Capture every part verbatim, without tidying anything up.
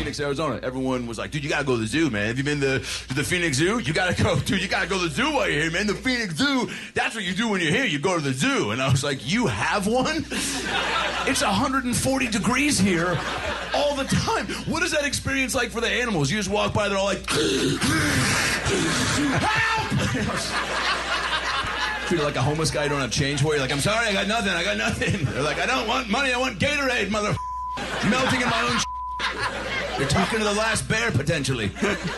Phoenix, Arizona. Everyone was like, dude, you got to go to the zoo, man. Have you been to, to the Phoenix Zoo? You got to go, dude, you got to go to the zoo while you're here, man. The Phoenix Zoo, that's what you do when you're here. You go to the zoo. And I was like, you have one? It's one hundred forty degrees here all the time. What is that experience like for the animals? You just walk by, they're all like, help! Treated like a homeless guy, you don't have change for you. Like, I'm sorry, I got nothing, I got nothing. They're like, I don't want money, I want Gatorade, mother melting in my own You're talking to the last bear, potentially.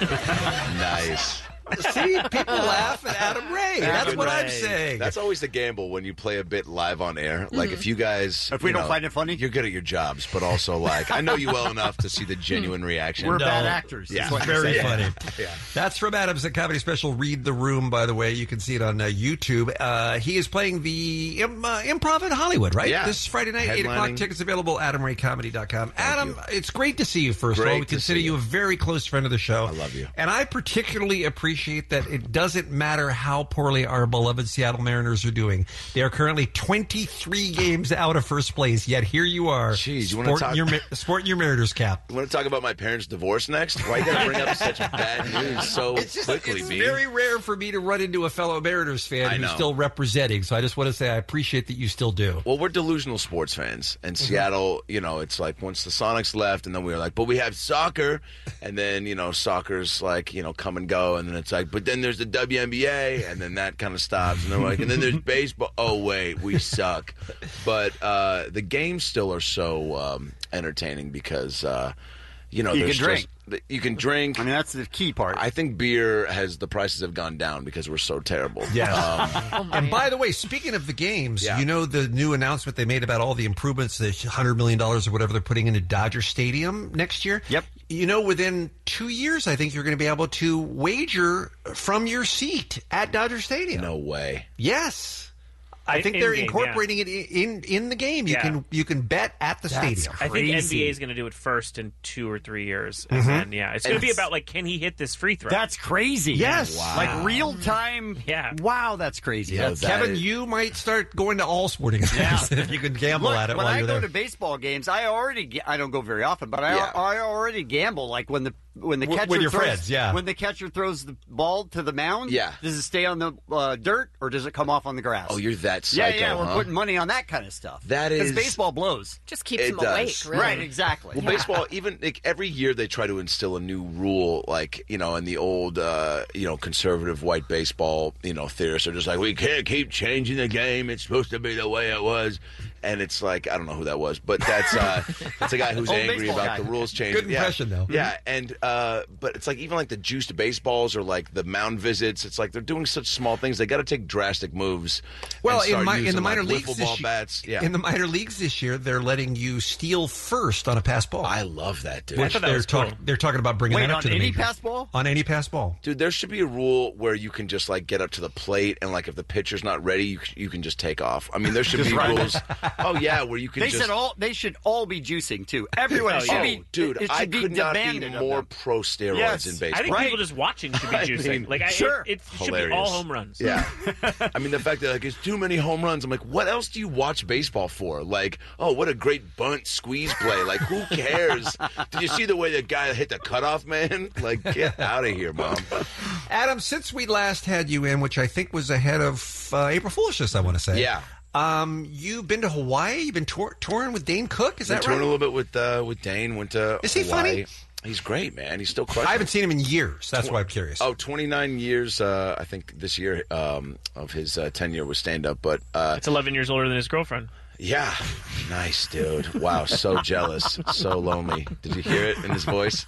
Nice. See, people laugh at Adam Ray. That's Adam what Ray. I'm saying. That's always the gamble when you play a bit live on air. Like, if you guys... If we you don't know, find it funny? You're good at your jobs, but also, like, I know you well enough to see the genuine reaction. We're No. bad actors. Yeah. That's what you're Very saying. funny. Yeah. That's from Adam's comedy special, Read the Room, by the way. You can see it on uh, YouTube. Uh, he is playing the Im- uh, Improv in Hollywood, right? Yeah. This Friday night, eight o'clock. Headlining. Tickets available, adam ray comedy dot com. Adam, you. it's great to see you, first of Great all. We to consider see you you. a very close friend of the show. I love you. And I particularly appreciate that it doesn't matter how poorly our beloved Seattle Mariners are doing. They are currently twenty-three games out of first place, yet here you are, Jeez, you wanna sporting, talk- your, Ma- sporting your Mariners cap. You want to talk about my parents' divorce next? Why you got to bring up such bad news so It's just quickly, it's B? very rare for me to run into a fellow Mariners fan I who's know. still representing. So I just want to say I appreciate that you still do. Well, we're delusional sports fans. And Mm-hmm. Seattle, you know, it's like once the Sonics left, and then we were like, but we have soccer. And then, you know, soccer's like, you know, come and go. And then it's like, but then there's the W N B A. And then that kind of stops. And they're like, and then there's baseball. Oh, wait, we suck. But uh, the games still are so um, entertaining because, uh, you know, You there's can drink. just- you can drink. I mean, that's the key part. I think beer has the prices have gone down because we're so terrible. Yes. Um, And by the way, speaking of the games, Yeah. you know the new announcement they made about all the improvements, the one hundred million dollars or whatever they're putting into Dodger Stadium next year? Yep. You know, within two years, I think you're going to be able to wager from your seat at Dodger Stadium. no way. Yes. I think In they're game, incorporating it in in the game. You Yeah. can you can bet at the That's stadium. I think N B Crazy. A is going to do it first in two or three years, and then yeah, it's going to be about like, can he hit this free throw? That's crazy. Yes. Wow. Like real time. Yeah. Wow, that's crazy. Yeah, That's that Kevin, is- you might start going to all sporting events if you can gamble Look, at it when while I you're go there. to baseball games, I already ga- I don't go very often, but I Yeah. I already gamble. Like when the when the With- catcher with your throws, friends, yeah. when the catcher throws the ball to the mound, Yeah. does it stay on the uh, dirt or does it come off on the grass? Oh, you're that yeah, psycho, yeah. We're huh? putting money on that kind of stuff. That because is- baseball blows. Just keeps It him does. awake, really. Right, exactly. Well, baseball, even like, every year they try to instill a new rule, like, you know, in the old, uh, you know, conservative white baseball, you know, theorists are just like, we can't keep changing the game. It's supposed to be the way it was. And it's like, I don't know who that was, but that's uh, that's a guy who's Old angry baseball about guy. the rules changing. Good impression, yeah. though. Yeah, and uh, but it's like even like the juiced baseballs or like the mound visits. It's like they're doing such small things. They got to take drastic moves. Well, and in, start my, in using, the minor like, leagues wiffle this ball year, bats. Yeah, in the minor leagues this year, they're letting you steal first on a pass ball. I love that, dude. which thought that they're was cool. talking they're talking about bringing Wait, that up on to the any majors. pass ball? On any pass ball. Dude, there should be a rule where you can just like get up to the plate and like if the pitcher's not ready, you you can just take off. I mean, there should be run. rules. Oh yeah, where you can They just. should all. They should all be juicing too. Everyone Oh, should yeah. be. Oh, dude, it, it I should be could not be demanded of more them. pro steroids Yes. in I baseball. think Right. people just watching should be I juicing. mean, like, I, sure. it, it should be Hilarious. all home runs. Yeah. I mean, the fact that, like, it's too many home runs. I'm like, what else do you watch baseball for? Like, oh, what a great bunt squeeze play. Like, who cares? Did you see the way the guy hit the cutoff, man? Like, get out of here, Mom. Adam, since we last had you in, which I think was ahead of uh, April Foolishness, I want to say. Yeah. Um, you've been to Hawaii. You've been tour- touring with Dane Cook. Is Been that touring right? a little bit with, uh, with Dane. Went to Is he Hawaii. funny? He's great, man. He's still crushing. I haven't seen him in years. That's why I'm curious. Oh, twenty-nine years, uh, I think, this year um, of his uh, tenure with stand-up. But, uh, It's eleven years older than his girlfriend. yeah, nice, dude. Wow, so jealous, so lonely. Did you hear it in his voice?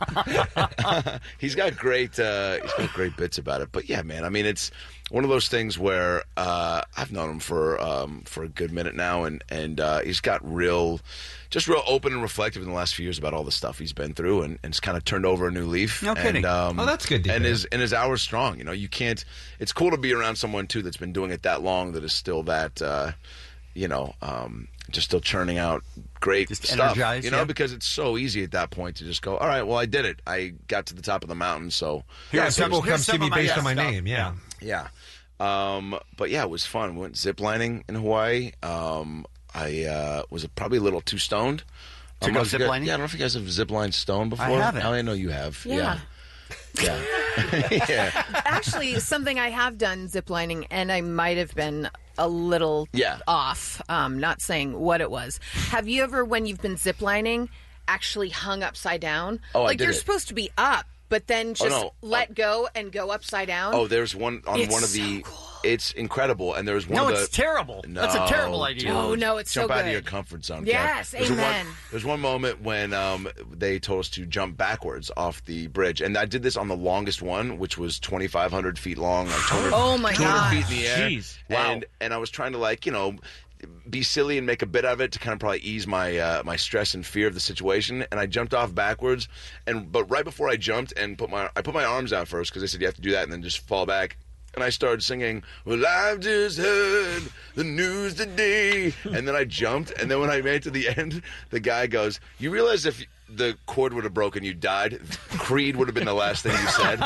he's got great, uh, he's got great bits about it. But yeah, man, I mean, it's one of those things where uh, I've known him for um, for a good minute now, and and uh, he's got real, just real open and reflective in the last few years about all the stuff he's been through, and, and it's kind of turned over a new leaf. No kidding. And, um, Oh, that's good to And hear. his and his hour's strong. You know, you can't. It's cool to be around someone too that's been doing it that long, that is still that. Uh, you know, um, just still churning out great Just stuff. energized, You know, yeah. because it's so easy at that point to just go, all right, well, I did it. I got to the top of the mountain, so yeah, Here's some- people come here's see some me of my based on my stuff. name. Yeah. yeah. Um, but yeah, it was fun. We went ziplining in Hawaii. Um, I uh, was probably a little too stoned. To Um, go I forget- ziplining? Yeah, I don't know if you guys have ziplined stone before. haven't. Allie, I know you have. Yeah. Yeah. Yeah. yeah. Actually, something I have done ziplining, and I might have been a little Yeah. off, um, not saying what it was. Have you ever, when you've been ziplining, actually hung upside down? Oh, I like did you're it. supposed to be up, but then just no. let go and go upside down? Oh, there's one on It's one of so the. cool. It's incredible, and there's one No, of the. it's terrible. No, That's a terrible idea. dude. Oh, no, it's so Jump out of good. your comfort zone. Yes, Kev. There's amen. One, there's one moment when um, they told us to jump backwards off the bridge, and I did this on the longest one, which was twenty-five hundred feet long, like two hundred, Oh, my two hundred gosh. feet in the air. Jeez. Wow. And and I was trying to like you know. be silly and make a bit of it to kind of probably ease my uh, my stress and fear of the situation, and I jumped off backwards, and but right before I jumped and put my I put my arms out first because they said you have to do that and then just fall back. And I started singing, well, I've just heard the news today. And then I jumped. And then when I made it to the end, the guy goes, you realize if the cord would have broken, you died? Creed would have been the last thing you said.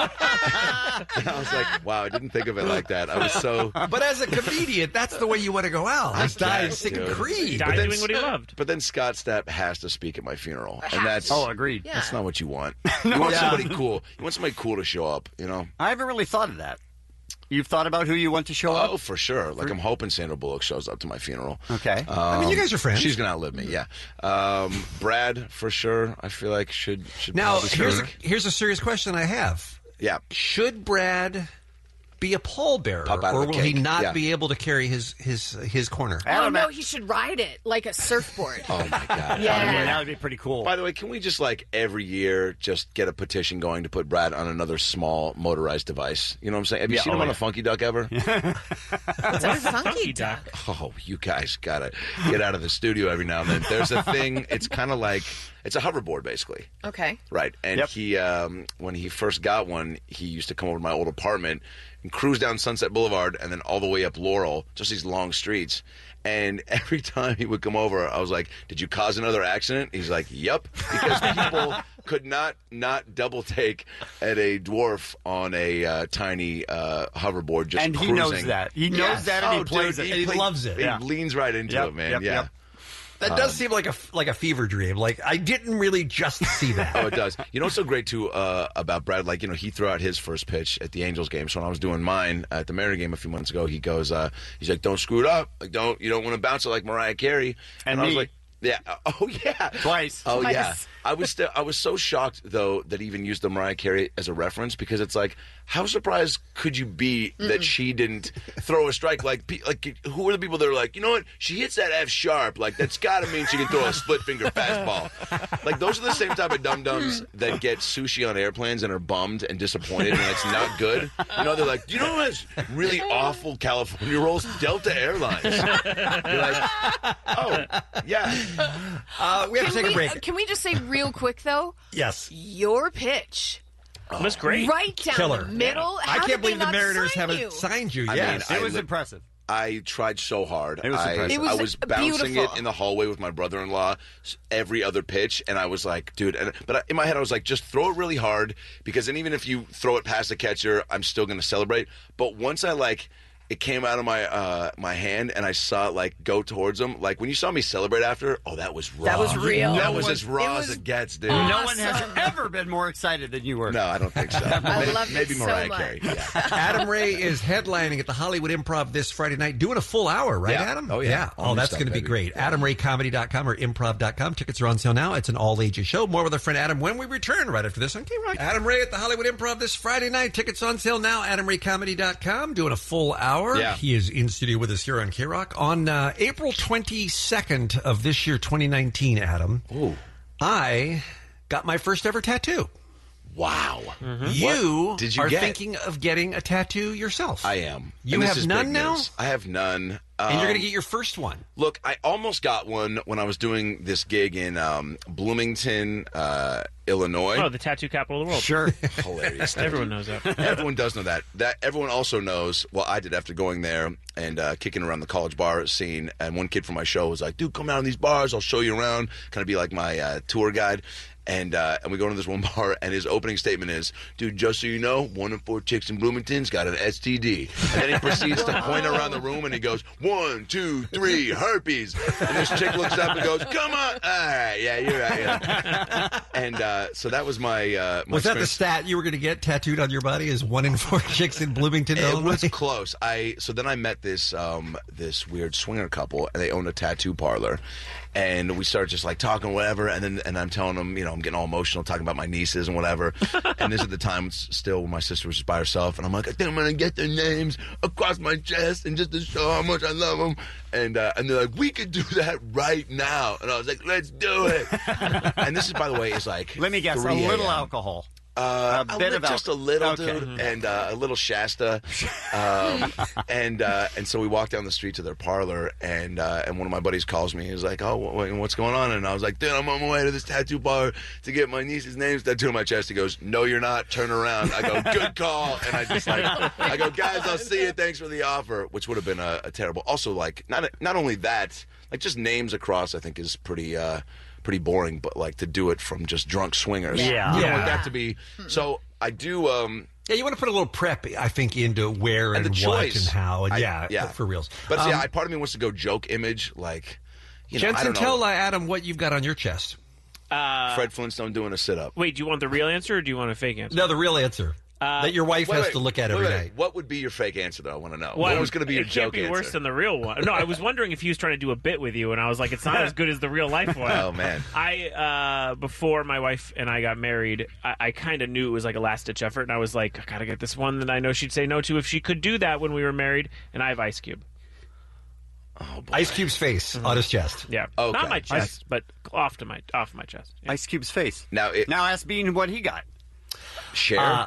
And I was like, wow, I didn't think of it like that. I was so... But as a comedian, that's the way you want to go out. I died guess, singing dude. Creed. Died then- doing what he loved. But then Scott Stapp has to speak at my funeral. And that's... Oh, agreed. Yeah. That's not what you want. You want Yeah. somebody cool. You want somebody cool to show up, you know? I haven't really thought of that. You've thought about who you want to show up? Oh, for sure. Like, I'm hoping Sandra Bullock shows up to my funeral. Okay. I mean, you guys are friends. She's gonna outlive me, yeah. Um, Brad, for sure. I feel like should should Now, probably here's a, speak. here's a serious question I have. Yeah. Should Brad be a pallbearer, Pop out of or the will he cake. not Yeah. be able to carry his his his corner? Oh, Adam, no, he should ride it like a surfboard. Oh my god. Yeah. I mean, that would be pretty cool. By the way, can we just like every year just get a petition going to put Brad on another small motorized device? You know what I'm saying? Have you Yeah, seen oh, him on yeah. a funky duck ever? It's a funky duck. Oh, you guys gotta get out of the studio every now and then. There's a thing. It's kind of like it's a hoverboard, basically. Okay. Right. And Yep. he, um, when he first got one, he used to come over to my old apartment and cruise down Sunset Boulevard and then all the way up Laurel, just these long streets. And every time he would come over, I was like, did you cause another accident? He's like, yep. Because people could not not double take at a dwarf on a uh, tiny uh, hoverboard just and he cruising. knows that. He knows Yes. that and Oh, he plays dude, it. he play- loves it. He Yeah. leans right into Yep, it, man. yep, yeah. yep. That does seem like a like a fever dream. Like I didn't really just see that. Oh, it does. You know what's so great too uh, about Brad? Like, you know, he threw out his first pitch at the Angels game. So when I was doing mine at the Mariner game a few months ago, he goes, uh, he's like, "Don't screw it up. Like, don't you don't want to bounce it like Mariah Carey." And I was me. like, "Yeah, uh, oh yeah, Twice. Oh Twice. yeah." I was still, I was so shocked though that he even used the Mariah Carey as a reference because it's like, how surprised could you be that she didn't throw a strike? Like, pe- like who are the people that are like, you know what? She hits that F sharp. Like that's got to mean she can throw a split finger fastball. Like those are the same type of dum dums that get sushi on airplanes and are bummed and disappointed when it's not good. You know, they're like, do you know who has really awful California rolls? Delta Airlines. You're like, oh yeah. Uh, we have to Can take we, a break. can we just say real quick, though? Yes. Your pitch. It was great. Right down Killer. the middle. How I did can't they believe the not Mariners sign haven't you? signed you. I Yes. mean, It was I- impressive. I tried so hard. It was I, impressive. It was I was bouncing beautiful. it in the hallway with my brother-in-law s- every other pitch, and I was like, dude. And, but I, in my head, I was like, just throw it really hard because then even if you throw it past the catcher, I'm still going to celebrate. But once I like. It came out of my uh, my hand, and I saw it like go towards him. Like when you saw me celebrate after, oh, that was raw. That was real. That No was one- as raw it as was it gets, dude. No one has Awesome. ever been more excited than you were. No, I don't think so. I maybe, loved it maybe so Mariah much. Carey. Yeah. Adam Ray is headlining at the Hollywood Improv this Friday night, doing a full hour, right, Yeah. Adam? Oh, yeah. All Oh, new that's stuff, going to be baby. great. adam ray comedy dot com or improv dot com. Tickets are on sale now. It's an all-ages show. More with our friend Adam when we return right after this on K-Rock. Adam Ray at the Hollywood Improv this Friday night. Tickets on sale now. adam ray comedy dot com, doing a full hour. Yeah. He is in studio with us here on K-Rock. On uh, April twenty-second of this year, twenty nineteen, Adam, Ooh. I got my first ever tattoo. Wow. You What did you are get? thinking of getting a tattoo yourself. I am. You And this have is none big now? news. I have none. and you're Um, going to get your first one. Look, I almost got one when I was doing this gig in um, Bloomington, uh, Illinois. Oh, the tattoo capital of the world. Sure. Hilarious. Everyone knows that. Everyone does know that. That everyone also knows. Well, I did after going there and uh, kicking around the college bar scene. And one kid from my show was like, "Dude, come out in these bars. I'll show you around." Kind of be like my uh, tour guide. And uh, and we go into this one bar, and his opening statement is, "Dude, just so you know, one in four chicks in Bloomington's got an S T D." And then he proceeds to point around the room, and he goes, "One, two, three, herpes." And this chick looks up and goes, "Come on, all right, yeah, you're right." Yeah. And uh, so that was my. Uh, my Was that the experience. stat you were going to get tattooed on your body? Is one in four chicks in Bloomington, It Illinois? was close. I so then I met this um, this weird swinger couple, and they owned a tattoo parlor, and we started just like talking whatever, and then and I'm telling them, you know, I'm getting all emotional talking about my nieces and whatever, and this is the time still when my sister was just by herself, and I'm like, I think I'm gonna get their names across my chest, and just to show how much I love them, and uh, and they're like, we could do that right now, and I was like, let's do it, and this is by the way is like Let me guess, a three little a m alcohol. Uh, A a bit li- of just a al- little, okay. dude, and uh, a little Shasta, um, and uh, and so we walked down the street to their parlor, and uh, and one of my buddies calls me. He's like, "Oh, wh- what's going on?" And I was like, "Dude, I'm on my way to this tattoo parlor to get my niece's names tattooed on my chest." He goes, "No, you're not. Turn around." I go, "Good call," and I just like, I go, "Guys, I'll see you. Thanks for the offer," which would have been a, a terrible. Also, like, not not only that, like just names across, I think is pretty. Uh, pretty boring, but like to do it from just drunk swingers. Yeah. You don't Yeah. want that to be. So I do. Um, Yeah, you want to put a little prep, I think, into where and, And the what choice. and how. And I- yeah, yeah. for reals. but Um, yeah, I, part of me wants to go joke image, like, you know, I Jensen, don't know, tell uh, Adam what you've got on your chest. Uh, Fred Flintstone doing a sit up. wait, do you want the real answer or do you want a fake answer? No, the real answer that your wife has to look at every night. What would be your fake answer, though? I want to know. Well, what was going to be your it joke can't be answer? worse than the real one. No, I was wondering if he was trying to do a bit with you, and I was like, it's not as good as the real life one. Oh, man. I uh, before my wife and I got married, I, I kind of knew it was like a last ditch effort, and I was like, I gotta get this one that I know she'd say no to if she could do that when we were married. And I have Ice Cube. Oh, boy. Ice Cube's face on his chest. Yeah, Okay. not my chest, but off to my off my chest. Yeah. Ice Cube's face. Now, it, Now ask Bean what he got. share. Uh,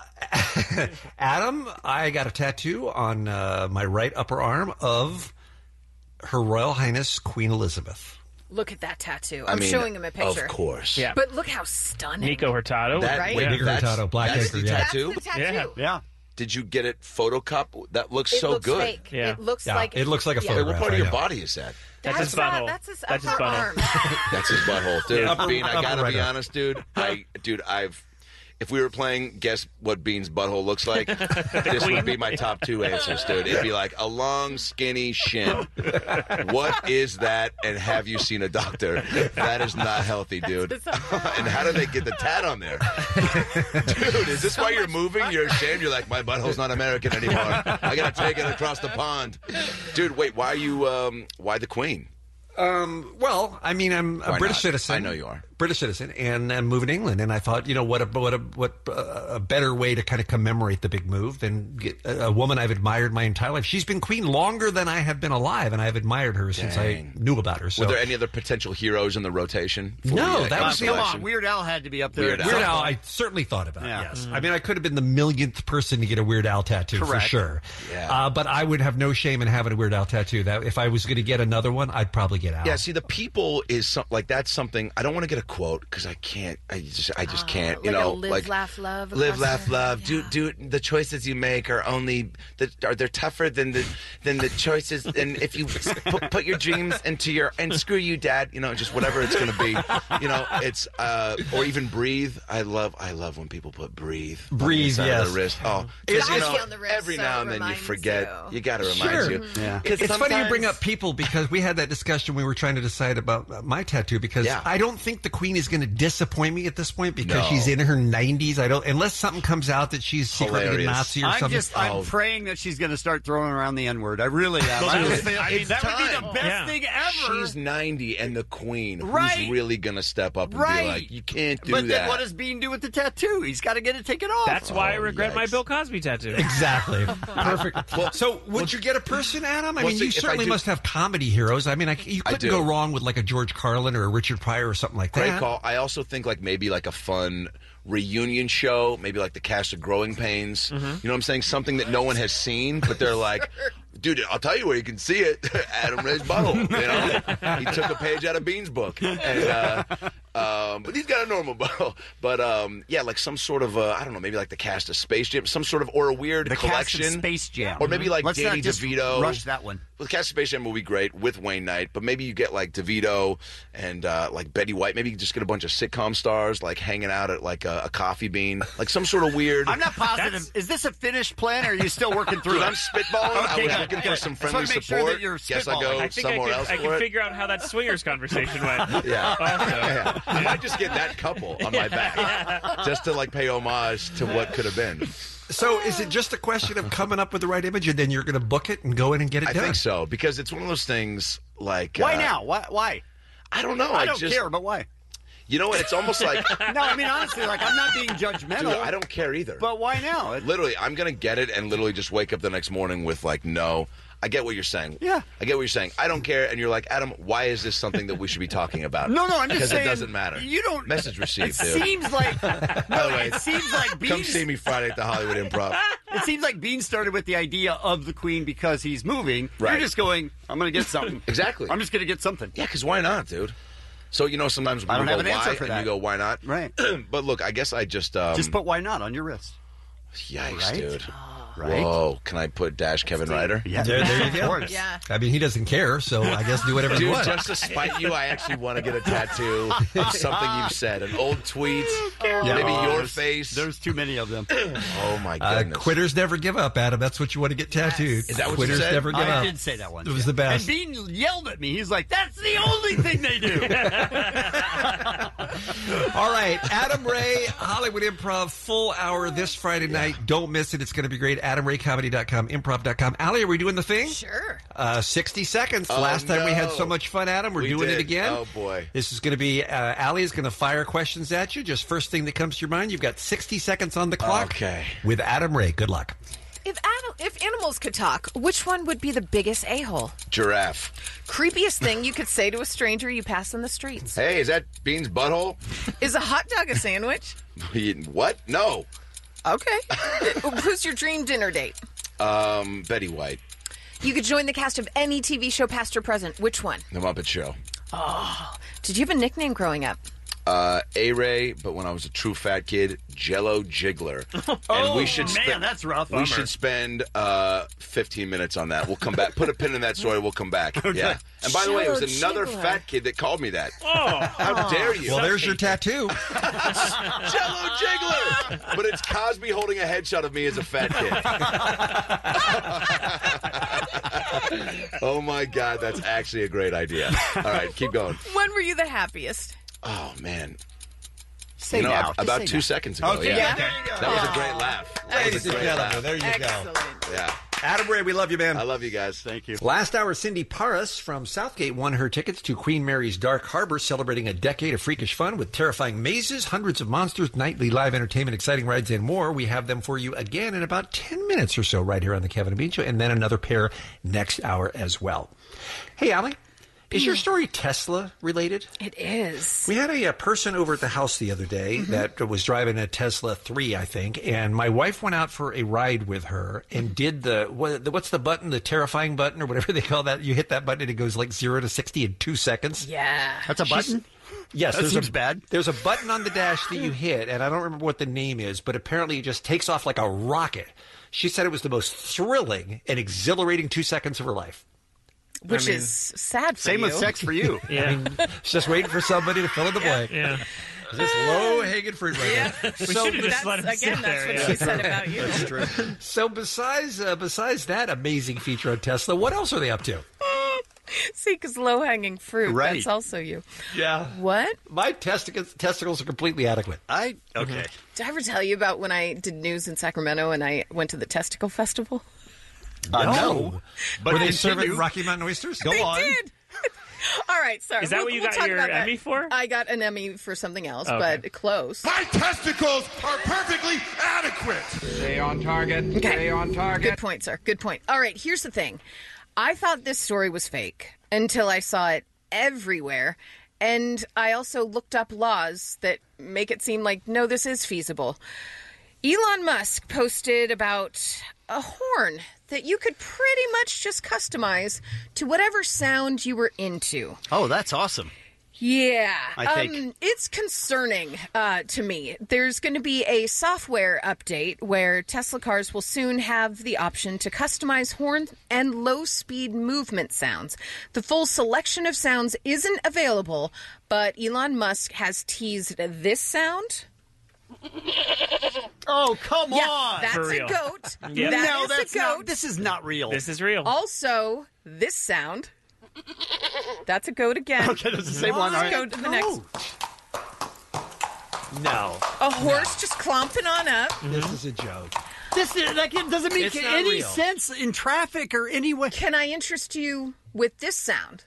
Adam, I got a tattoo on uh, my right upper arm of Her Royal Highness Queen Elizabeth. Look at that tattoo. I I'm mean, showing him a picture. Of course. Yeah. But look how stunning. Nico Hurtado, That, Right? wait, Nico that's, Hurtado, Black that's Anchor, the yeah. That's tattoo? the tattoo. Yeah. Yeah. Did you get it photocop? That looks It so looks good. fake. Yeah. It looks Yeah, like it looks like a yeah. Wait, photograph. what part of I your know. body is that? That's his uh, butthole. That's his That's his upper butthole. arm. That's his butthole, dude. Upper- Bean, I upper gotta right be arm. honest, dude. I, dude, I've. If we were playing Guess What Bean's Butthole Looks Like, this would be my top two answers, dude. It'd be like a long, skinny shin. What is that? And have you seen a doctor? That is not healthy, dude. his upper arm. And how do they get the tat on there? Dude, is this So why you're much moving? You're ashamed? You're like, my butthole's not American anymore. I gotta take it across the pond. Dude, wait, why are you, um, why the Queen? Um, well, I mean, I'm a Why British not? citizen. I know you are. British citizen, and I'm moving to England. And I thought, you know, what a what a what a, a better way to kind of commemorate the big move than get a, a woman I've admired my entire life. She's been queen longer than I have been alive, and I've admired her since I Dang. knew about her. So, Were there any other potential heroes in the rotation? for No, the, that uh, was- Come selection? on, Weird Al had to be up there. Weird at Al. some Weird Al, point. I certainly thought about. Yeah. Yes, I mean, I could have been the millionth person to get a Weird Al tattoo Correct. for sure. Yeah. Uh, but I would have no shame in having a Weird Al tattoo. That if I was going to get another one, I'd probably get Al. Yeah, see, the people is some, like that's something I don't want to get a quote because I can't. I just, I just can't. You like a know, live, like laugh, love live, across laugh, the- love. yeah. Do, do the choices you make are only the, are they're tougher than the than the choices. And if you put, put your dreams into your and screw you, Dad. You know, just whatever it's going to be. You know, it's uh, or even breathe. I love, I love when people put breathe. on the Breathe, inside of yes. the wrist. Oh, The because you icing know, on the wrist, every so now it and then you reminds forget. you. You, got to remind Sure. you. Yeah. It's, it's funny you bring sometimes- up people because we had that discussion when we were trying to decide about uh, my tattoo because Yeah. I don't think the Queen is going to disappoint me at this point because No. she's in her nineties. I don't unless something comes out that she's secretly a Hilarious. Nazi or I'm something. just, I'm Oh. praying that she's going to start throwing around the N word. I really am. I, Well, just think- I mean, it's that would be time. the best Yeah. thing ever. She's ninety and the queen. Right. Who's really going to step up and Right. be like, you can't do but that. then what does Bean do with the tattoo? He's got to get it taken off. That's why I regret my yikes. Bill Cosby tattoo. Exactly. Perfect. so, would you get a person, Adam? I well, mean, see, you if I certainly do- must have comedy heroes. I mean, I, you I couldn't do. go wrong with like a George Carlin or a Richard Pryor or something like Great that. call. I also think like maybe like a fun reunion show, maybe like the cast of Growing Pains. Mm-hmm. You know what I'm saying? Something that no one has seen, but they're like, Dude, I'll tell you where you can see it. Adam Ray's butthole. You know, he took a page out of Bean's book, and uh, um, but he's got a normal butthole. But um, yeah, like some sort of uh, I don't know, maybe like the cast of Space Jam, some sort of or a weird The collection, cast of Space Jam, or maybe like Let's Danny not just DeVito. rush that one. Well, the cast of Space Jam will be great with Wayne Knight, but maybe you get like DeVito and uh, like Betty White. Maybe you just get a bunch of sitcom stars like hanging out at like a, a coffee bean, like some sort of weird. I'm not positive. That's- Is this a finished plan, or are you still working through Dude, it? I'm spitballing. Okay, I was good, looking good. for some Just wanna friendly make sure support. that you're Guess I spitballing. go I think I somewhere can, else I for can it. figure out how that swingers conversation went. Yeah. Also. yeah. I might just get that couple on my back just to like pay homage to what could have been. So is it just a question of coming up with the right image and then you're going to book it and go in and get it I done? think so because it's one of those things like Why uh, now? Why? Why? I don't know. I I don't just care, but why? you know what? It's almost like No, I mean honestly, like I'm not being judgmental. dude, I don't care either. But why now? It- Literally, I'm gonna get it and literally just wake up the next morning with like no. I get what you're saying. Yeah. I get what you're saying. I don't care. And you're like, Adam, why is this something that we should be talking about? No, no, I'm just because saying it doesn't matter. You don't. Message received, It dude. seems like. By No, the way, it seems like come Bean. see me Friday at the Hollywood Improv. It seems like Bean started with the idea of the Queen because he's moving. Right. You're just going. I'm going to get something. Exactly. I'm just going to get something. Yeah, because why not, dude? So you know, sometimes I we don't go have an why, answer for and that. you go why not. Right. But look, I guess I just um, Just put why not on your wrist. yikes, Right? dude. Right. Whoa, can I put Dash Kevin Ryder? Yeah. There, there you Of go. course. Yeah. I mean, he doesn't care, so I guess do whatever you Dude, want. just to spite you, I actually want to get a tattoo of something you've said. An old tweet, maybe Oh, your there's- face. There's too many of them. Oh, my Uh, goodness. quitters never give up, Adam. That's what you want to get tattooed. Is that what you quitters said? never give I up. did say that once. It was yeah. the best. And Bean yelled at me. He's like, "That's the only thing they do." All right, Adam Ray, Hollywood Improv, full hour this Friday night. Don't miss it. It's going to be great. Adam Ray Comedy dot com, improv dot com. Allie, are we doing the thing? Sure. Uh, sixty seconds. Oh, Last time we had no. so much fun, Adam. We're We doing it did. again. Oh, boy. This is going to be, uh, Allie is going to fire questions at you. Just first thing that comes to your mind. You've got sixty seconds on the clock. Okay. With Adam Ray. Good luck. If anim- if animals could talk, which one would be the biggest a-hole? Giraffe. Creepiest thing you could say to a stranger you pass in the streets. Hey, is that Bean's butthole? Is a hot dog a sandwich? What? No. Okay. Who's your dream dinner date? Um, Betty White. You could join the cast of any T V show, past or present. Which one? The Muppet Show. Did you have a nickname growing up? Uh, A-Ray, but when I was a true fat kid, Jello Jiggler. And we should man, spend, that's rough. We Bummer. should spend uh, fifteen minutes on that. We'll come back. Put a pin in that story. We'll come back. Yeah. And by the way, it was Jello another Jiggler. fat kid that called me that. Oh, How dare you? Well, there's your tattoo. Jello Jiggler! But it's Cosby holding a headshot of me as a fat kid. Oh my God, that's actually a great idea. All right, keep going. When were you the happiest? Oh man, Say you know, now. ab- Just about say two now. seconds ago. Okay, yeah, yeah, there you go. that was a great laugh. That Ladies was a and great gentlemen, laugh. there you Excellent. go. Yeah, Adam Ray, we love you, man. I love you guys. Thank you. Last hour, Cindy Paris from Southgate won her tickets to Queen Mary's Dark Harbor, celebrating a decade of freakish fun with terrifying mazes, hundreds of monsters, nightly live entertainment, exciting rides, and more. We have them for you again in about ten minutes or so right here on the Kevin and Bean Show, and then another pair next hour as well. Hey, Allie, is your story Tesla related? It is. We had a, a person over at the house the other day that was driving a Tesla three, I think, and my wife went out for a ride with her and did the, what, the what's the button, the terrifying button or whatever they call that? You hit that button and it goes like zero to sixty in two seconds. Yeah. That's a button. Yes, That there's seems a, bad. There's a button on the dash that you hit, and I don't remember what the name is, but apparently it just takes off like a rocket. She said it was the most thrilling and exhilarating two seconds of her life. Which I mean, is sad for Same you. with sex for you. yeah. She's just waiting for somebody to fill in the blank. Yeah. This low hanging fruit right Yeah. there. We So, should have just That's, let him again, sit that's there. what yeah. she said about you. That's true. so besides uh, besides that amazing feature on Tesla, what else are they up to? See, because low-hanging fruit, Right. that's also you. Yeah. What? My testicles, testicles are completely adequate. I okay. Did I ever tell you about when I did news in Sacramento and I went to the Testicle Festival? Uh, no. But Were they continue. serving Rocky Mountain oysters? Go They on. did. All right, sorry. Is that We'll- what you we'll got talk your about that. Emmy for? I got an Emmy for something else, Okay. but close. My testicles are perfectly adequate. Stay on target. Okay. Stay on target. Good point, sir. Good point. All right, here's the thing. I thought this story was fake until I saw it everywhere. And I also looked up laws that make it seem like, no, this is feasible. Elon Musk posted about a horn that you could pretty much just customize to whatever sound you were into. Oh, that's awesome. Yeah, I think. Um, it's concerning uh, to me. There's going to be a software update where Tesla cars will soon have the option to customize horn and low-speed movement sounds. The full selection of sounds isn't available, but Elon Musk has teased this sound. Oh, come Yeah, on. that's For a real. goat. Yeah. That no, is that's a not. goat. This is not real. This is real. Also, this sound. That's a goat again. Okay, that's the same one. All Let's right. go to the next. No. A horse just clomping on up. This is a joke. This is, like, it doesn't make It's not any real. sense in traffic or any way. Can I interest you with this sound?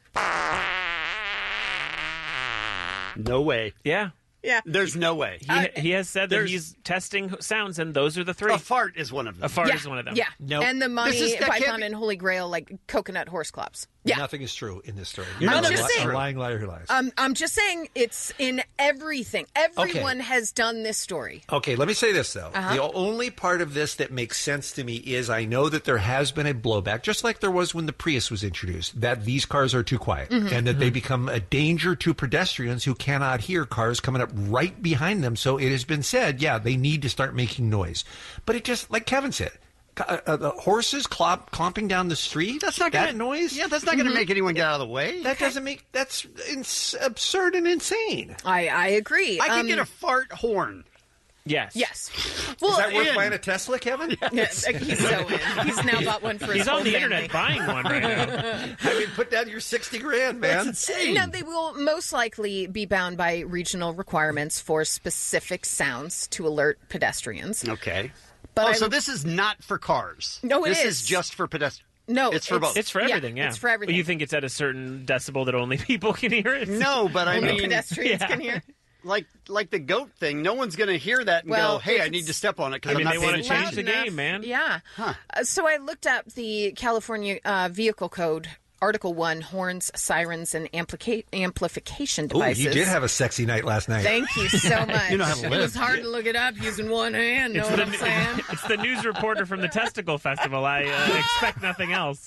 No way. Yeah. Yeah. There's no way. He, he has said that there's- he's testing sounds, and those are the three. A fart is one of them. A fart yeah. is one of them. Yeah. Nope. And the Monty This is- that can't Python be- and Holy Grail, like coconut horse clops. Yeah. Nothing is true in this story. You're You're not a, just li- saying. a lying liar who lies. Um, I'm just saying it's in everything. Everyone has done this story. Okay, let me say this, though. Uh-huh. The only part of this that makes sense to me is I know that there has been a blowback, just like there was when the Prius was introduced, that these cars are too quiet Mm-hmm. and that they become a danger to pedestrians who cannot hear cars coming up right behind them. So it has been said, yeah, they need to start making noise. But it just, like Kevin said, uh, uh, the horses clop, clomping down the street, That's not that gonna, noise? Yeah, that's not going to make anyone get out of the way. That doesn't make, that's ins- absurd and insane. I, I agree. I can Um, get a fart horn. Yes. Yes. Well, Is that worth in. buying a Tesla, Kevin? yeah, he's so in. He's now bought one for his He's whole on the family. internet buying one right now. I mean, put down your sixty grand, man. insane. No, they will most likely be bound by regional requirements for specific sounds to alert pedestrians. Okay. But oh, I so would- this is not for cars. No, it this is. is just for pedestrians. No, It's for both. It's for Yeah, everything, yeah. it's for everything. But you think it's at a certain decibel that only people can hear it? No, but I Only mean, pedestrians yeah. can hear. like like the goat thing, no one's going to hear that and Well, go, "Hey, if I need it's- to step on it because I mean, I'm they not wanna paying change attention." the Loud game, man. Yeah. Uh, so I looked up the California uh, Vehicle Code, Article One, horns, sirens, and amplica- amplification Ooh, devices. you did have a sexy night last night. Thank you so much. You know how to it live. was hard to look it up using one hand. Know It's what the, I'm saying? it's the news reporter from the Testicle Festival. I uh, expect nothing else.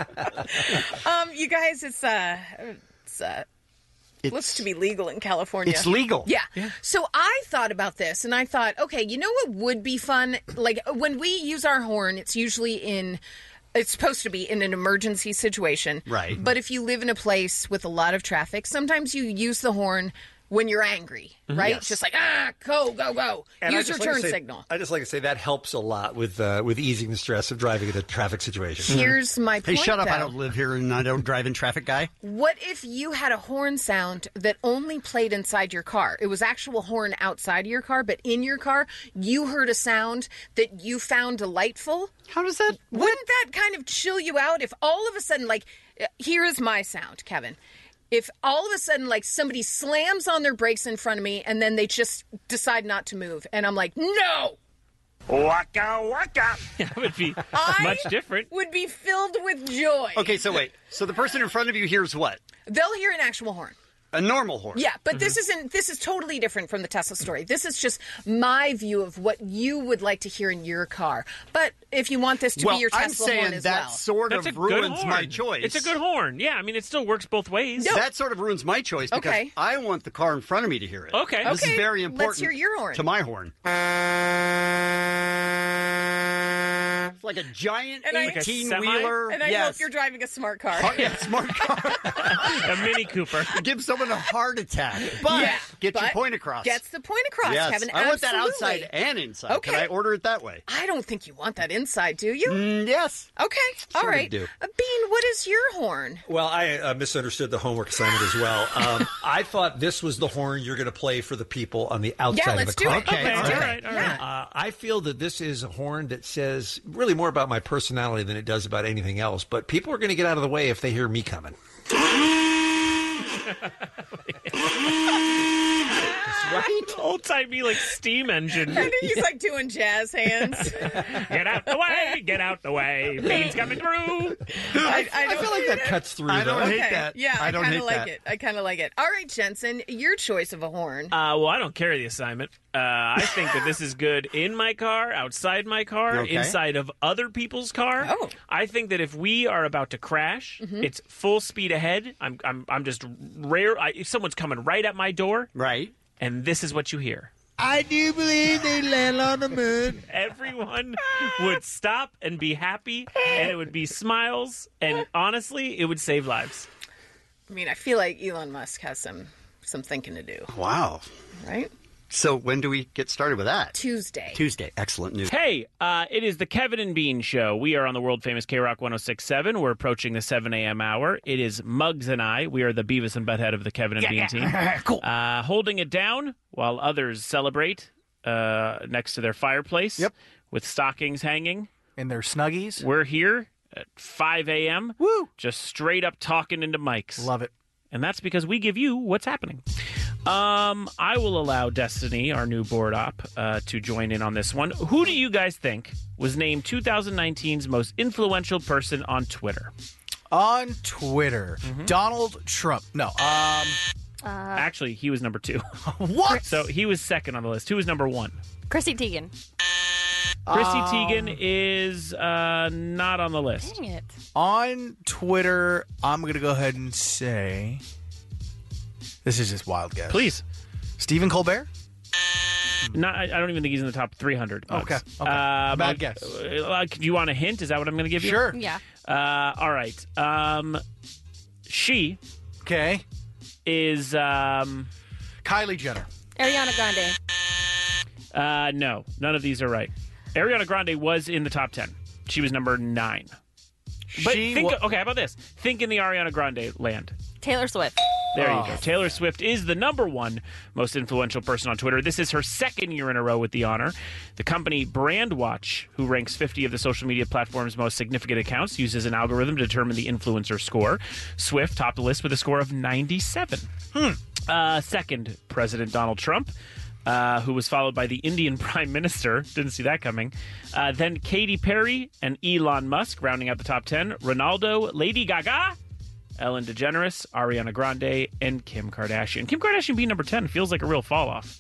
Um, you guys, it's uh, it's uh, It's, looks to be legal in California. it's legal. Yeah. So I thought about this and I thought, okay, you know what would be fun? Like when we use our horn, it's usually in. It's supposed to be in an emergency situation. Right. But if you live in a place with a lot of traffic, sometimes you use the horn when you're angry, right? Yes. Just like, ah, go, go, go. And I Use your just like to turn say- signal. I just like to say that helps a lot with uh, with easing the stress of driving in a traffic situation. Here's my Hey, point, shut up! I though. don't live here and I don't drive in traffic, guy. What if you had a horn sound that only played inside your car? It was actual horn outside of your car, but in your car, you heard a sound that you found delightful? How does that? Wouldn't that kind of chill you out if all of a sudden, like, uh, here is my sound, Kevin. If all of a sudden, like, somebody slams on their brakes in front of me and then they just decide not to move, and I'm like, no! Waka waka. That would be I much different. would be filled with joy. Okay, so wait. So the person in front of you hears what? They'll hear an actual horn. A normal horn. Yeah, but this isn't. This is totally different from the Tesla story. This is just my view of what you would like to hear in your car. But if you want this to Well, be your I'm Tesla saying horn as that well, sort That's a of good ruins horn. my choice. It's a good horn. Yeah, I mean, it still works both ways. That sort of ruins my choice because Okay. I want the car in front of me to hear it. Okay. This Okay, is very let's important. hear your horn. To my horn. It's like a giant And I- Like a eighteen-wheeler. and I yes. hope you're driving a smart car. Oh, yeah, smart car. A Mini Cooper. Give someone a heart attack. But Yeah, get your but point across. Gets the point across, yes. Kevin. I want that Absolutely. outside and inside. Okay. Can I order it that way? I don't think you want that inside, do you? Mm, yes. Okay, all Sort of right. do. Uh, Bean, what is your horn? Well, I uh, misunderstood the homework assignment as well. Um, I thought this was the horn you're going to play for the people on the outside Yeah, of let's the do car. it. Okay, Let's all do right, it. all Yeah. Uh, I feel that this is a horn that says really more about my personality than it does about anything else. But people are going to get out of the way if they hear me coming. That's right. Old timey like steam engine. I think he's like doing jazz hands. Get out the way! Get out the way! Beans coming through. I, I, I don't feel like hate that it. cuts through. I don't though. hate Okay. that. Yeah, I, I don't kind hate of like that. it. I kind of like it. All right, Jensen, your choice of a horn. Uh, well, I don't carry the assignment. Uh, I think that this is good in my car, outside my car, Okay. inside of other people's car. Oh. I think that if we are about to crash, it's full speed ahead. I'm, I'm, I'm just rare. I, if someone's coming right at my door, Right. and this is what you hear. I do believe they land on the moon. Everyone would stop and be happy, and it would be smiles, and honestly, it would save lives. I mean, I feel like Elon Musk has some some thinking to do, Wow. right? So when do we get started with that? Tuesday. Tuesday. Excellent news. Hey, uh, it is the Kevin and Bean Show. We are on the world famous K Rock one oh six point seven. We're approaching the seven a.m. hour. It is Muggs and I. We are the Beavis and Butthead of the Kevin and Bean team. Cool. Uh, holding it down while others celebrate uh, next to their fireplace. Yep. With stockings hanging. In their snuggies. We're here at five a.m. Woo! Just straight up talking into mics. Love it. And that's because we give you what's happening. Um, I will allow Destiny, our new board op, uh, to join in on this one. Who do you guys think was named twenty nineteen's most influential person on Twitter? On Twitter, Mm-hmm. Donald Trump. No. Um. Actually, he was number two. What? So he was second on the list. Who was number one? Chrissy Teigen. Chrissy Um, Teigen is uh, not on the list. Dang it. On Twitter, I'm gonna go ahead and say this is just wild guess. Please. Stephen Colbert. Not, I, I don't even think he's in the top three hundred. Mugs. Okay, okay. Uh, Bad but, guess. uh, like, do you want a hint? Is that what I'm going to give you? Sure. Yeah. Uh, all right. Um, she Okay. is. Um, Kylie Jenner. Ariana Grande. uh, no, none of these are right. Ariana Grande was in the top ten. She was number nine. But She think. wa- okay, how about this? Think in the Ariana Grande land. Taylor Swift. There Oh. you go. Taylor Swift is the number one most influential person on Twitter. This is her second year in a row with the honor. The company Brandwatch, who ranks fifty of the social media platform's most significant accounts, uses an algorithm to determine the influencer score. Swift topped the list with a score of ninety-seven. Hmm. Uh, second, President Donald Trump. Uh, who was followed by the Indian Prime Minister. Didn't see that coming. Uh, then Katy Perry and Elon Musk rounding out the top ten. Ronaldo, Lady Gaga, Ellen DeGeneres, Ariana Grande, and Kim Kardashian. Kim Kardashian being number ten feels like a real fall off.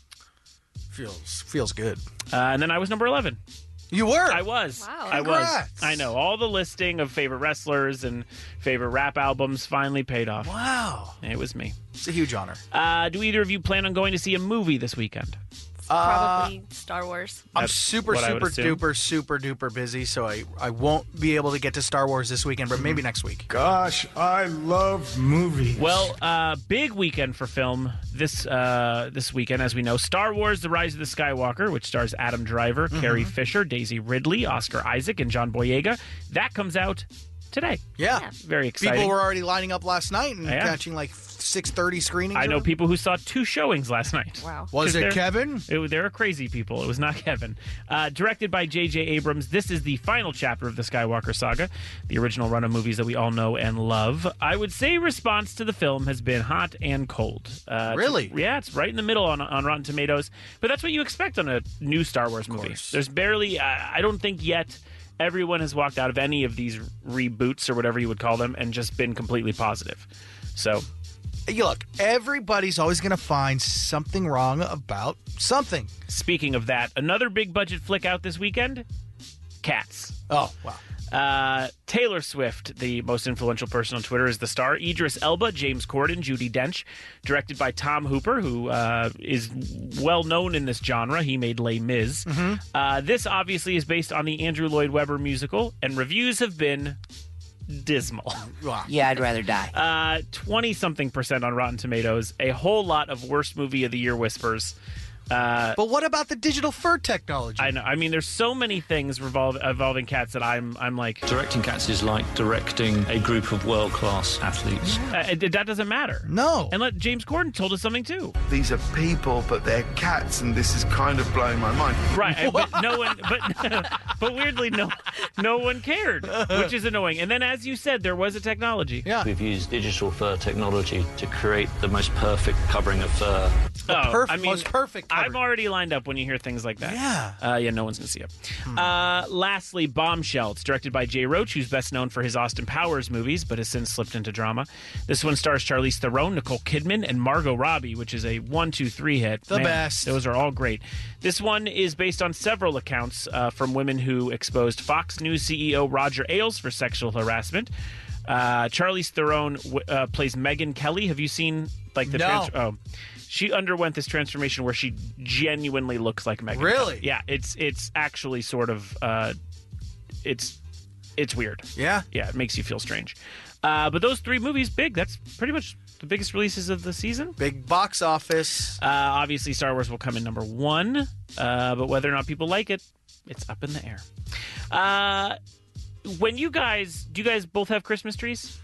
Feels feels good. Uh, and then I was number eleven. You were. I was. Wow. I was. Congrats. I know. All the listing of favorite wrestlers and favorite rap albums finally paid off. Wow. It was me. It's a huge honor. Uh, do either of you plan on going to see a movie this weekend? Probably Star Wars. I'm That's super, what I would super assume. duper, super duper busy, so I, I won't be able to get to Star Wars this weekend, but maybe next week. Gosh, I love movies. Well, uh, big weekend for film this uh, this weekend, as we know. Star Wars: The Rise of the Skywalker, which stars Adam Driver, Carrie Fisher, Daisy Ridley, Oscar Isaac, and John Boyega. That comes out today. Yeah. Yeah. Very exciting. People were already lining up last night and Yeah. catching like six thirty screenings. I of know them. people who saw two showings last night. Wow. Was 'Cause it they're- Kevin? It, there are crazy people. It was not Kevin. Uh, directed by J J Abrams, this is the final chapter of the Skywalker saga, the original run of movies that we all know and love. I would say response to the film has been hot and cold. Uh, Really? it's- yeah, it's right in the middle on, on Rotten Tomatoes. But that's what you expect on a new Star Wars movie. course. There's barely, uh, I don't think yet, everyone has walked out of any of these reboots or whatever you would call them and just been completely positive. So You look, everybody's always going to find something wrong about something. speaking of that, another big budget flick out this weekend, Cats. Oh, wow. Uh, Taylor Swift, the most influential person on Twitter, is the star. Idris Elba, James Corden, Judi Dench. Directed by Tom Hooper, who uh, is well known in this genre. He made Les Mis. Uh, this obviously is based on the Andrew Lloyd Webber musical, and reviews have been dismal. Wow. Yeah, I'd rather die. Uh, twenty-something percent on Rotten Tomatoes. A whole lot of worst movie of the year whispers. Uh, But what about the digital fur technology? I know. I mean, there's so many things revolve, involving Cats that I'm, I'm like, Directing Cats is like directing a group of world-class athletes. uh, it, that doesn't matter. No. And let James Corden told us something too. These are people, but they're cats, and this is kind of blowing my mind. Right, I- but no one, but but weirdly, no, no one cared, which is annoying. And then, as you said, there was a technology. Yeah. We've used digital fur technology to create the most perfect covering of fur. The Oh, perfect, I mean, most perfect cover. I'm already lined up when you hear things like that. Yeah. Uh, yeah, no one's going to see it. Uh, lastly, Bombshell. It's directed by Jay Roach, who's best known for his Austin Powers movies, but has since slipped into drama. This one stars Charlize Theron, Nicole Kidman, and Margot Robbie, which is a one, two, three hit. The Man, best. Those are all great. This one is based on several accounts uh, from women who exposed Fox News C E O Roger Ailes for sexual harassment. Uh, Charlize Theron w- uh, plays Megyn Kelly. Have you seen like the No. trans- oh, she underwent this transformation where she genuinely looks like Megyn. Really? Kelly. Yeah. It's it's actually sort of uh, it's it's weird. Yeah. Yeah. It makes you feel strange. Uh, but those three movies, big. That's pretty much the biggest releases of the season. Big box office. Uh, obviously, Star Wars will come in number one, uh, but whether or not people like it, it's up in the air. Uh, when you guys, do you guys both have Christmas trees?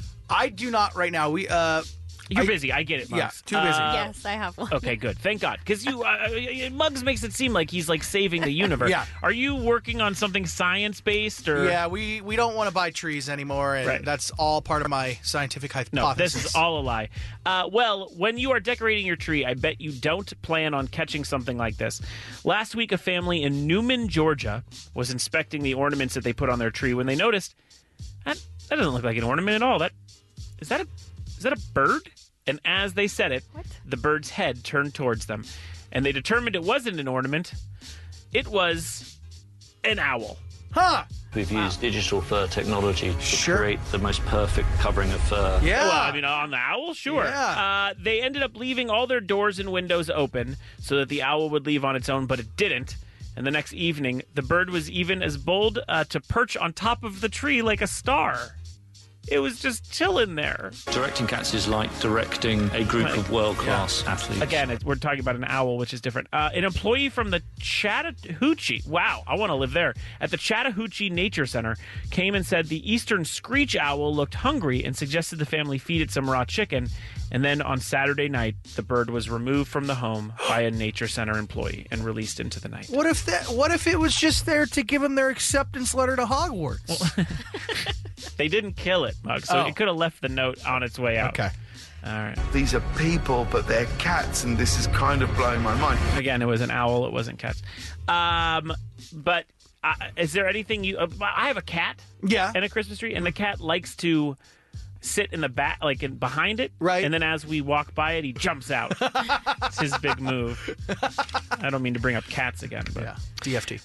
I do not right now. We uh, You're I- busy. I get it, Muggs. Yeah, too busy. Uh, Yes, I have one. Okay, good. Thank God. Because you, uh, uh, Muggs makes it seem like he's like saving the universe. Yeah. Are you working on something science based or? Yeah, we, we don't want to buy trees anymore, and Right. that's all part of my scientific hypothesis. No, this is all a lie. Uh, well, when you are decorating your tree, I bet you don't plan on catching something like this. Last week, a family in Newman, Georgia, was inspecting the ornaments that they put on their tree when they noticed that, that doesn't look like an ornament at all. That is that a is that a bird? And as they said it, What? the bird's head turned towards them, and they determined it wasn't an ornament. It was an owl. Huh. We've used digital fur technology to Sure. create the most perfect covering of fur. Yeah. Well, I mean, on the owl, sure. Yeah. Uh, they ended up leaving all their doors and windows open so that the owl would leave on its own, but it didn't. And the next evening, the bird was even as bold uh, to perch on top of the tree like a star. It was just chilling there. Directing cats is like directing a group of world-class athletes. Again, it, we're talking about an owl, which is different. Uh, an employee from the Chattahoochee, wow, I want to live there, at the Chattahoochee Nature Center came and said the eastern screech owl looked hungry and suggested the family feed it some raw chicken. And then on Saturday night, the bird was removed from the home by a Nature Center employee and released into the night. What if that? What if it was just there to give them their acceptance letter to Hogwarts? They didn't kill it, Mug, so Oh. it could have left the note on its way out. Okay. All right. These are people, but they're cats, and this is kind of blowing my mind. Again, it was an owl. It wasn't cats. Um, but uh, is there anything you? Uh, I have a cat. Yeah. And a Christmas tree, and the cat likes to sit in the back, like in, behind it. Right. And then as we walk by it, he jumps out. It's his big move. I don't mean to bring up cats again, but Yeah. D F T.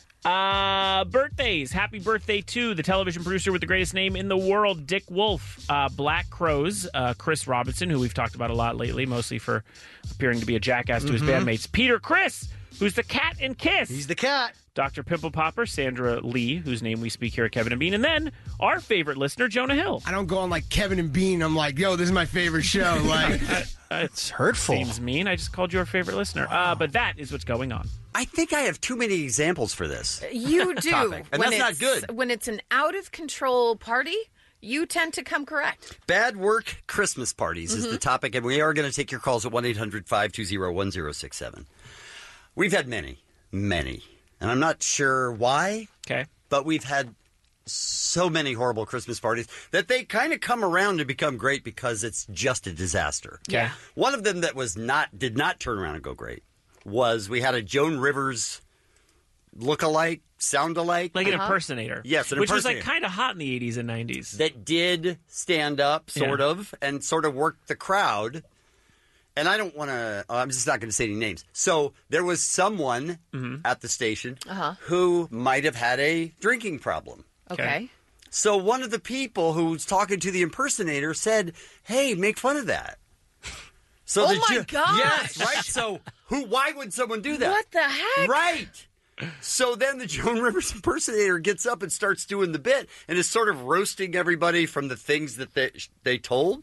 Uh, birthdays. Happy birthday to the television producer with the greatest name in the world, Dick Wolf. Uh, Black Crows, uh, Chris Robinson, who we've talked about a lot lately, mostly for appearing to be a jackass to his bandmates. Peter Criss, who's the cat in Kiss. He's the cat. Doctor Pimple Popper, Sandra Lee, whose name we speak here at Kevin and Bean. And then our favorite listener, Jonah Hill. I don't go on like Kevin and Bean. I'm like, yo, this is my favorite show. Like, It's hurtful. Seems mean. I just called you our favorite listener. Uh, but that is what's going on. I think I have too many examples for this. You do. Topic. And when that's not it's- good. When it's an out of control party, you tend to come correct. Bad work Christmas parties is Mhm. the topic, and we are going to take your calls at one eight hundred five two zero one zero six seven. We've had many, many, and I'm not sure why. Okay. But we've had so many horrible Christmas parties that they kind of come around to become great because it's just a disaster. Yeah. One of them that was not did not turn around and go great was we had a Joan Rivers look-alike, sound-alike. Like an impersonator. Yes, an Which was impersonator. like kind of hot in the eighties and nineties. That did stand up, sort Yeah. of, and sort of work the crowd. And I don't want to, I'm just not going to say any names. So there was someone at the station Uh-huh. who might have had a drinking problem. Okay. So one of the people who was talking to the impersonator said, "Hey, make fun of that." So Oh the my ju- gosh. Yes, right. So who? Why would someone do that? What the heck? Right. So then the Joan Rivers impersonator gets up and starts doing the bit and is sort of roasting everybody from the things that they they told,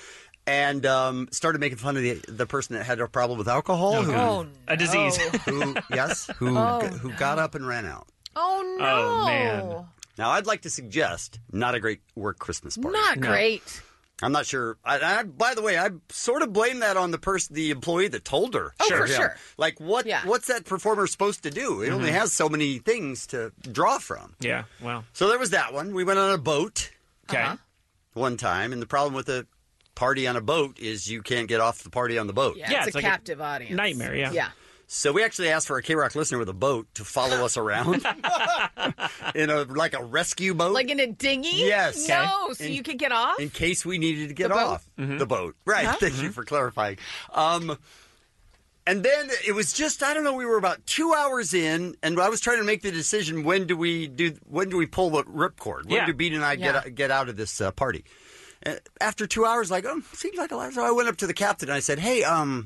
and um, started making fun of the the person that had a problem with alcohol, who, Oh, A disease. who yes, who Oh, who got up and ran out. Oh, no. Oh, man. Now I'd like to suggest not a great work Christmas party. Not No. great. I'm not sure. I, I, by the way, I sort of blame that on the person, the employee that told her. Oh, for Yeah. sure. Like, what? Yeah. What's that performer supposed to do? It only has so many things to draw from. Yeah, well. So there was that one. We went on a boat Okay. Uh-huh. one time, and the problem with a party on a boat is you can't get off the party on the boat. Yeah, it's, it's a like captive a audience. Nightmare, yeah. Yeah. So we actually asked for a K-Rock listener with a boat to follow us around in a like a rescue boat. Like in a dinghy? Yes. No, Okay. so In- you could get off? in case we needed to get The boat? off the boat. Right. Huh? Thank you for clarifying. Um, and then it was just, I don't know, we were about two hours in, and I was trying to make the decision, when do we do, when do we pull the ripcord? When Yeah. do Beat and I Yeah. get, get out of this uh, party? Uh, after two hours, like, oh, seems like a lot. So I went up to the captain and I said, hey, um,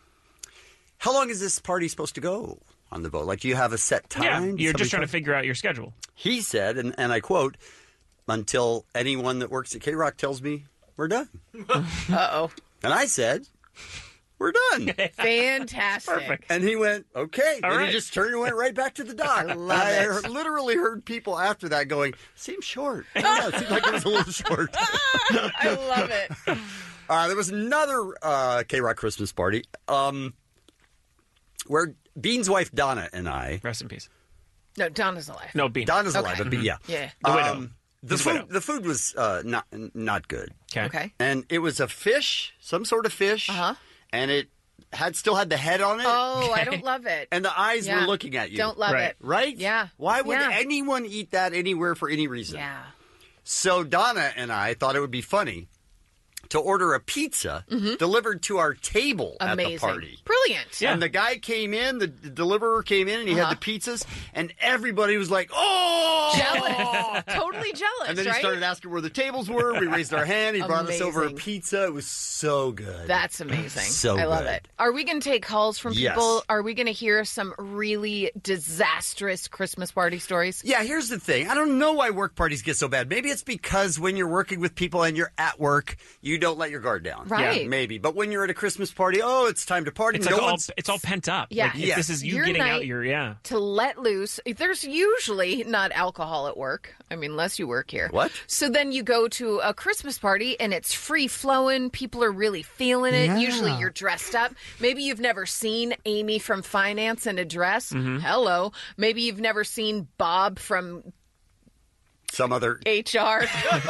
how long is this party supposed to go on the boat? Like, do you have a set time? Yeah, Did you're somebody just trying to tell- figure out your schedule. He said, and, and I quote, until anyone that works at K-Rock tells me we're done. Uh-oh. And I said, we're done. Fantastic. Perfect. And he went, okay. All and right. he just turned and went right back to the dock. I love I it. heard- literally heard people after that going, seems short. Yeah, it seemed like it was a little short. I love it. Uh, there was another uh, K-Rock Christmas party um, where Bean's wife Donna and I. Rest in peace. No, Donna's alive. No, Bean. Donna's Okay. alive, but Bean, yeah. Yeah. The widow. Um, the His food, widow. the food was uh, not not good, Okay. Okay. and it was a fish, some sort of fish, Uh-huh. and it had still had the head on it, Oh, I don't love it. and the eyes Yeah. were looking at you. Don't love Right. it. Right? Yeah. Why would Yeah. anyone eat that anywhere for any reason? Yeah. So Donna and I thought it would be funny to order a pizza delivered to our table Mm-hmm. Amazing. at the party. Brilliant. Yeah. And the guy came in, the, the deliverer came in, and he Uh-huh. had the pizzas, and everybody was like, oh! Jealous. Totally jealous, And then right? he started asking where the tables were. We raised our hand. He brought us over a Amazing. pizza. It was so good. That's amazing. So I love good. it. Are we going to take calls from Yes. people? Are we going to hear some really disastrous Christmas party stories? Yeah, here's the thing. I don't know why work parties get so bad. Maybe it's because when you're working with people and you're at work, you don't let your guard down. Right. Yeah, maybe. But when you're at a Christmas party, oh, it's time to party. It's no like all, one's... it's all pent up. Yeah. Like, if Yeah. this is you Your getting out night- your, yeah. To let loose. There's usually not alcohol at work. I mean, unless you work here. What? So then you go to a Christmas party and it's free flowing. People are really feeling it. Yeah. Usually you're dressed up. Maybe you've never seen Amy from finance in a dress. Hello. Maybe you've never seen Bob from Some other... H R.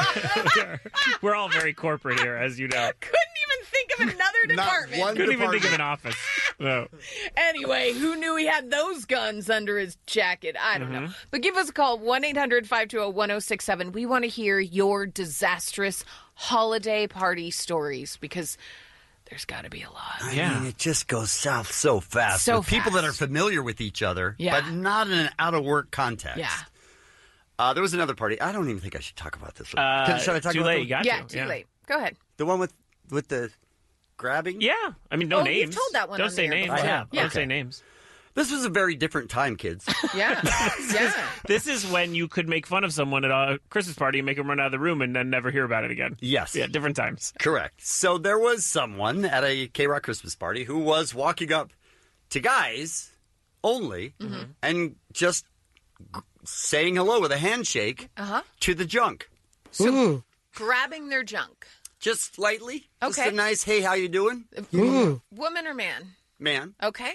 We're all very corporate here, as you know. Couldn't even think of another Not department. one Couldn't even think of department. an office. No. Anyway, who knew he had those guns under his jacket? I don't know. But give us a call, one eight hundred five two zero one zero six seven. We want to hear your disastrous holiday party stories because there's got to be a lot. I Yeah. mean, it just goes south so fast. So with people that are fast. familiar with each other, Yeah. but not in an out-of-work context. Yeah. Uh, there was another party. I don't even think I should talk about this one. Uh, Can- should I talk too about late. the- You got Yeah, to. too late. Go ahead. The one with with the grabbing? Yeah. I mean, no Oh, you've names. told that one Don't on say the air names. before. Yeah. I have. Don't say Okay. names. This was a very different time, kids. Yeah. yeah. This is when you could make fun of someone at a Christmas party and make them run out of the room and then never hear about it again. Yes. Yeah, different times. Correct. So there was someone at a K-Rock Christmas party who was walking up to guys only and just g- saying hello with a handshake Uh-huh. to the junk. Ooh. Grabbing their junk. Just lightly. Just Okay. a nice, hey, how you doing? Ooh. Woman or man? Man. Okay.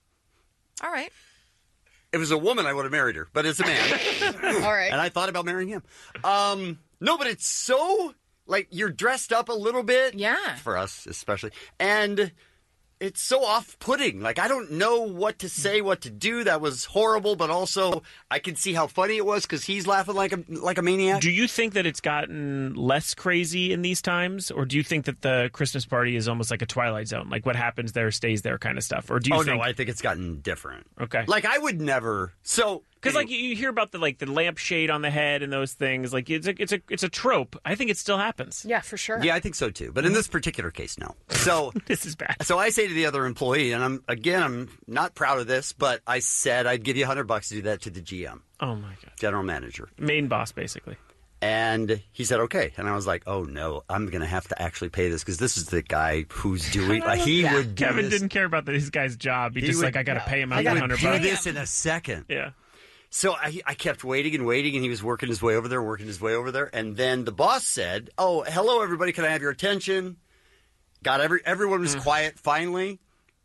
All right. If it was a woman, I would have married her, but it's a man. All right. And I thought about marrying him. Um, no, but it's so, like, you're dressed up a little bit. Yeah. For us, especially. And it's so off-putting. Like, I don't know what to say, what to do. That was horrible, but also I can see how funny it was because he's laughing like a like a maniac. Do you think that it's gotten less crazy in these times, or do you think that the Christmas party is almost like a Twilight Zone, like what happens there stays there kind of stuff? Or do you oh, think? no, I think it's gotten different. Okay. Like, I would never... So... Because like you you hear about the like the lampshade on the head and those things, like it's a it's a it's a trope. I think it still happens. Yeah, for sure. Yeah, I think so, too. But in this particular case, no. So... This is bad. So I say to the other employee, and I'm again, I'm not proud of this, but I said I'd give you a hundred bucks to do that to the G M, Oh my god. general manager, Main boss, basically. and he said okay, and I was like, oh no, I'm gonna have to actually pay this because this is the guy who's doing. Like, he Yeah. would do Kevin this. didn't care about this guy's job. He, He just would- like I got to pay him out I that would hundred do bucks. this in a second. Yeah. So I, I kept waiting and waiting, and he was working his way over there, working his way over there, and then the boss said, "Oh, hello, everybody. Can I have your attention?" Got every everyone was quiet finally.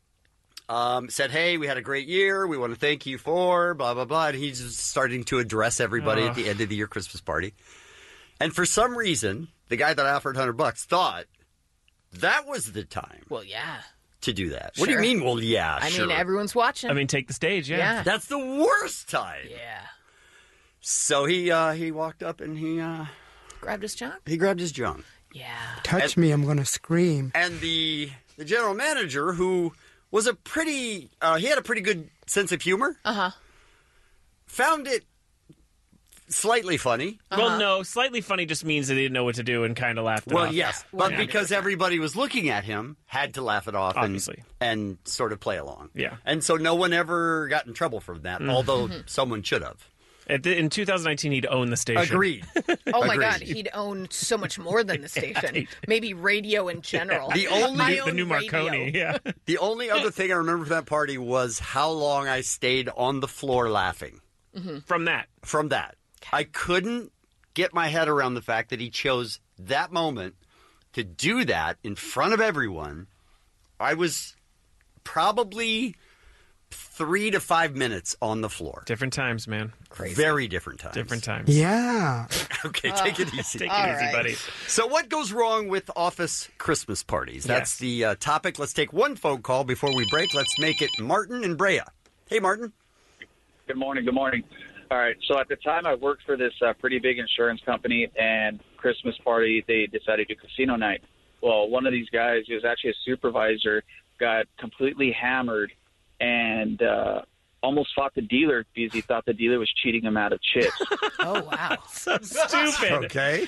Um, said, "Hey, we had a great year. We want to thank you for blah blah blah." And he's just starting to address everybody at the end of the year Christmas party. And for some reason, the guy that I offered hundred bucks thought that was the time. Well, yeah. To do that. What do you Sure. mean, well, yeah, I sure. mean, everyone's watching. I mean, take the stage, yeah. Yeah. That's the worst time. Yeah. So he uh, he walked up and he uh, Grabbed his junk? he grabbed his junk. Yeah. Touch me, I'm gonna scream. And the the general manager, who was a pretty, uh, he had a pretty good sense of humor, Uh-huh. found it slightly funny. Well, no, slightly funny just means that he didn't know what to do and kind of laughed it Well, off. yes, but because everybody was looking at him, had to laugh it off, Obviously. and, and sort of play along. Yeah. And so no one ever got in trouble from that, Mm. although Mm-hmm. someone should have. At the, in two thousand nineteen, he'd own the station. Agreed. Oh my Agreed. God, he'd own so much more than the station. Maybe radio in general. The only I the own new radio. Marconi, yeah. The only other thing I remember from that party was how long I stayed on the floor laughing. Mm-hmm. From that. From that. I couldn't get my head around the fact that he chose that moment to do that in front of everyone. I was probably three to five minutes on the floor. Different times, man. Crazy. Very different times. Different times. Yeah. Okay, take it easy. Take it All easy, right. buddy. So what goes wrong with office Christmas parties? That's Yes. the uh, topic. Let's take one phone call before we break. Let's make it Martin and Brea. Hey, Martin. Good morning. Good morning. All right. So at the time, I worked for this uh, pretty big insurance company, and Christmas party, they decided to do casino night. Well, one of these guys, he was actually a supervisor, got completely hammered and uh, almost fought the dealer because he thought the dealer was cheating him out of chips. Oh, wow. So stupid. Okay.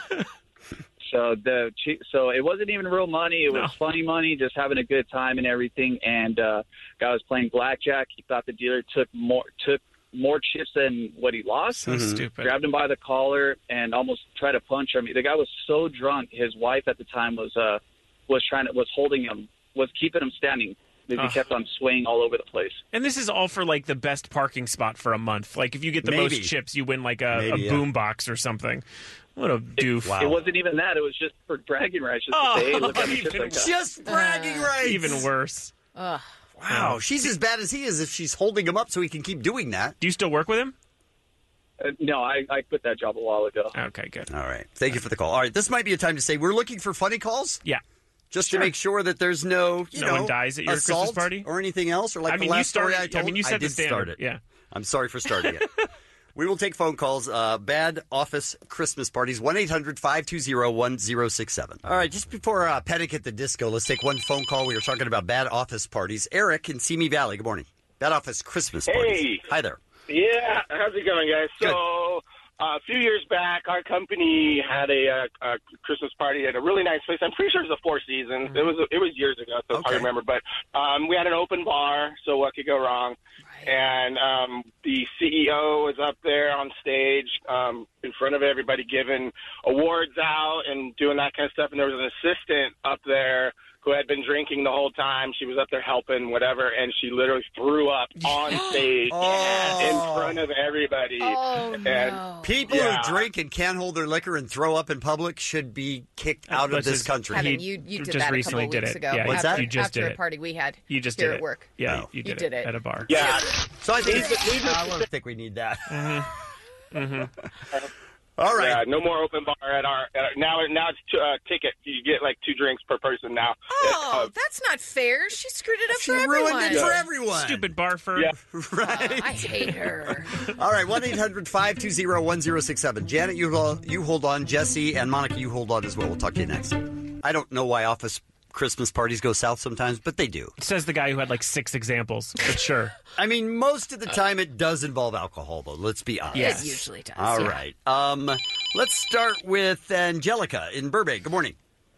So the che- so it wasn't even real money. It was No. funny money, just having a good time and everything. And uh, guy was playing blackjack. He thought the dealer took more took more chips than what he lost. So stupid. Grabbed him by the collar and almost tried to punch him. The guy was so drunk. His wife at the time was uh was trying to was holding him, was keeping him standing because Ugh. he kept on swaying all over the place. And this is all for like the best parking spot for a month. Like if you get the Maybe. most chips, you win like a, Maybe, a yeah. boom box or something. What a doof. It wasn't even that. It was just for bragging rights. Just Oh, to say, hey, look at the even chips I got. Just bragging rights. Even worse. Ugh. Wow, she's as bad as he is if she's holding him up so he can keep doing that. Do you still work with him? Uh, no, I, I quit that job a while ago. Okay, good. All right. Thank you for the call. All right, this might be a time to say we're looking for funny calls. Yeah. Just Sure. to make sure that there's no, you No know, one dies at your Christmas assault party? or anything else, or like I mean, the you last story started- I I told. mean, you set the did start standard, it. yeah. I'm sorry for starting it. We will take phone calls. Uh, bad office Christmas parties. one eight hundred five two zero one zero six seven. All right, just before uh, Panic at the Disco, let's take one phone call. We were talking about bad office parties. Eric in Simi Valley. Good morning. Bad office Christmas parties. Hey. Hi there. Yeah, how's it going, guys? So, uh, a few years back, our company had a, uh, a Christmas party at a really nice place. I'm pretty sure it was the Four Seasons. It was it was years ago, so I remember. But um, we had an open bar, so what could go wrong? And um, the C E O was up there on stage um, in front of everybody giving awards out and doing that kind of stuff. And there was an assistant up there who had been drinking the whole time. She was up there helping, whatever, and she literally threw up on stage in front of everybody. Oh, and no. People Yeah. who drink and can't hold their liquor and throw up in public should be kicked out of Let's this just- country. Kevin, you, you did just that a recently couple did weeks it. ago. Yeah, What's after, that? You just after did a it. party we had You just here did at it. work. Yeah, No. you, You did, did it. at a bar. yeah. So I think Leave it- leave it- I don't think we need that. Mm-hmm. Mm-hmm. All right. Yeah, no more open bar at our. At our now, now it's t- uh, ticket. You get like two drinks per person now. Oh, Uh, that's not fair. She screwed it up She for ruined everyone. it for everyone. Stupid barfer. Yeah. Right. I hate her. All right, one eight hundred five two zero one zero six seven. Janet, you hold, you hold on. Jesse and Monica, you hold on as well. We'll talk to you next. I don't know why office Christmas parties go south sometimes, but they do. Says the guy who had like six examples, but sure. I mean, most of the time it does involve alcohol, though. Let's be honest. Yes. It usually does. All yeah. right. Um, let's start with Angelica in Burbank. Good morning.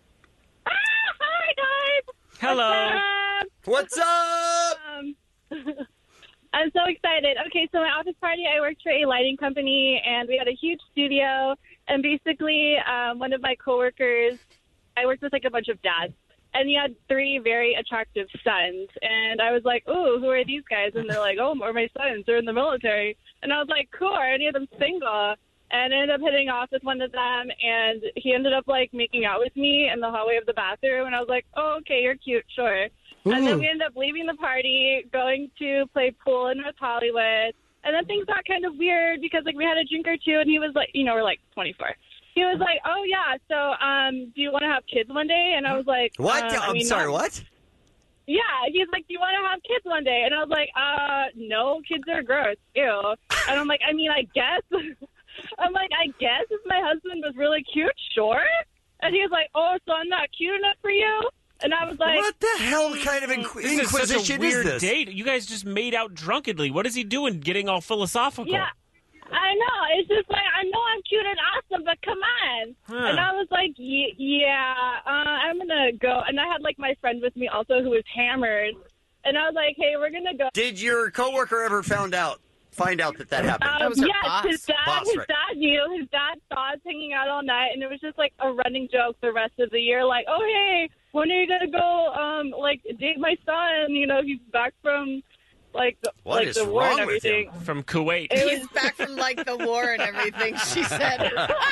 Hi, guys. Hello. What's up? Um, I'm so excited. Okay, so my office party, I worked for a lighting company, and we had a huge studio. And basically, um, one of my coworkers, I worked with like a bunch of dads, and he had three very attractive sons. And I was like, "Ooh, who are these guys?" And they're like, "Oh, are my sons? They're in the military." And I was like, "Cool, are any of them single?" And I ended up hitting off with one of them, and he ended up like making out with me in the hallway of the bathroom. And I was like, "Oh, okay, you're cute, sure." And then we ended up leaving the party, going to play pool in North Hollywood. And then things got kind of weird because, like, we had a drink or two, and he was like, you know, we're like twenty-four. he was like, "Oh yeah, so um, do you want to have kids one day?" And I was like, What? Uh, I I'm mean, sorry, not- what? Yeah, he's like, "Do you want to have kids one day?" And I was like, "Uh, no, kids are gross, ew." And I'm like, "I mean, I guess." I'm like, "I guess if my husband was really cute, sure." And he was like, "Oh, so I'm not cute enough for you?" And I was like, What the hell kind of inqu- This is inquisition such a weird is this? date. You guys just made out drunkenly. What is he doing getting all philosophical? Yeah, I know. It's just like, I know I'm cute and awesome, but come on. Huh. And I was like, y- yeah, uh, I'm going to go. And I had, like, my friend with me also who was hammered. And I was like, hey, we're going to go. Did your coworker ever found out, find out that that happened? Um, yes, his dad, Boss, his right. dad knew. His dad saw us hanging out all night, and it was just like a running joke the rest of the year. Like, oh hey, when are you gonna go? Um, like date my son? You know, he's back from like the, What like is the war and wrong with everything. him? From Kuwait. It was back from like the war and everything. She said.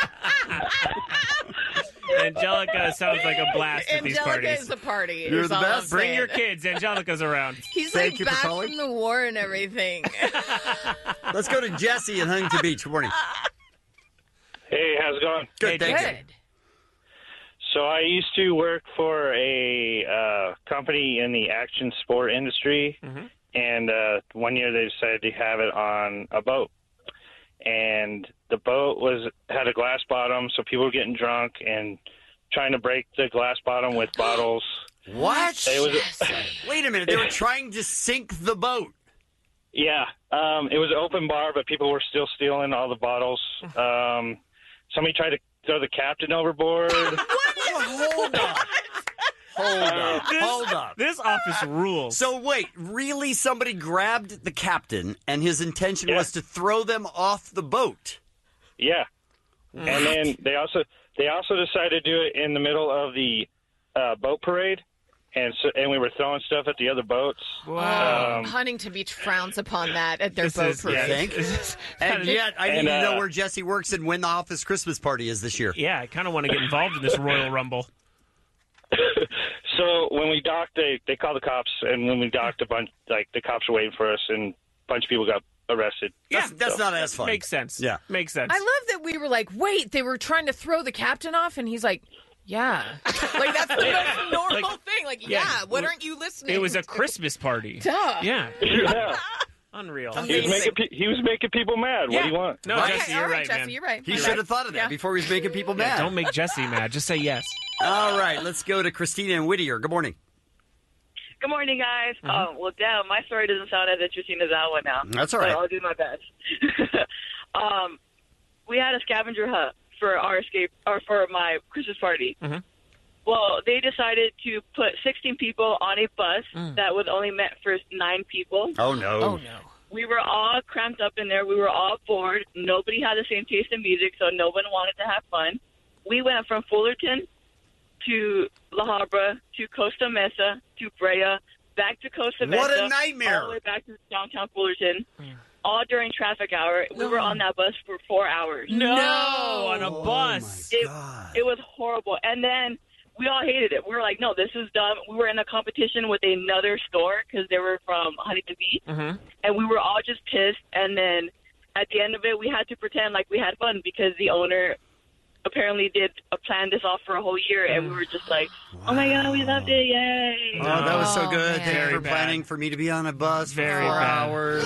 Angelica sounds like a blast at these Angelica parties. is a party. You're is the all I'm best. Bring saying. your kids. Angelica's around. He's Thank like you for back calling. from the war and everything. Let's go to Jesse in Huntington Beach. Good morning. Hey, how's it going? Good, thank you. So I used to work for a uh, company in the action sport industry, and uh, one year they decided to have it on a boat. And the boat was had a glass bottom, so people were getting drunk and trying to break the glass bottom with bottles. What? It was, Wait a minute. They were trying to sink the boat. Yeah, um, it was an open bar, but people were still stealing all the bottles. Um, somebody tried to throw the captain overboard. Hold on. Hold on. This- Hold on. This office rules. So wait, really somebody grabbed the captain and his intention was to throw them off the boat. Yeah, and then they also they also decided to do it in the middle of the uh, boat parade, and so and we were throwing stuff at the other boats. Um, Huntington Beach frowns upon that at their This boat is- parade. you think? And yet, I need And, to know uh, where Jesse works and when the office Christmas party is this year. Yeah, I kind of want to get involved in this Royal Rumble. So when we docked, they they called the cops, and when we docked, a bunch like the cops were waiting for us, and a bunch of people got arrested. That's, that's not as fun. Makes sense. Yeah. Makes sense. I love that we were like, wait, they were trying to throw the captain off, and he's like, yeah. Like, that's the most normal Like, thing. Like, yeah. yeah, what aren't you listening It was a to? Christmas party. Duh. Yeah. Yeah. Unreal. He was making pe- he was making people mad. What do you want? No, Okay, Jesse, all you're right, right, Jesse, man. you're right. He You're should right. have thought of that Yeah. before he was making people Yeah, mad. don't make Jesse mad. Just say yes. All right, let's go to Christina and Whittier. Good morning. Good morning, guys. Mm-hmm. Oh, well, damn, my story doesn't sound as interesting as that one now. That's all But right. I'll do my best. um, we had a scavenger hunt for our escape, or for my Christmas party. Mm-hmm. Well, they decided to put sixteen people on a bus Mm. that was only meant for nine people. Oh, no. Oh, no. We were all cramped up in there. We were all bored. Nobody had the same taste in music, so no one wanted to have fun. We went from Fullerton to La Habra to Costa Mesa to Brea, back to Costa Mesa. What a nightmare. All the way back to downtown Fullerton, all during traffic hour. We were on that bus for four hours. No, on a bus. It, it was horrible. And then we all hated it. We were like, no, this is dumb. We were in a competition with another store because they were from Huntington Beach. Mm-hmm. And we were all just pissed. And then at the end of it, we had to pretend like we had fun because the owner apparently did uh, plan this off for a whole year. And we were just like, oh, my God, we loved it. Yay. Oh, that was so Oh, good. man. Thank you Very for bad. planning for me to be on a bus Very for four bad. hours.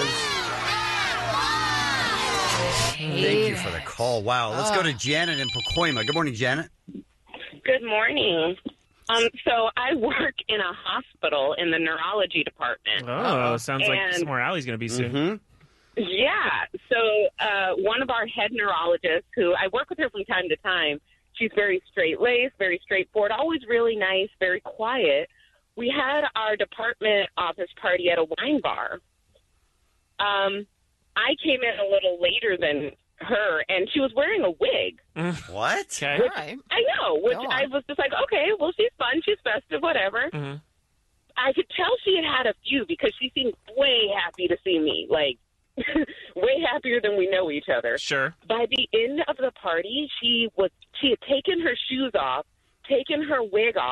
Thank you for the call. Wow. Let's go to Janet in Pacoima. Good morning, Janet. Good morning. Um, so I work in a hospital in the neurology department. Oh, sounds like And- somewhere Allie's going to be soon. Mm-hmm. Yeah. So uh, one of our head neurologists, who I work with her from time to time, she's very straight-laced, very straightforward, always really nice, very quiet. We had our department office party at a wine bar. Um, I came in a little later than her, and she was wearing a wig. What? Okay. Which, All right. I know, which Go on. I was just like, okay, well, she's fun, she's festive, whatever. Mhm. I could tell she had had a few because she seemed way happy to see me, like way happier than we know each other. Sure. By the end of the party, she was she had taken her shoes off, taken her wig off,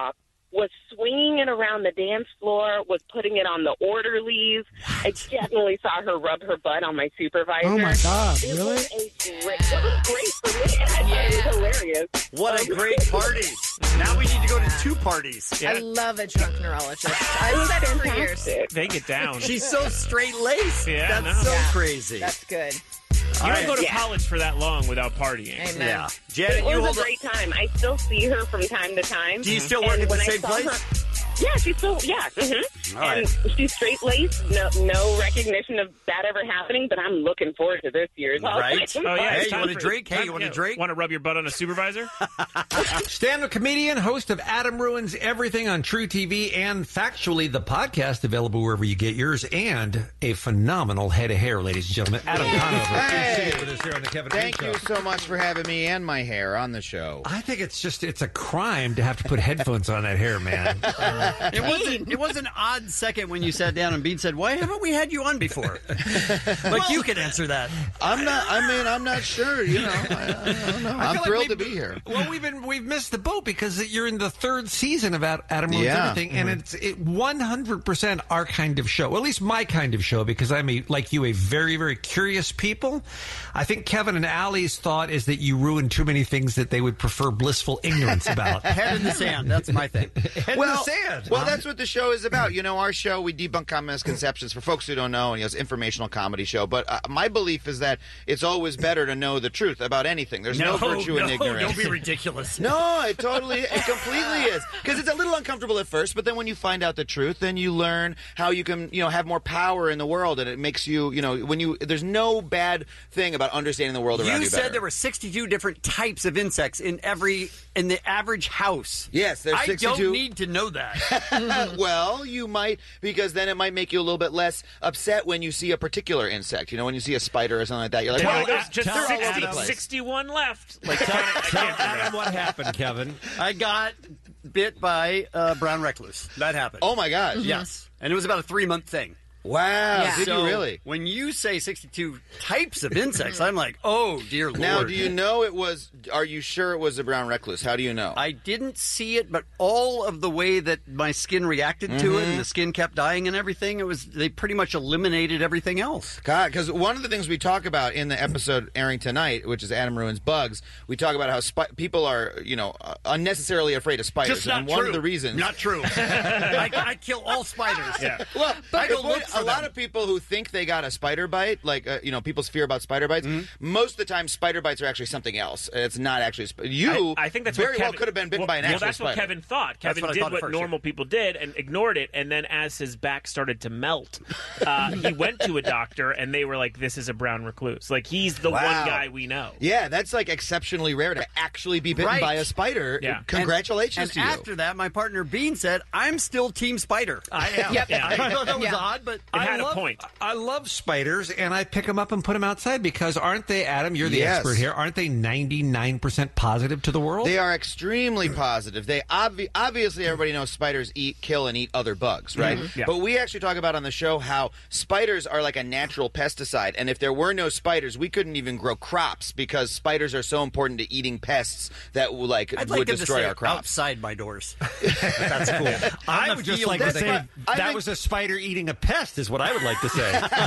was swinging it around the dance floor, was putting it on the orderlies. I definitely saw her rub her butt on my supervisor. Oh, my God, it really? Was a great, it was great for me, and I thought it was hilarious. What a great party. Now we need to go to two parties. I love a drunk neurologist. I've said it for years. They get down. She's so straight-laced. Yeah, That's no. so Yeah. crazy. That's good. You don't go to Yeah. college for that long without partying. Amen. Yeah. Janet, It you was hold a great time. I still see her from time to time. Do you still work And at the when I same saw place? her- yeah, she's still, yeah. Mm-hmm. All right. And she's straight laced. No, no recognition of that ever happening, but I'm looking forward to this year's. Right? Oh, yeah. Hey, it's you time want a for- drink? Hey, time- you want a yeah, drink? Want to rub your butt on a supervisor? Stand-up comedian, host of Adam Ruins Everything on True T V, and Factually, the podcast, available wherever you get yours, and a phenomenal head of hair, ladies and gentlemen. Adam Conover. Hey. Good to see you with us here on the Kevin Thank Payne you Show. so much for having me and my hair on the show. I think it's just, it's a crime to have to put headphones on that hair, man. It wasn't. It was an odd second when you sat down and Bean said, "Why haven't we had you on before?" Like you could answer that. I'm not. I mean, I'm not sure. You know, I, I don't know. I I'm feel like thrilled to we've- be here. Well, we've been we've missed the boat because you're in the third season of Ad- Adam Ruins Yeah. Everything, and Mhm. it's it one hundred percent our kind of show. At least my kind of show, because I'm a like you, a very very curious people. I think Kevin and Allie's thought is that you ruin too many things that they would prefer blissful ignorance about. Head in the sand. That's my thing. Head well, in the sand. well, that's what the show is about. You know, our show, we debunk common misconceptions for folks who don't know, and you know, it's an informational comedy show. But uh, my belief is that it's always better to know the truth about anything. There's no, virtue in no, ignorance. Don't be ridiculous. No, it totally, it completely is. Because it's a little uncomfortable at first, but then when you find out the truth, then you learn how you can, you know, have more power in the world, and it makes you, you know, when you, there's no bad thing about understanding the world around you You said better. there were sixty-two different types of insects in every in the average house. Yes, there's I sixty-two. don't need to know that. Well, you might, because then it might make you a little bit less upset when you see a particular insect. You know, when you see a spider or something like that, you're like, Tell well, there's there's just they're all over sixty, the place. sixty-one left. Like, Tell, I can't tell do that. Adam what happened, Kevin. I got bit by a brown recluse. That happened. Oh my gosh! Yes, and it was about a three-month thing. Wow! Yeah. Did So, you really? When you say sixty-two types of insects, I'm like, oh dear lord. Now, do you know it was? Are you sure it was a brown recluse? How do you know? I didn't see it, but all of the way that my skin reacted to Mm-hmm. it, and the skin kept dying and everything, it was they pretty much eliminated everything else. God, because one of the things we talk about in the episode airing tonight, which is Adam Ruins Bugs, we talk about how spi- people are, you know, uh, unnecessarily afraid of spiders. Just not and one true. of the reasons, Not true. I, I kill all spiders. Yeah. Well, I go but what- look for a lot them. of people who think they got a spider bite, like uh, you know, people's fear about spider bites. Most of the time, spider bites are actually something else. It's not actually. Sp- you, I, I think that's very what well Kevin, could have been bitten well, by an well, actual that's spider. what Kevin thought. That's Kevin what I did thought at what first, normal people did and ignored it. And then as his back started to melt, uh, he went to a doctor, and they were like, "This is a brown recluse." Like he's the Wow. one guy we know. Yeah, that's like exceptionally rare to actually be bitten Right. by a spider. Yeah. Congratulations and, to and you. after that, my partner Bean said, "I'm still Team Spider." I am. Yep. Yeah. I thought that was Yeah. odd, but It I had love, a point. I love spiders, and I pick them up and put them outside because aren't they, Adam? You're the Yes. expert here. Aren't they ninety-nine percent positive to the world? They are extremely positive. They obvi- obviously everybody knows spiders eat, kill, and eat other bugs, right? Mhm. Yeah. But we actually talk about on the show how spiders are like a natural pesticide, and if there were no spiders, we couldn't even grow crops because spiders are so important to eating pests that will, like I'd would like them to destroy say our crops. outside my doors. That's cool. I On would the just field, like to that's say what- I that think- was a spider eating a pest, is what I would like to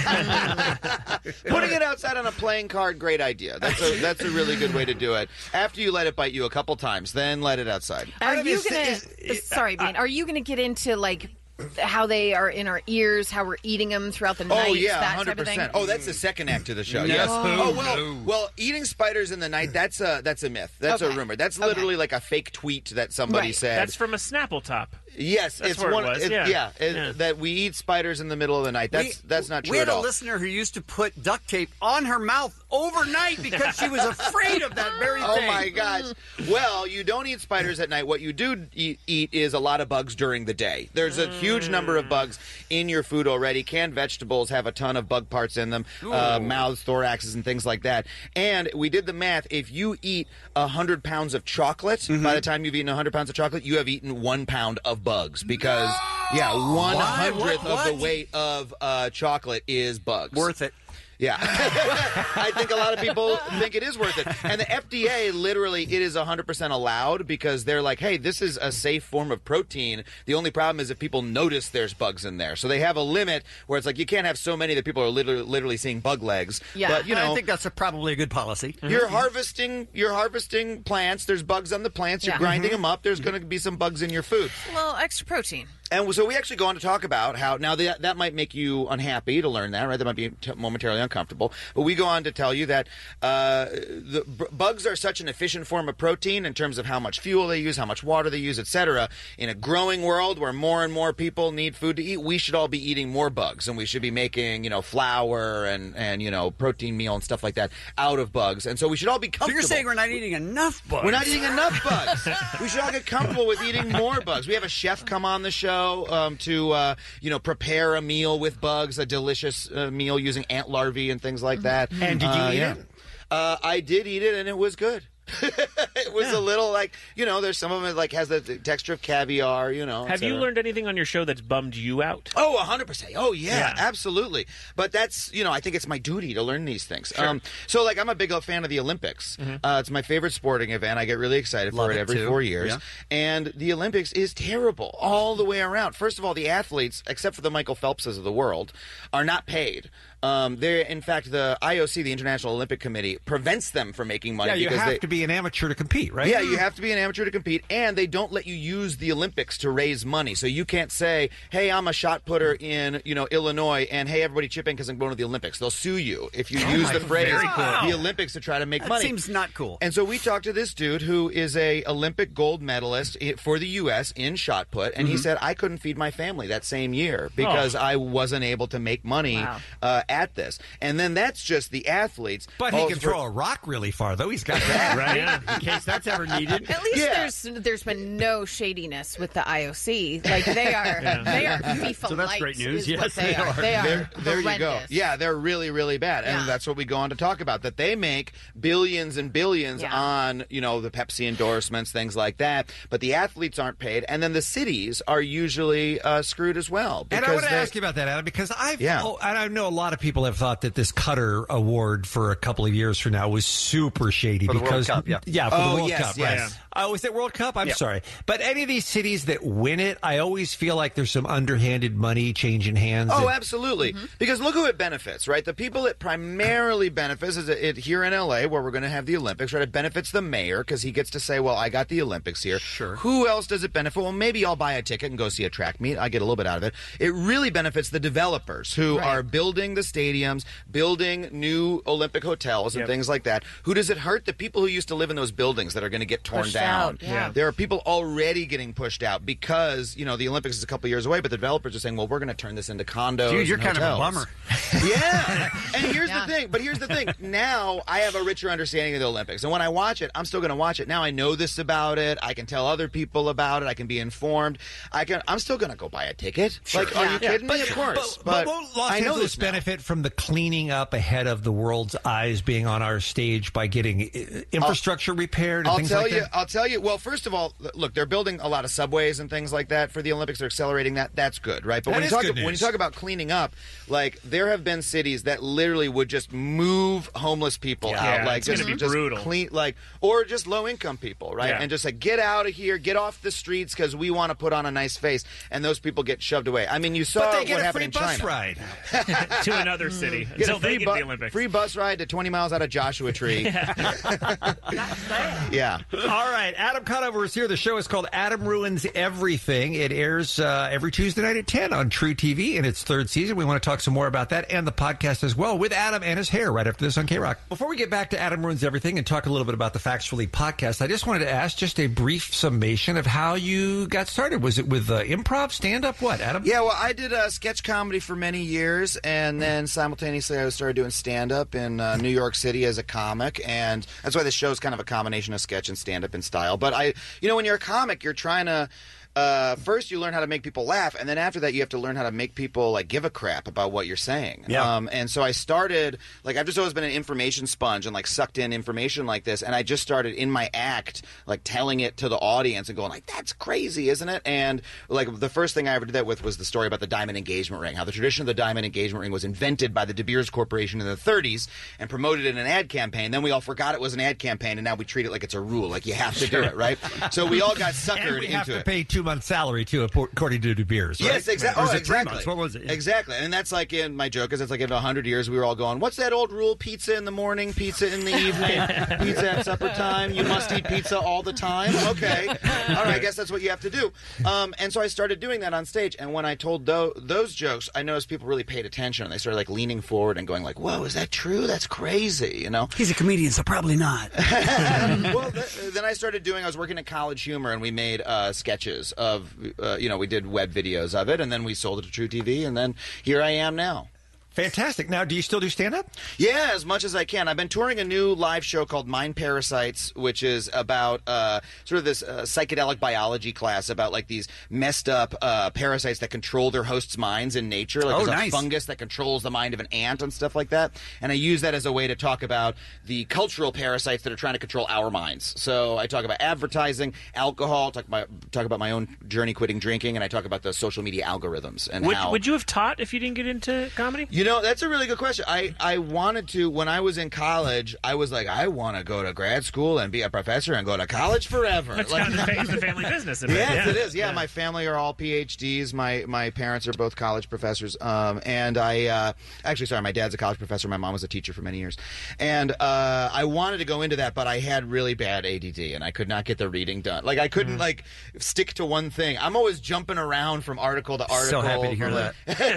say. Putting it outside on a playing card, great idea. That's a that's a really good way to do it. After you let it bite you a couple times, then let it outside. Are Adam, you is- gonna? is- sorry, Bean. Are you gonna get into like how they are in our ears, how we're eating them throughout the night? Oh yeah, that hundred type of thing? percent. Oh, that's the second act of the show. No. Yes. Oh, Oh well, no. well, eating spiders in the night that's a that's a myth. That's a Okay. rumor. That's Okay. literally like a fake tweet that somebody Right. said. That's from a Snapple top. yes, that's it's where it one. was, it- yeah. it- Yeah. that we eat spiders in the middle of the night. That's We- that's not true We had at a all. listener who used to put duct tape on her mouth overnight because she was afraid of that very Oh thing. my gosh! Well, you don't eat spiders at night. What you do eat, eat is a lot of bugs during the day. There's a huge number of bugs in your food already. Canned vegetables have a ton of bug parts in them, uh, mouths, thoraxes, and things like that. And we did the math. If you eat a hundred pounds of chocolate, by the time you've eaten a hundred pounds of chocolate, you have eaten one pound of bugs because yeah, one Why? hundredth What? of the What? weight of uh, chocolate is bugs. Worth it. Yeah. I think a lot of people think it is worth it. And the F D A, literally, it is one hundred percent allowed because they're like, hey, this is a safe form of protein. The only problem is if people notice there's bugs in there. So they have a limit where it's like you can't have so many that people are literally, literally seeing bug legs. Yeah, but, you know, I think that's a, probably a good policy. You're harvesting you're harvesting plants. There's bugs on the plants. You're Yeah. grinding Mhm. them up. There's going to be some bugs in your food. A little extra protein. And so we actually go on to talk about how now that that might make you unhappy to learn that, right? That might be t- momentarily uncomfortable. But we go on to tell you that uh, the b- bugs are such an efficient form of protein in terms of how much fuel they use, how much water they use, et cetera. In a growing world where more and more people need food to eat, we should all be eating more bugs, and we should be making, you know, flour and and you know protein meal and stuff like that out of bugs. And so we should all be So comfortable. you're saying we're not eating enough bugs? We're not eating enough bugs. We should all get comfortable with eating more bugs. We have a chef come on the show um, to, uh, you know, prepare a meal with bugs, a delicious uh, meal using ant larvae and things like that. And did you Uh, eat yeah. it? Uh, I did eat it, and it was good. It was a little like, you know, there's some of it like has the texture of caviar, you know. et Have you cetera. learned anything on your show that's bummed you out? Oh, one hundred percent. Oh, yeah, Yeah. absolutely. But that's, you know, I think it's my duty to learn these things. Sure. Um, so, like, I'm a big fan of the Olympics. Uh, it's my favorite sporting event. I get really excited Love for it, it, every too. four years. Yeah. And the Olympics is terrible all the way around. First of all, the athletes, except for the Michael Phelpses of the world, are not paid. Um, they're, in fact, the I O C, the International Olympic Committee, prevents them from making money Yeah, you because have they, to be an amateur to compete, right? yeah, you have to be an amateur to compete, and they don't let you use the Olympics to raise money. So you can't say, "Hey, I'm a shot putter in you know Illinois," and "Hey, everybody chip in because I'm going to the Olympics." They'll sue you if you Oh use my- the phrase very cool. "the Olympics" to try to make That money. seems not cool. And so we talked to this dude who is a Olympic gold medalist i- for the U S in shot put, and he Mhm. said, "I couldn't feed my family that same year because Oh. I wasn't able to make money Wow. uh, at this." And then that's just the athletes. But he Oh, can for- throw a rock really far, though. He's got that. Right? In case that's ever needed. At least Yeah. there's there's been no shadiness with the I O C. Like they are Yeah. they are FIFA So that's light great news. is Yes, what they, they are. are. They are There, there you go. horrendous. Yeah, they're really, really bad, and Yeah. that's what we go on to talk about. That they make billions and billions Yeah. on, you know, the Pepsi endorsements, things like that. But the athletes aren't paid, and then the cities are usually uh, screwed as well. And I because want to they- ask you about that, Adam, because I've Yeah. oh, and I know a lot of people have thought that this Cutter Award for a couple of years from now was super shady For the World because Cup, yeah. for Oh, the World yes, Cup, yes. right? Oh, is it World Cup? I'm Yeah. sorry, but any of these cities that win it, I always feel like there's some underhanded money changing hands. Oh, and- absolutely. Because look who it benefits, right? The people it primarily benefits is it here in L A, where we're going to have the Olympics, right? It benefits the mayor because he gets to say, well, I got the Olympics here. Sure. Who else does it benefit? Well, maybe I'll buy a ticket and go see a track meet. I get a little bit out of it. It really benefits the developers who Right. are building the stadiums, building new Olympic hotels and Yep. things like that. Who does it hurt? The people who used to live in those buildings that are going to get torn Pushed down. out, yeah. There are people already getting pushed out because, you know, the Olympics is a couple years away, but the developers are saying, well, we're going to turn this into condos. Dude, you're and kind of a hotels. bummer. Yeah. And here's Yeah. the thing. But here's the thing. Now I have a richer understanding of the Olympics. And when I watch it, I'm still going to watch it. Now I know this about it. I can tell other people about it. I can be informed. I can, I'm still going to go buy a ticket. Like, are Yeah. you kidding me? Of But, course. but, But, won't Los I know Angeles this now. benefit from the cleaning up ahead of the world's eyes being on our stage by getting uh, infrastructure repaired and I'll things tell like you. that? I'll tell you. Well, first of all, look, they're building a lot of subways and things like that for the Olympics. They're accelerating that. That's good, right? But That when you is talk good when you news. talk about cleaning up, like there have been cities that literally would just move homeless people Yeah, out, like it's gonna just, be just brutal. clean, like or just low income people, right? Yeah. And just like get out of here, get off the streets because we want to put on a nice face, and those people get shoved away. I mean, you saw But they what get a happened free in bus China. ride. to another city Get until a they free, get bu- the Olympics. free bus ride to twenty miles out of Joshua Tree. Yeah. All right, Adam Conover is here. The show is called Adam Ruins Everything. It airs uh, every Tuesday night at ten on True T V in its third season. We want to talk some more about that and the podcast as well with Adam and his hair right after this on K-Rock. Before we get back to Adam Ruins Everything and talk a little bit about the Factually podcast, I just wanted to ask just a brief summation of how you got started. Was it with uh, improv, stand-up, what, Adam? Yeah, well, I did uh, sketch comedy for many years, and then simultaneously I started doing stand-up in uh, New York City as a comic, and that's why this show is kind of a combination of sketch and stand-up in style. But I, you know, when you're a comic, you're trying to uh, first you learn how to make people laugh, and then after that you have to learn how to make people like give a crap about what you're saying. Yeah. Um, and so I started like I've just always been an information sponge and like sucked in information like this, and I just started in my act like telling it to the audience and going like, that's crazy, isn't it? And like the first thing I ever did that with was the story about the diamond engagement ring, how the tradition of the diamond engagement ring was invented by the De Beers Corporation in the thirties and promoted in an ad campaign. Then we all forgot it was an ad campaign, and now we treat it like it's a rule, like you have to do it, right? So we all got suckered and we into have to it. pay two months' salary too, according to De Beers. Right? Yes, exactly. Or is Oh, it three exactly. months? What was it? Yeah. Exactly. And that's like in my joke is it's like in a hundred years we were all going, what's that old rule? Pizza in the morning, pizza in the evening, pizza at supper time. You must eat pizza all the time. Okay. All right. I guess that's what you have to do. Um, and so I started doing that on stage. And when I told tho- those jokes, I noticed people really paid attention, and they started like leaning forward and going like, whoa, is that true? That's crazy. You know? He's a comedian, so probably not. Well, th- then I started doing, I was working at College Humor, and we made uh, sketches of, uh, you know, we did web videos of it, and then we sold it to True T V, and then here I am now. Fantastic. Now, do you still do stand-up? Yeah, as much as I can. I've been touring a new live show called Mind Parasites, which is about uh, sort of this uh, psychedelic biology class about like these messed up uh, parasites that control their hosts' minds in nature. Like Oh, there's nice. a fungus that controls the mind of an ant and stuff like that. And I use that as a way to talk about the cultural parasites that are trying to control our minds. So I talk about advertising, alcohol, talk about talk about my own journey quitting drinking, and I talk about the social media algorithms and Would, how. would you have taught if you didn't get into comedy? You know, that's a really good question. I, I wanted to, when I was in college, I was like, I want to go to grad school and be a professor and go to college forever. That's like, kind of the, fa- the family business. A bit, Yes, yeah. it is. Yeah, my family are all P H Ds. My my parents are both college professors. Um, and I, uh, actually, sorry, my dad's a college professor. My mom was a teacher for many years. And uh, I wanted to go into that, but I had really bad A D D, and I could not get the reading done. Like, I couldn't, Mm-hmm. like, stick to one thing. I'm always jumping around from article to article. So happy to hear that.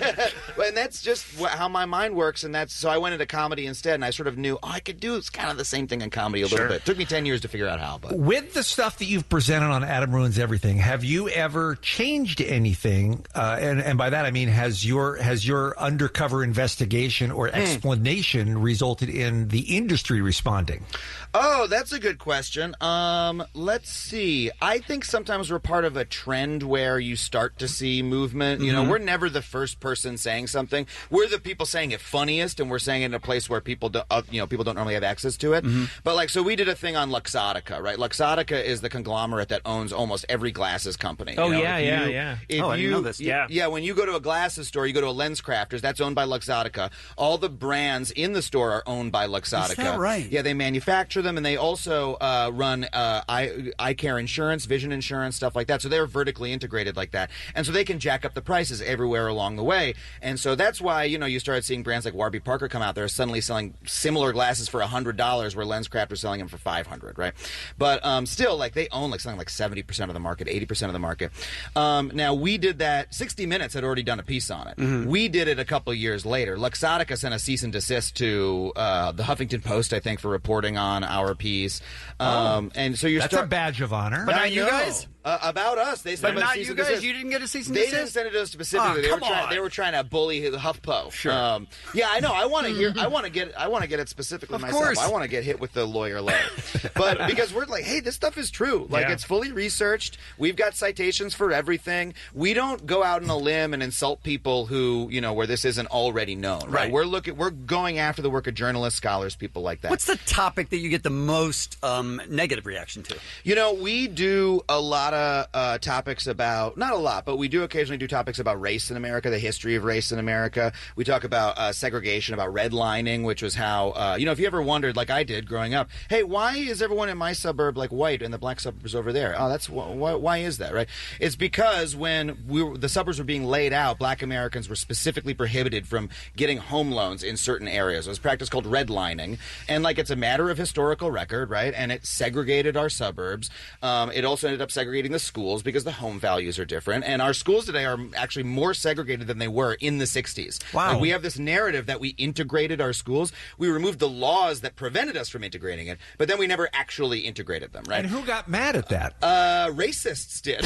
And that's just wh- how my mind works, and that's so I went into comedy instead, and I sort of knew, oh, I could do it's kind of the same thing in comedy a Sure. little bit. It took me ten years to figure out how, but With the stuff that you've presented on Adam Ruins Everything, have you ever changed anything? Uh, and, and by that I mean, has your has your undercover investigation or explanation resulted in the industry responding? Oh, that's a good question. Um, let's see. I think sometimes we're part of a trend where you start to see movement. You know, Mhm. we're never the first person saying something. We're the people saying it funniest, and we're saying it in a place where people don't, uh, you know, people don't normally have access to it. Mhm. But like, so we did a thing on Luxottica, right? Luxottica is the conglomerate that owns almost every glasses company. Oh, You know, yeah, if yeah, you- yeah. If Oh, I didn't you, know this. Yeah, yeah. When you go to a glasses store, you go to a Lens Crafters. That's owned by Luxottica. All the brands in the store are owned by Luxottica. Is that right? Yeah, they manufacture them, and they also uh, run uh, eye, eye care insurance, vision insurance, stuff like that. So they're vertically integrated like that. And so they can jack up the prices everywhere along the way. And so that's why, you know, you started seeing brands like Warby Parker come out there suddenly selling similar glasses for one hundred dollars where LensCraft was selling them for five hundred dollars, right? But um, still, like, they own like something like seventy percent of the market, eighty percent of the market. Um, now, we did that. sixty minutes had already done a piece on it. Mhm. We did it a couple years later. Luxottica sent a cease and desist to uh, the Huffington Post, I think, for reporting on our piece. Um, and so you're That's start- a badge of honor. But I not you know. guys? Uh, about us, they sent But us not cease you and guys? desist. You didn't get a cease and They desist? didn't send it to us specifically. Oh, they were come trying. on. They were trying to bully the HuffPo. Sure. Um, yeah, I know. I want to hear. I want to get. I want to get it specifically Of myself. course. I want to get hit with the lawyer letter, but because we're like, hey, this stuff is true. Like, Yeah. it's fully researched. We've got citations for everything. We don't go out on a limb and insult people who, you know, where this isn't already known. Right. Right. We're looking. We're going after the work of journalists, scholars, people like that. What's the topic that you get the most um, negative reaction to? You know, we do a lot of uh, topics about, not a lot, but we do occasionally do topics about race in America, the history of race in America. We talk about uh, segregation, about redlining, which was how, uh, you know, if you ever wondered, like I did growing up, hey, why is everyone in my suburb like white and the black suburbs over there? Oh, that's wh- wh- why is that, right? It's because when we were, the suburbs were being laid out, black Americans were specifically prohibited from getting home loans in certain areas. It was a practice called redlining, and like it's a matter of historical record, right? And it segregated our suburbs. Um, it also ended up segregating the schools because the home values are different. And our schools today are actually more segregated than they were in the sixties. Wow. Like, we have this narrative that we integrated our schools. We removed the laws that prevented us from integrating it, but then we never actually integrated them, right? And who got mad at that? Uh, racists did.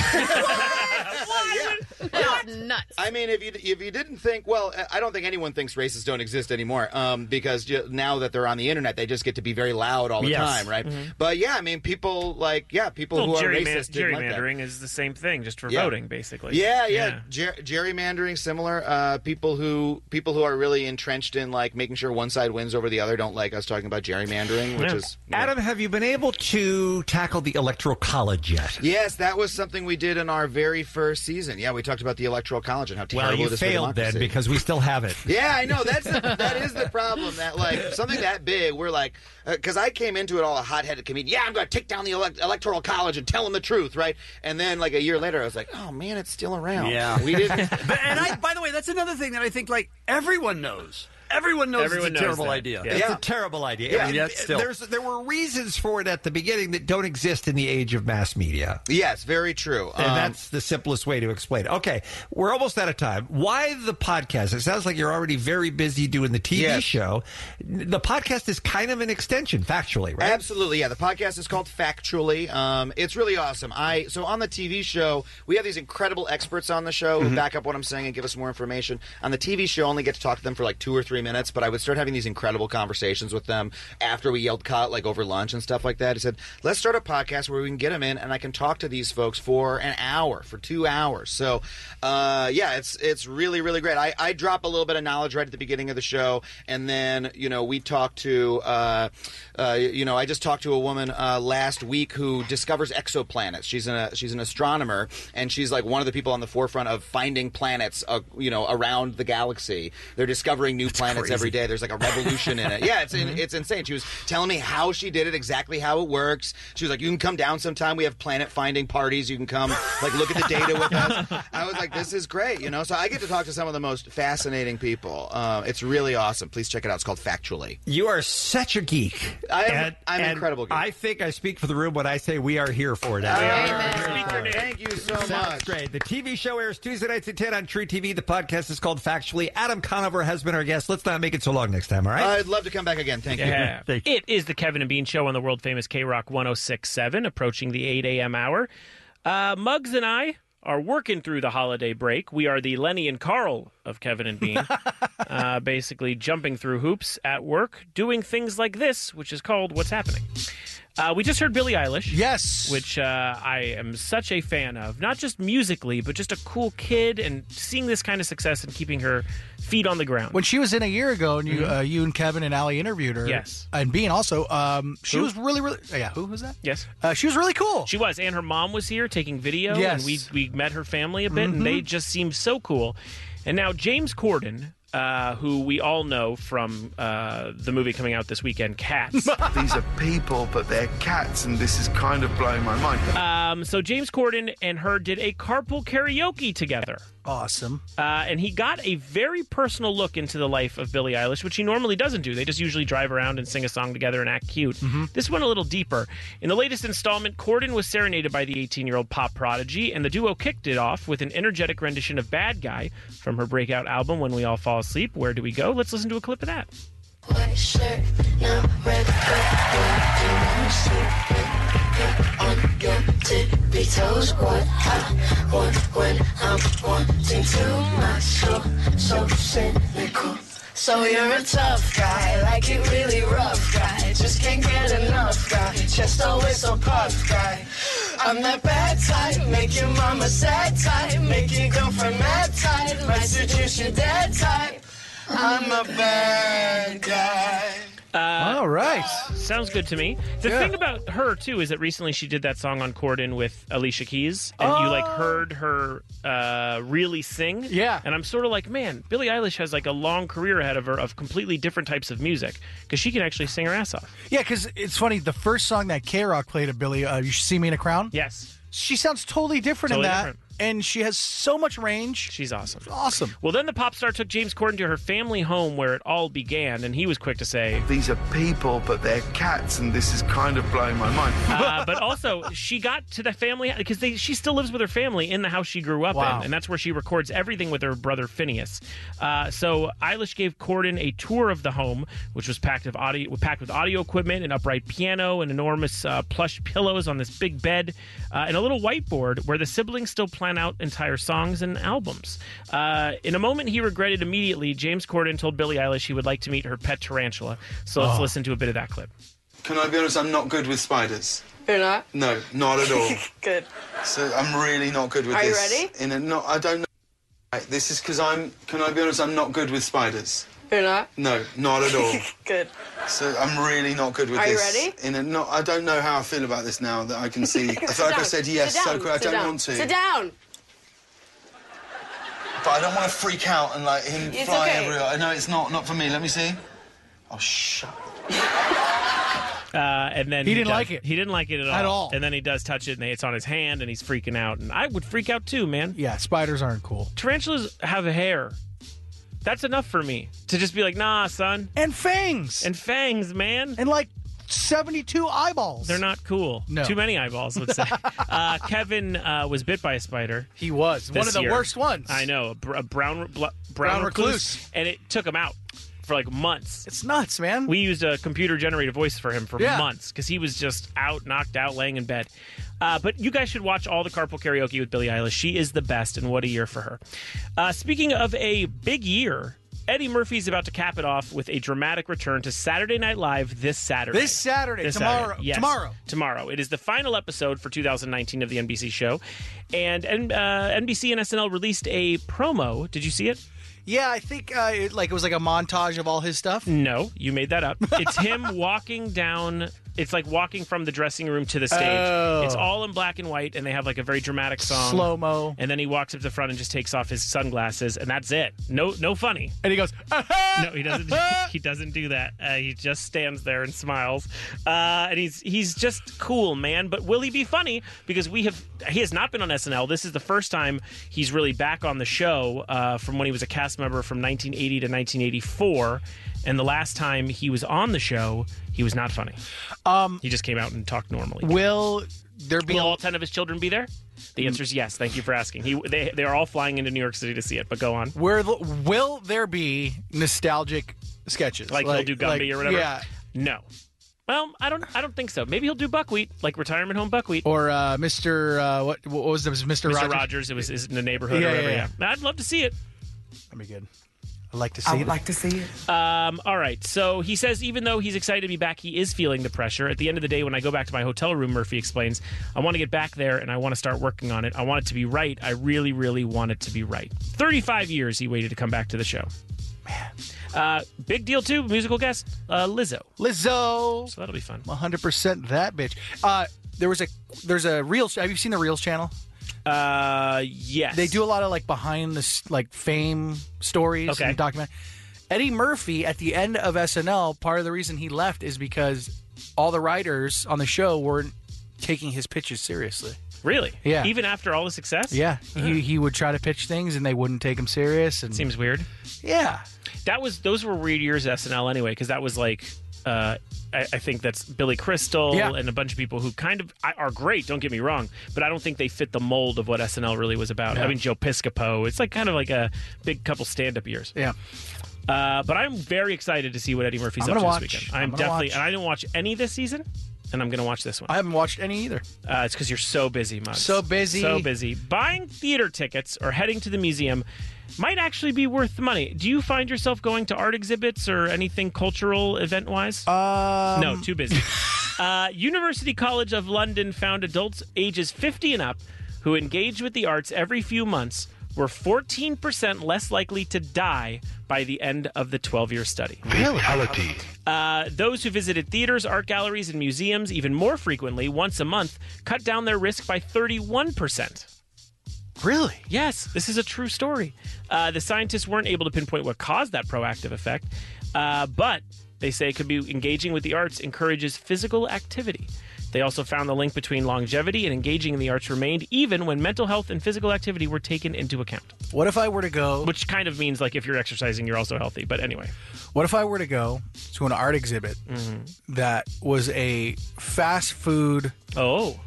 That's nuts. I mean, if you if you didn't think, well, I don't think anyone thinks racists don't exist anymore, um, because ju- now that they're on the internet, they just get to be very loud all the Yes. time, right? Mhm. But yeah, I mean, people like yeah, people Little who are gerryman- racist didn't like gerrymandering is the same thing, just for Yeah. voting, basically. Yeah, yeah. Ger- gerrymandering, similar. Uh, people who people who are really entrenched in like making sure one side wins over the other don't like us talking about gerrymandering, which Yeah. is Adam, have you been able to tackle the Electoral College yet? Yes, that was something we did in our very first season. Yeah, we talked about the Electoral College and how terrible Well, you it is for failed then democracy. because we still have it. Yeah, I know. That's the, that is the problem. That like something that big, we're like, because I came into it all a hot-headed comedian. Yeah, I'm going to take down the elect- Electoral College and tell them the truth, right? And then like a year later, I was like, oh man, it's still around. Yeah. we didn't. But- and I, by the way, that's another thing that I think like everyone knows. Everyone knows Everyone it's a knows terrible that. idea. It's a terrible idea. Yeah, I mean, yet still. There's, there were reasons for it at the beginning that don't exist in the age of mass media. Yes, very true. And Um, that's the simplest way to explain it. Okay, we're almost out of time. Why the podcast? It sounds like you're already very busy doing the T V Yes. show. The podcast is kind of an extension, factually, right? Absolutely, yeah. The podcast is called Factually. Um, it's really awesome. I so on the T V show, we have these incredible experts on the show who Mhm. back up what I'm saying and give us more information. On the T V show, I only get to talk to them for like two or three minutes, but I would start having these incredible conversations with them after we yelled cut, like over lunch and stuff like that. I said, let's start a podcast where we can get them in and I can talk to these folks for an hour, for two hours. So, uh, yeah, it's it's really, really great. I, I drop a little bit of knowledge right at the beginning of the show, and then, you know, we talk to, uh, uh, you know, I just talked to a woman uh, last week who discovers exoplanets. She's an, she's an astronomer, and she's like one of the people on the forefront of finding planets, uh, you know, around the galaxy. They're discovering new planets crazy. every day. There's like a revolution in it. Yeah, it's it's insane. She was telling me how she did it, exactly how it works. She was like, you can come down sometime. We have planet finding parties. You can come, like, look at the data with us. I was like, this is great, you know? So I get to talk to some of the most fascinating people. Uh, it's really awesome. Please check it out. It's called Factually. You are such a geek. I am, And- I'm an and incredible geek. I think I speak for the room when I say we are here for it. Adam. Thank you so Sounds much. great. The T V show airs Tuesday nights at ten on True T V. The podcast is called Factually. Adam Conover has been our guest. Let's not make it so long next time, all right? I'd love to come back again. Thank Yeah. you. It is the Kevin and Bean Show on the world famous K Rock one oh six point seven, approaching the eight a.m. hour. Uh, Muggs and I are working through the holiday break. We are the Lenny and Carl of Kevin and Bean, uh, basically jumping through hoops at work, doing things like this, which is called What's Happening. Uh, we just heard Billie Eilish. Yes. Which uh, I am such a fan of. Not just musically, but just a cool kid and seeing this kind of success and keeping her feet on the ground. When she was in a year ago, and you, Mhm. uh, you and Kevin and Allie interviewed her, Yes. and Bean also, um, she Who? was really, really, yeah. Who was that? Yes. Uh, she was really cool. She was, and her mom was here taking video, Yes. and we we met her family a bit, and Mhm. they just seemed so cool. And now James Corden, uh, who we all know from uh, the movie coming out this weekend, Cats. These are people, but they're cats, and this is kind of blowing my mind. um, so James Corden and her did a carpool karaoke together. Awesome. Uh, and he got a very personal look into the life of Billie Eilish, which he normally doesn't do. They just usually drive around and sing a song together and act cute. This went a little deeper. In the latest installment, Corden was serenaded by the eighteen-year-old pop prodigy, and the duo kicked it off with an energetic rendition of Bad Guy from her breakout album, When We All Fall Asleep. Where do we go? Let's listen to a clip of that. White shirt, now red hair, on your tippy toes. What I want when I'm wanting to, not so, so cynical. So you're a tough guy, like it really rough guy. Just can't get enough guy, chest always so puffed guy. I'm that bad type, make your mama sad type, make your girlfriend mad type, might seduce your dad type. I'm a bad guy. Uh, All right. Sounds good to me. The Yeah. thing about her, too, is that recently she did that song on Corden with Alicia Keys, and you, like, heard her uh, really sing. Yeah. And I'm sort of like, man, Billie Eilish has, like, a long career ahead of her of completely different types of music, because she can actually sing her ass off. Yeah, because it's funny. The first song that K Rock played of Billy, uh, "You Should See Me in a Crown." Yes. She sounds totally different Totally in that, different. and she has so much range. She's awesome. Awesome. Well, then the pop star took James Corden to her family home where it all began, and he was quick to say, These are people, but they're cats, and this is kind of blowing my mind. uh, but also she got to the family because they, she still lives with her family in the house she grew up Wow. in, and that's where she records everything with her brother Phineas. Uh, so Eilish gave Corden a tour of the home, which was packed of audio, packed with audio equipment, an upright piano, and enormous uh, plush pillows on this big bed, uh, and a little whiteboard where the siblings still plan out entire songs and albums. Uh, in a moment he regretted immediately, James Corden told Billie Eilish he would like to meet her pet tarantula. So let's Oh. listen to a bit of that clip. Can I be honest? I'm not good with spiders. You're not? No, not at all. Good. So I'm really not good with Are you this. ready? In a, no, I don't know. Right, This is because I'm, can I be honest, I'm not good with spiders. You're not? No, not at all. Good. So I'm really not good with Are you this. ready? In a, no, I don't know how I feel about this now that I can see. I Sit feel like I down. said yes Sit so down. quick. I Sit don't down. want to. Sit down. But I don't want to freak out and like him It's fly okay. everywhere. I know it's not not for me. Let me see. Oh, shut up. Uh, and then He didn't does- like it. He didn't like it at all. At all. And then he does touch it, and it's on his hand, and he's freaking out. And I would freak out too, man. Yeah, spiders aren't cool. Tarantulas have hair. That's enough for me to just be like, nah, son. And fangs. And fangs, man. And like seventy-two eyeballs. They're not cool. No. Too many eyeballs, let's say. uh, Kevin uh, was bit by a spider. He was. One this of the year. worst ones. I know. A, br- a brown, bl- brown, Brown recluse, recluse. And it took him out for like months. It's nuts, man. We used a computer-generated voice for him for Yeah. months because he was just out, knocked out, laying in bed. Uh, but you guys should watch all the Carpool Karaoke with Billie Eilish. She is the best, and what a year for her. Uh, speaking of a big year, Eddie Murphy's about to cap it off with a dramatic return to Saturday Night Live this Saturday. This Saturday, This tomorrow, Saturday. Yes, tomorrow. Tomorrow. It is the final episode for two thousand nineteen of the N B C show. And and uh, N B C and S N L released a promo. Did you see it? Yeah, I think uh, it, like it was like a montage of all his stuff. No, you made that up. It's him walking down. It's like walking from the dressing room to the stage. Oh. It's all in black and white, and they have like a very dramatic song. Slow-mo. And then he walks up to the front and just takes off his sunglasses, and that's it. No, no funny. And he goes, No, he doesn't. He doesn't do that. Uh, he just stands there and smiles, uh, and he's he's just cool, man. But will he be funny? Because we have he has not been on S N L. This is the first time he's really back on the show uh, from when he was a cast member from nineteen eighty to nineteen eighty-four, and the last time he was on the show, he was not funny. Um, he just came out and talked normally. Will there be Will a- all ten of his children be there? The answer is yes. Thank you for asking. He they they are all flying into New York City to see it. But go on. Where the, will there be nostalgic sketches? Like, he'll do Gumby like- or whatever. Yeah, No. Well, I don't. I don't think so. Maybe he'll do Buckwheat, like Retirement Home Buckwheat. or uh, Mister Uh, what, what was this? Mister Mister Rogers. Rogers. It was is in the neighborhood Yeah, or whatever. yeah, Yeah, I'd love to see it. That'd be good. I'd like to see I would it. like to see it. Um, all right. So he says even though he's excited to be back, he is feeling the pressure. At the end of the day, when I go back to my hotel room, Murphy explains, I want to get back there and I want to start working on it. I want it to be right. I really, really want it to be right. thirty-five years he waited to come back to the show. Man. Uh, big deal, too. Musical guest, uh, Lizzo. Lizzo. So that'll be fun. one hundred percent that bitch. Uh, there was a there's a Reels. Have you seen the Reels channel? Uh, yes. They do a lot of like behind the s- like fame stories Okay. and document. Eddie Murphy at the end of S N L, part of the reason he left is because all the writers on the show weren't taking his pitches seriously. Really? Yeah. Even after all the success? Yeah, he he would try to pitch things and they wouldn't take him serious. And Seems weird. yeah, That was those were weird years at S N L anyway, because that was like uh, I, I think that's Billy Crystal Yeah. and a bunch of people who kind of are great. Don't get me wrong, but I don't think they fit the mold of what S N L really was about. Yeah. I mean, Joe Piscopo. It's like kind of like a big couple stand-up years. yeah. Uh, but I'm very excited to see what Eddie Murphy's I'm up to gonna this watch. weekend. I'm I'm gonna definitely, watch. and I didn't watch any this season, and I'm going to watch this one. I haven't watched any either. Uh, it's because you're so busy, Muggs. So busy. So busy. Buying theater tickets or heading to the museum might actually be worth the money. Do you find yourself going to art exhibits or anything cultural event-wise? Um, no, too busy. uh, University College of London found adults ages fifty and up who engaged with the arts every few months were fourteen percent less likely to die by the end of the twelve-year study. Fatality. Uh, those who visited theaters, art galleries, and museums even more frequently, once a month, cut down their risk by thirty-one percent. Really? Yes, this is a true story. Uh, the scientists weren't able to pinpoint what caused that proactive effect, uh, but they say it could be engaging with the arts encourages physical activity. They also found the link between longevity and engaging in the arts remained even when mental health and physical activity were taken into account. What if I were to go? Which kind of means like if you're exercising, you're also healthy. But anyway. What if I were to go to an art exhibit that was a fast food oh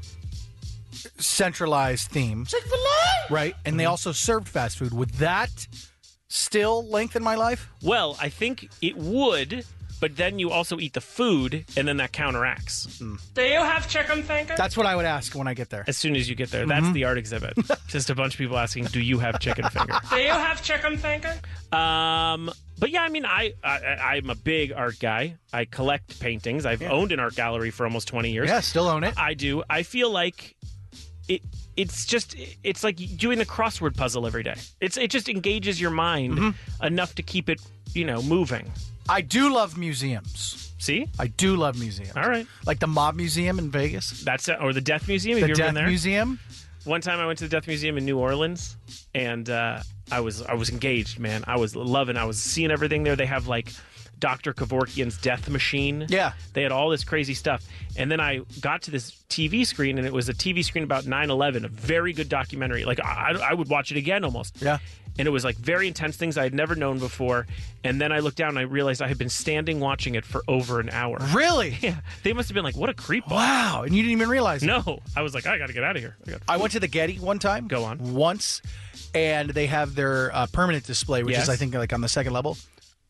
centralized theme, Chick-fil-A? right? And they also served fast food. Would that still lengthen my life? Well, I think it would, but then you also eat the food, and then that counteracts. Do you have chicken finger? That's what I would ask when I get there. As soon as you get there. That's Mhm. the art exhibit. Just a bunch of people asking, do you have chicken finger? Do you have chicken finger? Um, but yeah, I mean, I, I I'm a big art guy. I collect paintings. I've Yeah. owned an art gallery for almost twenty years. Yeah, still own it. I do. I feel like it. It's just it's like doing the crossword puzzle every day. It's it just engages your mind Mm-hmm. enough to keep it you know moving. I do love museums. See, I do love museums. All right, like the Mob Museum in Vegas. That's it. Or the Death Museum. The Have you ever Death been there? Museum. One time I went to the Death Museum in New Orleans, and uh, I was I was engaged, man. I was loving. I was seeing everything there. They have like Doctor Kevorkian's death machine. Yeah. They had all this crazy stuff. And then I got to this T V screen, and it was a T V screen about nine eleven, a very good documentary. Like, I, I would watch it again almost. Yeah. And it was like very intense things I had never known before. And then I looked down and I realized I had been standing watching it for over an hour. Really? Yeah. They must have been like, what a creep. Wow. And you didn't even realize it. No. I was like, I got to get out of here. I, got I went to the Getty one time. Go on. Once, and they have their uh, permanent display, which Yes. is, I think, like on the second level.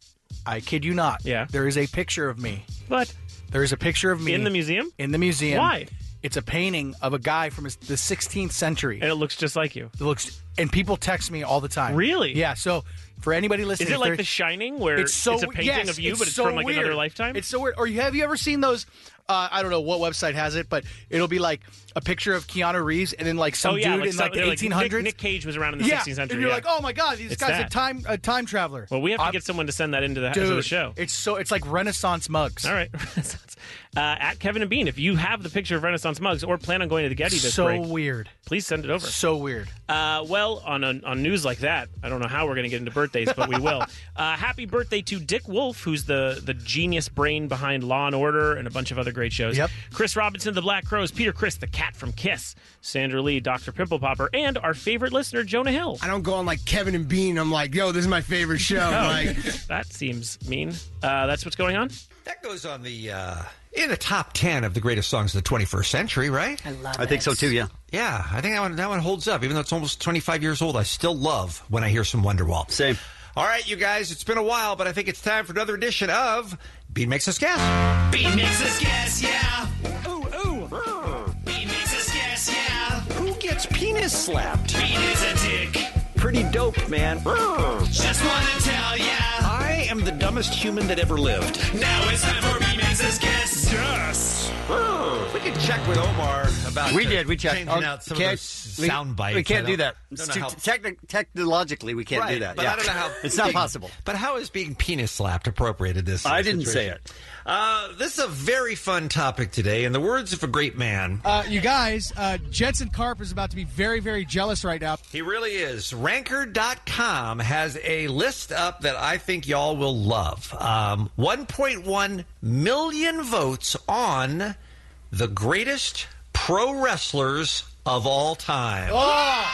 I kid you not. Yeah. There is a picture of me. What? There is a picture of me. In the museum? In the museum. Why? It's a painting of a guy from his, the sixteenth century. And it looks just like you. It looks, and people text me all the time. Really? Yeah. So for anybody listening, Is it if like they're- The Shining, where it's, so, it's a painting yes, of you, it's but it's so from like weird. another lifetime? It's so weird. Or you have you ever seen those? Uh, I don't know what website has it, but it'll be like a picture of Keanu Reeves and then like some oh, yeah, dude like in some- like the they're eighteen Nick, hundreds. Nick Cage was around in the yeah, sixteenth century. and you're yeah. like, oh my god, this It's guy's a that. time a time traveler. Well, we have to I'm- get someone to send that into the, Dude, to the show. It's so it's like Renaissance mugs. All right. uh, at Kevin and Bean, if you have the picture of Renaissance mugs or plan on going to the Getty this So break, weird. please send it over. So weird. Uh, well, on a, on news like that, I don't know how we're going to get into birthdays, but we will. Uh, happy birthday to Dick Wolf, who's the, the genius brain behind Law and Order and a bunch of other great shows. Yep. Chris Robinson, the Black Crows, Peter Chris, the cat from Kiss, Sandra Lee, Doctor Pimple Popper, and our favorite listener, Jonah Hill. I don't go on like Kevin and Bean. I'm like, yo, this is my favorite show. Oh, Like, that seems mean. Uh, that's what's going on? That goes on the uh, in the top ten of the greatest songs of the twenty-first century, right? I love I think so too. Yeah. Yeah, I think that one that one holds up. Even though it's almost twenty-five years old, I still love when I hear some Wonderwall. Same. All right, you guys, it's been a while, but I think it's time for another edition of Bean Makes Us Guess. Bean makes us guess, yeah. Ooh, ooh. Bean makes us guess, yeah. Who gets penis slapped? Bean is a dick. Pretty dope, man. Just wanna tell ya. I am the dumbest human that ever lived. Now it's time for Bean makes us guess. Yes. We could check with Omar about We uh, did. We checked. changing Oh, out some can't- of those we- sound bites. We can't I do don't- that. don't It's know too- how- techni- technologically, we can't right, do that. But yeah. I don't know how It's not being- possible. But how is being penis slapped appropriated this? I didn't say situation? it. Uh, this is a very fun topic today. In the words of a great man, Uh, you guys, uh, Jensen Karp is about to be very, very jealous right now. he really is. Ranker dot com has a list up that I think y'all will love. Um, one point one million votes on the greatest pro wrestlers of all time. Oh!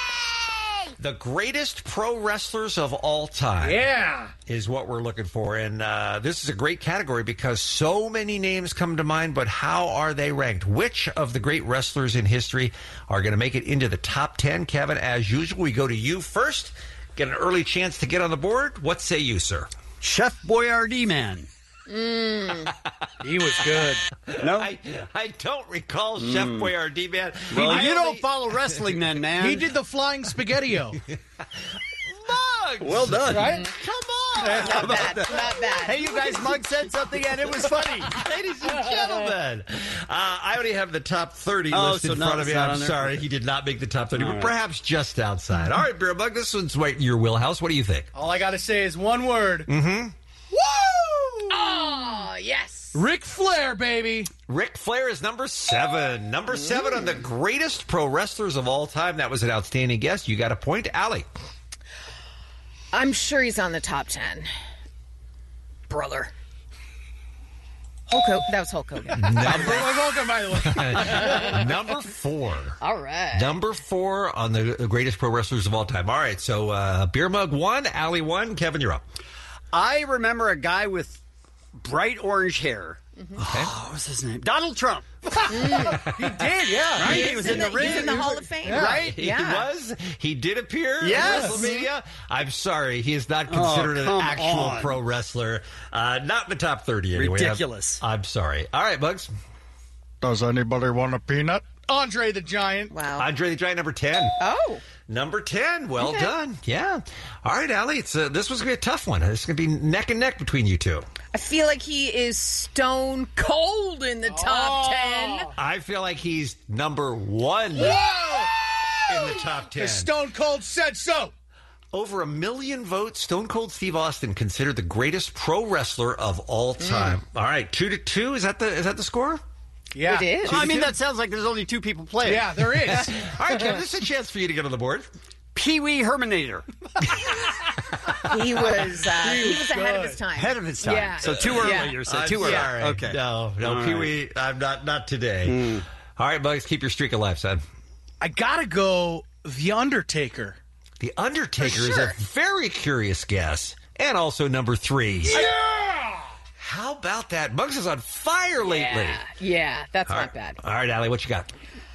The greatest pro wrestlers of all time. Yeah. Is what we're looking for. And uh, this is a great category because so many names come to mind, but how are they ranked? Which of the great wrestlers in history are going to make it into the top ten? Kevin, as usual, we go to you first. Get an early chance to get on the board. What say you, sir? Chef Boyardee, man. Mm. He was good. No, I, I don't recall Chef Mm. Boyardee, man. Well, I you only- don't follow wrestling, then, man. He did the flying spaghetti-o. Muggs! Well done. Right? Come on! Not bad. Not bad. Hey, you guys, Mug said something and it was funny. Ladies and gentlemen, uh, I already have the top thirty Oh, listed so in no, front of it's me. not I'm on there? sorry, he did not make the top thirty, All but right. perhaps just outside. All right, Beer Bug, this one's right in your wheelhouse. What do you think? All I got to say is one word. Mm-hmm. Woo! Oh, yes. Ric Flair, baby. Ric Flair is number seven. Number seven on the greatest pro wrestlers of all time. That was an outstanding guess. You got a point, Allie. I'm sure he's on the top ten. Brother. Hulk Hogan. That was Hulk Hogan. Hulk Hogan, by the way. Number four. All right. Number four on the greatest pro wrestlers of all time. All right, so uh, Beer Mug one, Allie one. Kevin, you're up. I remember a guy with bright orange hair Mm-hmm. Okay. Oh, what was his name? Donald Trump. Mm. He did, yeah. Right? He, He was in in the the, ring. he's in the He was Hall like- of Fame. Yeah. Right? He Yeah. was. He did appear Yes. at WrestleMania. I'm sorry. He is not considered Oh, an come actual on. pro wrestler. Uh, not in the top thirty anyway. I'm- Ridiculous. I'm, sorry. All right, Bugs. Does anybody want a peanut? Andre the Giant. Wow. Andre the Giant, number ten. Oh. Number ten. Well Okay. done. Yeah. All right, Allie. It's, uh, this was going to be a tough one. This is going to be neck and neck between you two. I feel like he is stone cold in the top ten. I feel like he's number one Whoa! in the top ten. The Stone Cold said so. Over a million votes, Stone Cold Steve Austin considered the greatest pro wrestler of all time. Mm. All right, two to two. Is that the is that the score? Yeah. It is. I mean, that sounds like there's only two people playing. Yeah, there is. All right, Kevin, this is a chance for you to get on the board. Pee Wee Herminator. He was uh, he was ahead of good. his time. Ahead of his time. Yeah. So too early, Yeah. you're saying. I'm Too early. sorry. Okay. No, no, All Pee right. Wee. I'm not not today. Mm. All right, Bugs, keep your streak alive, son. I gotta go The Undertaker. The Undertaker is sure. a very curious guess, and also number three. Yeah! How about that? Bugs is on fire lately. Yeah, yeah, that's All not right. bad. All right, Allie, what you got?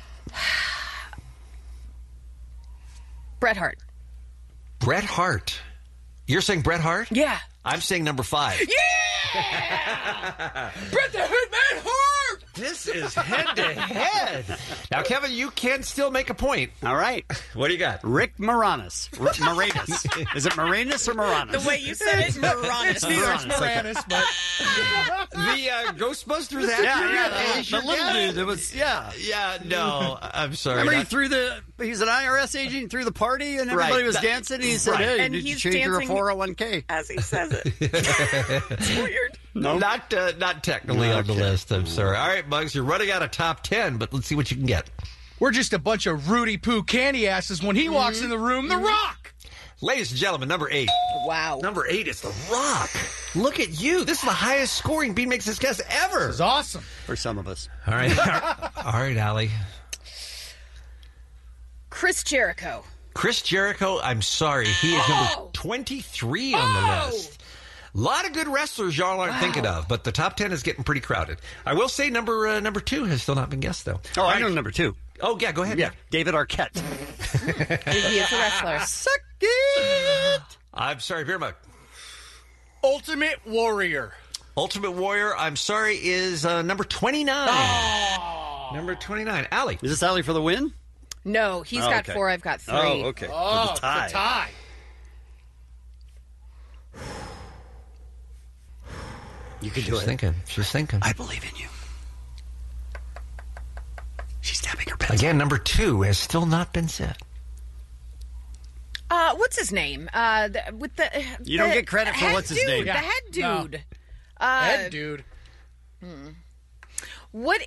Bret Hart. Bret Hart. You're saying Bret Hart? Yeah. I'm saying number five. Yeah! Bret the Hitman Hart! This is head to head. Now, Kevin, you can still make a point. All right. What do you got? Rick Moranis. R- Moranis. Is it Moranis or Moranis? The way you said it, Moranis. It's neither. It's Moranis, but The uh, Ghostbusters actor? Yeah, yeah, the, Asian the little guy? dude. It was, yeah. Yeah, no, I'm sorry. Remember he Not- threw the, he's an I R S agent, he threw the party and everybody Right. was That- dancing. And he said, right. hey, And did you he's change your dancing- four oh one k? As he says it. It's weird. No. Not uh, not technically on the Okay. list. I'm sorry. All right, Bugs, you're running out of top ten, but let's see what you can get. we're just a bunch of Rudy Poo candy asses when he walks in the room. The Rock. Ladies and gentlemen, number eight. Wow. Number eight is The Rock. Look at you. This is the highest scoring Bean Makes This Guess ever. It's awesome. For some of us. All right. All right, Allie. Chris Jericho. Chris Jericho, I'm sorry. He is Oh! number twenty-three on the Oh! list. A lot of good wrestlers y'all aren't Wow. thinking of, but the top ten is getting pretty crowded. I will say number uh, number two has still not been guessed, though. Oh, All I right. know number two. Oh, yeah, go ahead. Yeah, David Arquette. He is a wrestler. Suck it! I'm sorry, Beer Mug. Ultimate Warrior. Ultimate Warrior, I'm sorry, is uh, number twenty-nine. Number twenty-nine. Allie. Is this Allie for the win? No, he's Oh, got okay. four. I've got three. Oh, okay. Oh, For the tie. the tie. You can do She's it. thinking. She's thinking. I believe in you. She's tapping her pencil. Again, number two has still not been said. Uh, what's his name? Uh, the, with the You don't the get credit for head what's his dude, name. The Yeah. head No. dude. Uh, Head dude. What?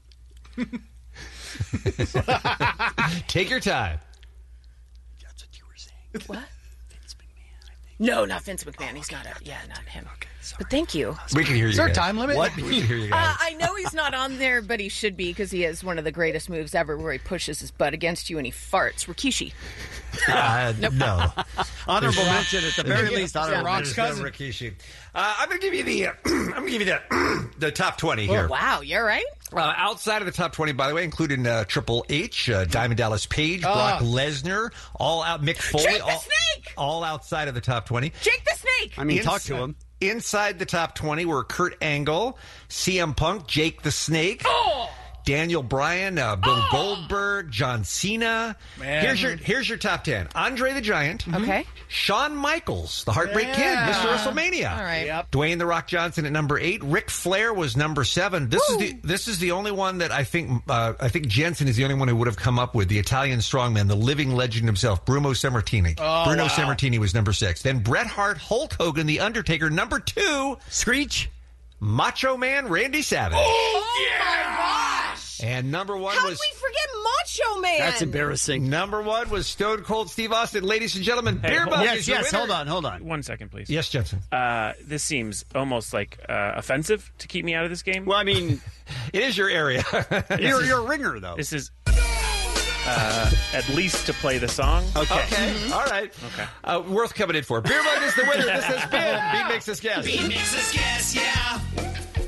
Take your time. That's what you were saying. What? Vince McMahon, I think. No, not Vince McMahon. He's not a. Yeah, not him. Okay, sorry. But thank you. We can hear you. Is there a guys. time limit? What? We can hear you Uh, guys. I know he's not on there, but he should be because he has one of the greatest moves ever, where he pushes his butt against you and he farts. Rikishi. Uh, No. Honorable mention at the very least. Honorable Rock's mention. cousin. Rikishi. Uh, I'm gonna give you the. Uh, I'm gonna give you the the top twenty here. Oh, wow, you're right. Uh, outside of the top twenty, by the way, including uh, Triple H, uh, Diamond Dallas Page, Brock Lesnar, all out. Mick Foley, Jake the all, Snake! all outside of the top twenty. Jake the Snake. I mean, talk Inside- to him. Inside the top twenty were Kurt Angle, C M Punk, Jake the Snake, Oh! Daniel Bryan, uh, Bill Oh! Goldberg, John Cena. Man. Here's your here's your top ten: Andre the Giant, Okay. Shawn Michaels, the Heartbreak Yeah. Kid, Mister WrestleMania. All right. Yep. Dwayne the Rock Johnson at number eight. Ric Flair was number seven. This Woo. is the this is the only one that I think uh, I think Jensen is the only one who would have come up with the Italian strongman, the living legend himself, Bruno Sammartini. Oh, Bruno wow. Sammartini was number six. Then Bret Hart, Hulk Hogan, The Undertaker, number two. Screech. Macho Man Randy Savage. Oh my gosh! And number one How did was we forget Macho Man? That's embarrassing. number one was Stone Cold Steve Austin. Ladies and gentlemen, Hey, Beer hold- Bug Yes, is your yes. winner. Hold on, hold on. One second, please. Yes, Jensen. Uh, this seems almost like uh, offensive to keep me out of this game. Well, I mean, It is your area. you're, you're a ringer, though. This is uh, at least to play the song. Okay. Okay, all right. Okay. Uh, worth coming in for. Beer Bug is the winner. This has been Bean Makes Us Guess. Bean Makes Us Guess, yeah.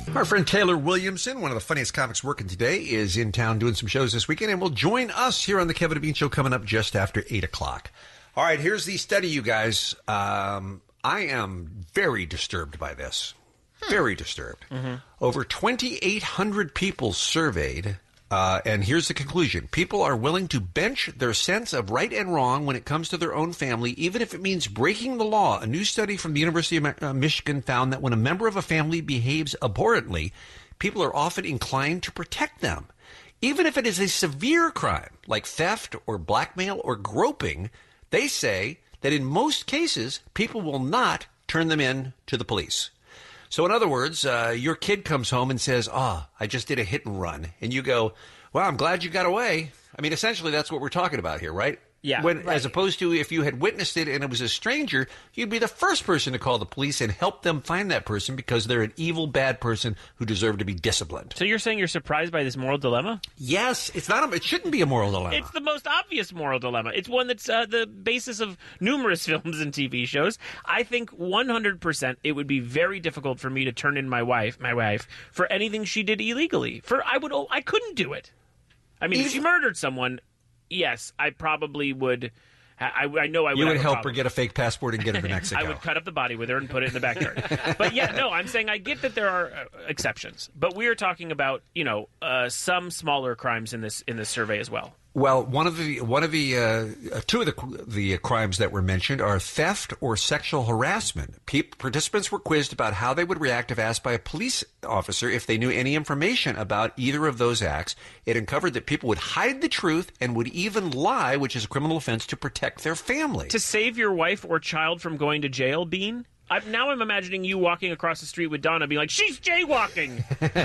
Our friend Taylor Williamson, one of the funniest comics working today, is in town doing some shows this weekend and will join us here on the Kevin and Bean Show coming up just after eight o'clock. All right, here's the study, you guys. Um, I am very disturbed by this. Very disturbed. Mm-hmm. Over twenty-eight hundred people surveyed, uh, and here's the conclusion. People are willing to bench their sense of right and wrong when it comes to their own family, even if it means breaking the law. A new study from the University of uh, Michigan found that when a member of a family behaves abhorrently, people are often inclined to protect them. Even if it is a severe crime, like theft or blackmail or groping, they say that in most cases, people will not turn them in to the police. So in other words, uh, your kid comes home and says, oh, I just did a hit and run. And you go, well, I'm glad you got away. I mean, essentially, that's what we're talking about here, right? Yeah. When, right. As opposed to if you had witnessed it and it was a stranger, you'd be the first person to call the police and help them find that person because they're an evil, bad person who deserve to be disciplined. So you're saying you're surprised by this moral dilemma? Yes. It's not. A, it shouldn't be a moral dilemma. It's the most obvious moral dilemma. It's one that's uh, the basis of numerous films and T V shows. I think one hundred percent it would be very difficult for me to turn in my wife, my wife, for anything she did illegally. For I would, I couldn't do it. I mean, if she murdered someone, yes, I probably would. I, I know I would. You would have a help problem. her get a fake passport and get her to Mexico. I would cut up the body with her and put it in the backyard. But yeah, no, I'm saying I get that there are uh, exceptions, but we are talking about you know uh, some smaller crimes in this in this survey as well. Well, one of the one of the uh, two of the the crimes that were mentioned are theft or sexual harassment. Pe- participants were quizzed about how they would react if asked by a police officer if they knew any information about either of those acts. It uncovered that people would hide the truth and would even lie, which is a criminal offense, to protect their family. To save your wife or child from going to jail, Bean? I'm, now I'm imagining you walking across the street with Donna being like, she's jaywalking.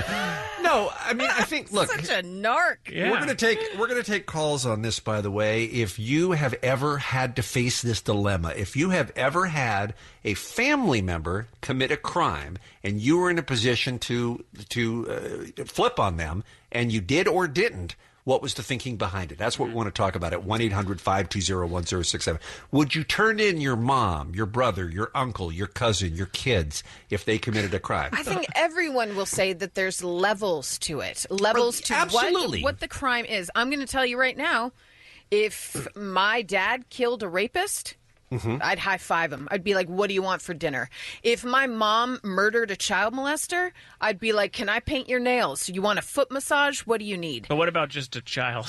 No, I mean, I think, look. Such a narc. Yeah. We're going to take we're going to take calls on this, by the way. If you have ever had to face this dilemma, if you have ever had a family member commit a crime and you were in a position to to uh, flip on them and you did or didn't, what was the thinking behind it? That's what we want to talk about at one eight hundred five two zero one zero six seven. Would you turn in your mom, your brother, your uncle, your cousin, your kids if they committed a crime? I think everyone will say that there's levels to it. Levels to Absolutely. what, what the crime is. I'm going to tell you right now, if my dad killed a rapist, Mm-hmm. I'd high five him. I'd be like, what do you want for dinner? If my mom murdered a child molester, I'd be like, can I paint your nails? You want a foot massage? What do you need? But what about just a child?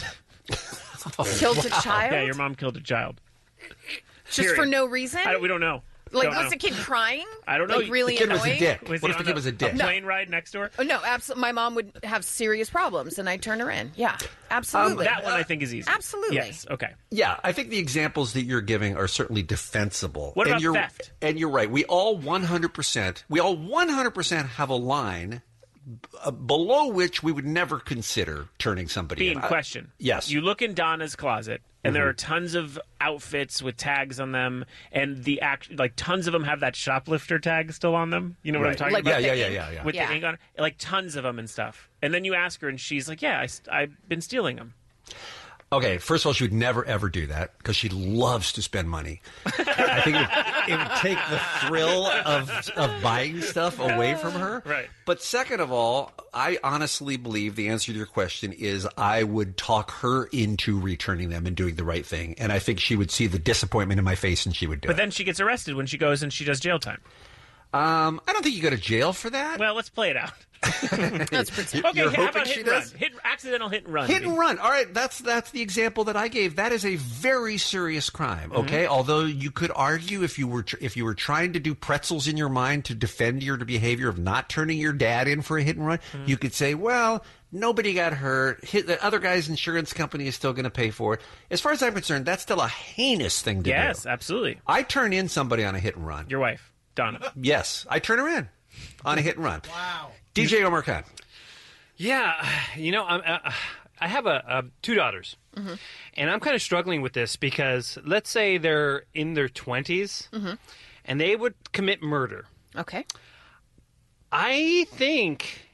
Killed a child? Yeah, your mom killed a child. Just Period. for no reason? I, we don't know. Like, Don't was know. the kid crying? I don't know. Like, really The kid was a annoying? dick. Was What he if the on kid was a dick? A plane ride next door? Oh, no, absolutely. My mom would have serious problems, and I'd turn her in. Yeah, absolutely. that one I think is easy. Absolutely. Yes. Okay. Yeah, I think the examples that you're giving are certainly defensible. What and about you're, theft? And you're right. We all one hundred percent, we all one hundred percent have a line uh, below which we would never consider turning somebody Bean, in. Uh, question. yes. You look in Donna's closet, and there Mhm. are tons of outfits with tags on them, and the act, like tons of them have that shoplifter tag still on them. You know what I'm Right. talking Like about? with the Yeah, yeah, yeah, ink? yeah, yeah. With Yeah. the ink on it, like tons of them and stuff. And then you ask her, and she's like, "Yeah, I, st- I've been stealing them." Okay, first of all, she would never, ever do that because she loves to spend money. I think it would, it would take the thrill of, of buying stuff away from her. Right. But second of all, I honestly believe the answer to your question is I would talk her into returning them and doing the right thing. And I think she would see the disappointment in my face and she would do But it. then she gets arrested when she goes and she does jail time. Um, I don't think you go to jail for that. Well, let's play it out. Let's pretend. Okay, You're how hoping about she hit and run? does? Hit, accidental hit and run. Hit Bean. and run. All right, that's that's the example that I gave. That is a very serious crime. Mm-hmm. Okay, although you could argue if you were tr- if you were trying to do pretzels in your mind to defend your behavior of not turning your dad in for a hit and run, Mm-hmm. you could say, well, nobody got hurt. Hit, the other guy's insurance company is still going to pay for it. As far as I'm concerned, that's still a heinous thing to Yes, do. absolutely. I turn in somebody on a hit and run. Your wife, Donna. Yes, I turn her in on a hit and run. Wow. D J Omar Khan. Yeah, you know, I'm, uh, I have a, a two daughters, Mm-hmm. and I'm kind of struggling with this because let's say they're in their twenties, Mm-hmm. and they would commit murder. Okay. I think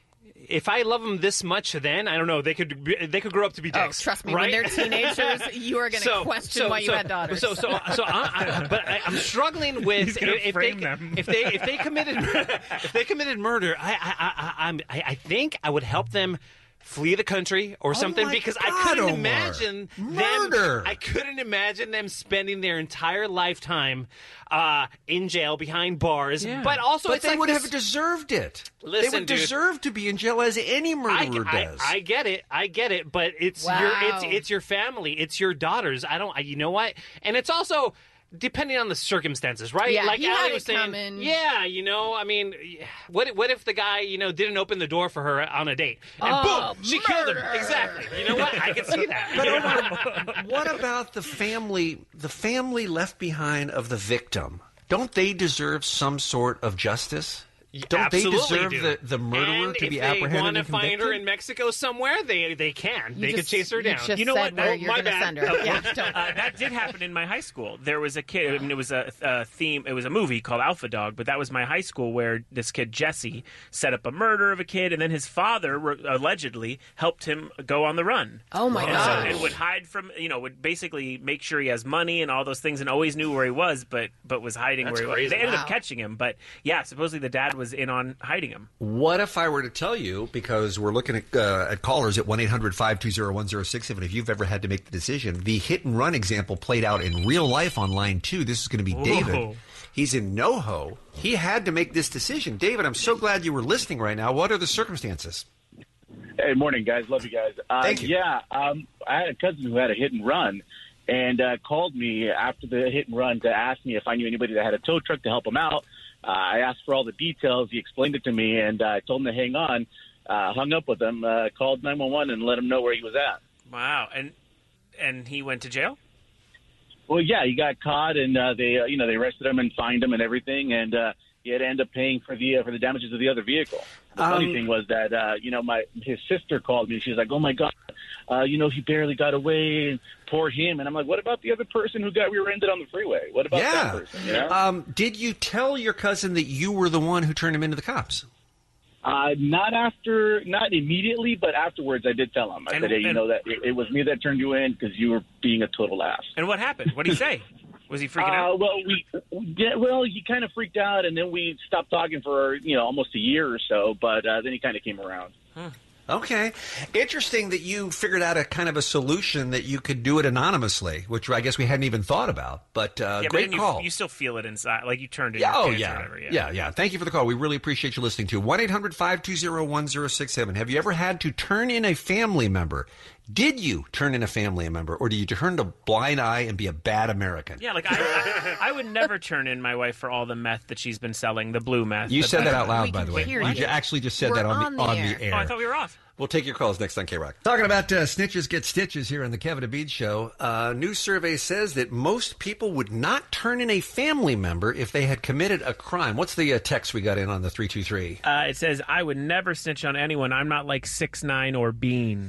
if I love them this much, then I don't know. They could be, they could grow up to be dicks. Oh, trust me, right? when they're teenagers, you are going to So- question so- why you so- had daughters. So, so, so, I, I, but I, I'm struggling with He's gonna if, if they frame them. if they if they committed if they committed murder. I I, I, I'm- I I think I would help them flee the country or something my because I God, couldn't Omar. imagine Murder. them. I couldn't imagine them spending their entire lifetime uh, in jail behind bars. But also, but it's they like would this- have deserved it. Listen, they would dude. deserve to be in jail as any I, murderer I, does. I get it. I get it. But it's Wow. your it's it's your family. It's your daughters. I don't. I, you know what? And it's also depending on the circumstances, right? Yeah, like he Allie had was it saying. coming. Yeah, you know. I mean, what what if the guy you know didn't open the door for her on a date and Oh, boom, she killed him. murder. Exactly. You know what? I can see that. But You know? Omar, what about the family? The family left behind of the victim. Don't they deserve some sort of justice? Don't Absolutely they deserve do. the, the murderer and to be if they apprehended want to and find convicted? her in Mexico somewhere, they they can. You they just- could chase her you down. just You know said what? where Oh, you're my going to bad. send her. Yeah, don't. Uh, that did happen in my high school. There was a kid. I mean, it was a, a theme. It was a movie called Alpha Dog, but that was my high school where this kid Jesse set up a murder of a kid, and then his father re- allegedly helped him go on the run. Oh, my and gosh. So, and would hide from, you know, would basically make sure he has money and all those things, and always knew where he was, but but was hiding That's where he was. crazy. They ended Wow. up catching him, but yeah, supposedly the dad was in on hiding him. What if I were to tell you, because we're looking at, uh, at callers at one eight hundred five two zero one zero six seven, if you've ever had to make the decision, the hit and run example played out in real life on line two. This is going to be David. Whoa. He's in NoHo. He had to make this decision. David, I'm so glad you were listening right now. What are the circumstances? Hey, morning, guys. Love you guys. Uh, Thank you. Yeah, um, I had a cousin who had a hit and run and uh, called me after the hit and run to ask me if I knew anybody that had a tow truck to help him out. Uh, I asked for all the details. He explained it to me, and uh, I told him to hang on. Uh, hung up with him, uh, called nine one one, and let him know where he was at. Wow, and and he went to jail. Well, yeah, he got caught, and uh, they, uh, you know, they arrested him and fined him and everything, and uh, he had to end up paying for the uh, for the damages of the other vehicle. The funny Um, thing was that, uh, you know, my his sister called me. She was like, "Oh my God, uh, you know, he barely got away, and poor him." And I'm like, "What about the other person who got rear-ended on the freeway? What about that Yeah. person?" You know? Um, did you tell your cousin that you were the one who turned him into the cops? Uh, not after, not immediately, but afterwards, I did tell him. I And- said, "Hey, you and- know that it, it was me that turned you in because you were being a total ass." And what happened? What did he say? Was he freaking uh, out? Well, we, we yeah, well, he kind of freaked out, and then we stopped talking for you know almost a year or so. But uh, then he kind of came around. Okay. Interesting that you figured out a kind of a solution that you could do it anonymously, which I guess we hadn't even thought about. But uh, yeah, but great then you, call. you still feel it inside, like you turned in Yeah, your oh, pants or yeah. whatever. yeah. Yeah, Thank you for the call. We really appreciate you listening to one eight hundred five two zero one zero six seven. Have you ever had to turn in a family member? Did you turn in a family member, or do you turn a blind eye and be a bad American? Yeah, like I, I, I would never turn in my wife for all the meth that she's been selling, the blue meth. You the- said that out We loud, can by the way. hear You you. ju- actually just said We're that on, on the, the on air. the air. Oh, I thought we were off. We'll take your calls next on K-Rock. Talking about uh, snitches get stitches here on the Kevin Abid Show. A uh, new survey says that most people would not turn in a family member if they had committed a crime. What's the uh, text we got in on the three two three? Uh, it says, I would never snitch on anyone. I'm not like six nine or Bean.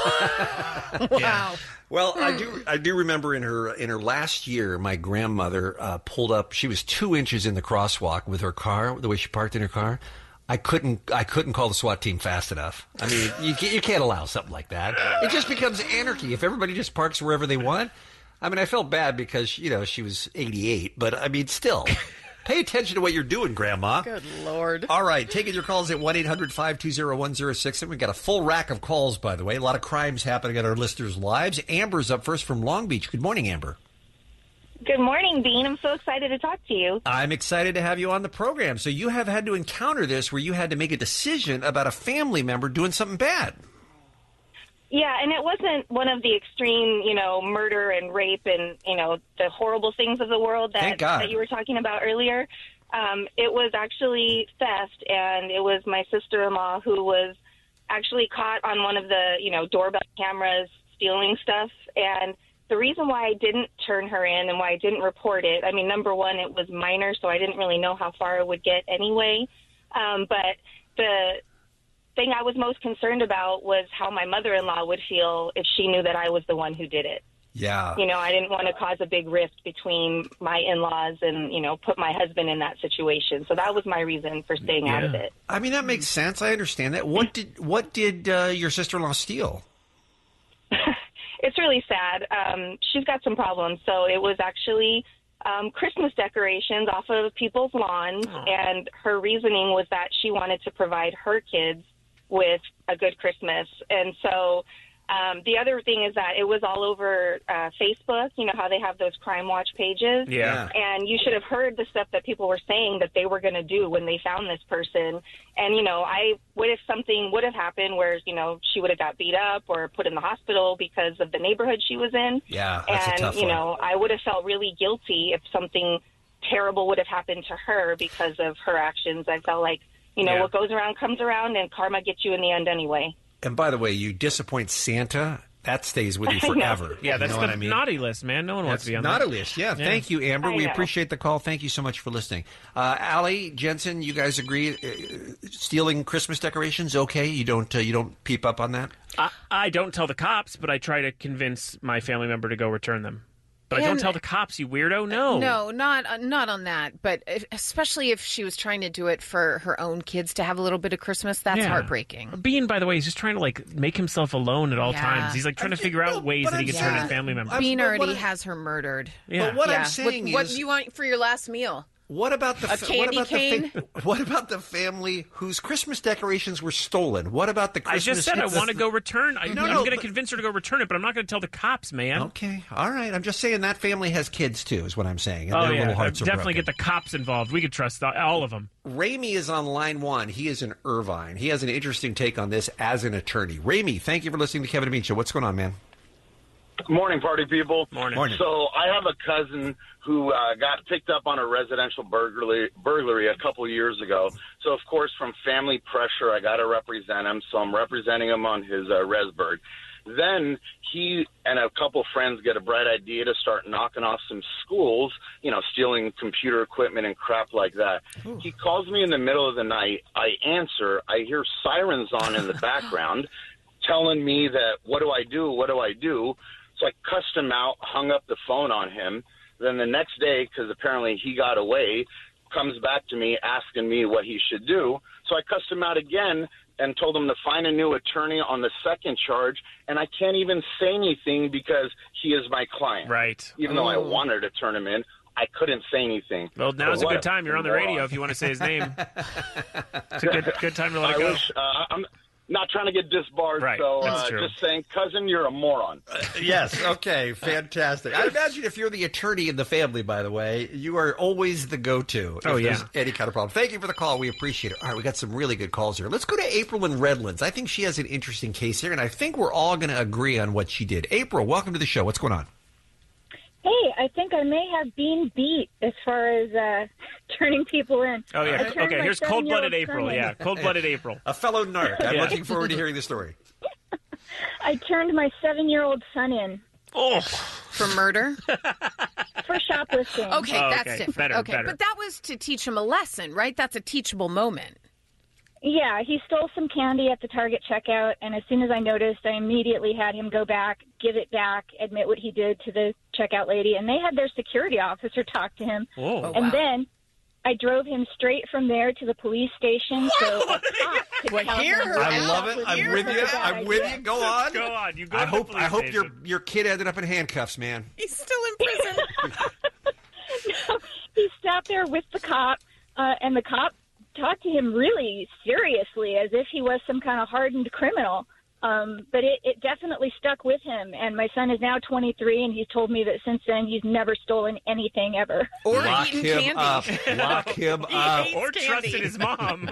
Wow. Well, I do. I do remember in her in her last year, my grandmother uh, pulled up. She was two inches in the crosswalk with her car, the way she parked in her car. I couldn't. I couldn't call the SWAT team fast enough. I mean, you ca- you can't allow something like that. It just becomes anarchy if everybody just parks wherever they want. I mean, I felt bad because you know she was eighty-eight, but I mean, still, pay attention to what you're doing, Grandma. Good Lord. All right, taking your calls at one eight hundred five two zero one zero six seven. We've got a full rack of calls, by the way. A lot of crimes happening in our listeners' lives. Amber's up first from Long Beach. Good morning, Amber. Good morning, Bean. I'm so excited to talk to you. I'm excited to have you on the program. So you have had to encounter this where you had to make a decision about a family member doing something bad. Yeah, and it wasn't one of the extreme, you know, murder and rape and, you know, the horrible things of the world that, Thank God. that you were talking about earlier. Um, it was actually theft, and it was my sister-in-law who was actually caught on one of the, you know, doorbell cameras stealing stuff. And the reason why I didn't turn her in and why I didn't report it, I mean, number one, it was minor, so I didn't really know how far it would get anyway. Um, but the thing I was most concerned about was how my mother-in-law would feel if she knew that I was the one who did it. Yeah. You know, I didn't want to cause a big rift between my in-laws and, you know, put my husband in that situation. So that was my reason for staying out of it. I mean, that makes sense. I understand that. What did what did uh, your sister-in-law steal? It's really sad. Um, she's got some problems. So it was actually um, Christmas decorations off of people's lawns. And her reasoning was that she wanted to provide her kids with a good Christmas. And so um, the other thing is that it was all over uh, Facebook. You know how they have those crime watch pages? Yeah. And you should have heard the stuff that people were saying that they were going to do when they found this person. And, you know, I what if something would have happened where, you know, she would have got beat up or put in the hospital because of the neighborhood she was in. Yeah, that's a and, tough you one. know, I would have felt really guilty if something terrible would have happened to her because of her actions. I felt like, you know, Yeah. what goes around comes around, and karma gets you in the end anyway. And by the way, you disappoint Santa, that stays with you I know. forever. Yeah, that's you know the what I mean? naughty list, man. No one wants That's to be on not that. a list. Yeah, thank you, Amber. I We know. appreciate the call. Thank you so much for listening. Uh, Allie, Jensen, you guys agree? Uh, stealing Christmas decorations, okay? You don't uh, you don't peep up on that? I, I don't tell the cops, but I try to convince my family member to go return them. But I don't And- tell the cops, you weirdo. No. No, not uh, not on that. But if, especially if she was trying to do it for her own kids to have a little bit of Christmas, that's Yeah. heartbreaking. Bean, by the way, he's just trying to like make himself alone at all Yeah. times. He's like trying to figure out ways but that he I'm can turn his saying- family members. Bean but what already I- has her murdered. Yeah. But what Yeah. I'm saying what, what is, do you want for your last meal? what about the A fa- candy what about cane? The fa- what about the family whose Christmas decorations were stolen? What about the I Christmas? just said I want to go return. I, No, I'm no, going to but- convince her to go return it, but I'm not going to tell the cops, man. Okay, all right. I'm just saying that family has kids too, is what I'm saying. And Oh their yeah, little hearts are definitely broken. get the cops involved. We could trust all- all of them. Ramey is on line one. He is in Irvine. He has an interesting take on this as an attorney. Ramey, thank you for listening to Kevin and Bean Show. What's going on, man? Morning, party people. Morning. Morning. So I have a cousin who uh, got picked up on a residential burglary, burglary a couple years ago. So, of course, from family pressure, I got to represent him. So I'm representing him on his uh, Resburg. Then he and a couple friends get a bright idea to start knocking off some schools, you know, stealing computer equipment and crap like that. Ooh. He calls me in the middle of the night. I answer. I hear sirens on in the background telling me that, what do I do? What do I do? So I cussed him out, hung up the phone on him. Then the next day, because apparently he got away, comes back to me asking me what he should do. So I cussed him out again and told him to find a new attorney on the second charge. And I can't even say anything because he is my client. Right. Even though I wanted to turn him in, I couldn't say anything. Well, now's So a good what time. You're on the moron. radio if you want to say his name. It's a good good time to let it I go. wish, uh, I'm not trying to get disbarred, Right, so that's uh, true. just saying, cousin, you're a moron. Yes. Okay. Fantastic. I imagine if you're the attorney in the family, by the way, you are always the go-to. Oh, if yeah. there's any kind of problem. Thank you for the call. We appreciate it. All right, we got some really good calls here. Let's go to April in Redlands. I think she has an interesting case here, and I think we're all going to agree on what she did. April, welcome to the show. What's going on? Hey, I think I may have been beat as far as uh, turning people in. Oh, yeah. I turned Okay, my here's seven-year-old cold-blooded April. son in. Yeah, cold-blooded April. A fellow narc. I'm Yeah. looking forward to hearing the story. I turned my seven-year-old son in Oh. For murder? for shoplifting. Okay, Oh, that's okay. different. Better, okay, better. but that was to teach him a lesson, right? That's a teachable moment. Yeah, he stole some candy at the Target checkout, and as soon as I noticed, I immediately had him go back, give it back, admit what he did to the checkout lady, and they had their security officer talk to him. Oh. Oh, and wow. then I drove him straight from there to the police station. So a cop could Well, tell hear him her what I love it. was I'm such with a you. bad I'm with idea. you. Go on. Go on. You go I to the hope. police I hope your station. your kid ended up in handcuffs, man. He's still in prison. He sat there with the cop, uh, and the cop talked to him really seriously, as if he was some kind of hardened criminal. Um, but it, it definitely stuck with him. And my son is now twenty-three, and he's told me that since then he's never stolen anything ever. Or Lock eating him candy. up. Lock him He up. hates Or candy. trusted his mom.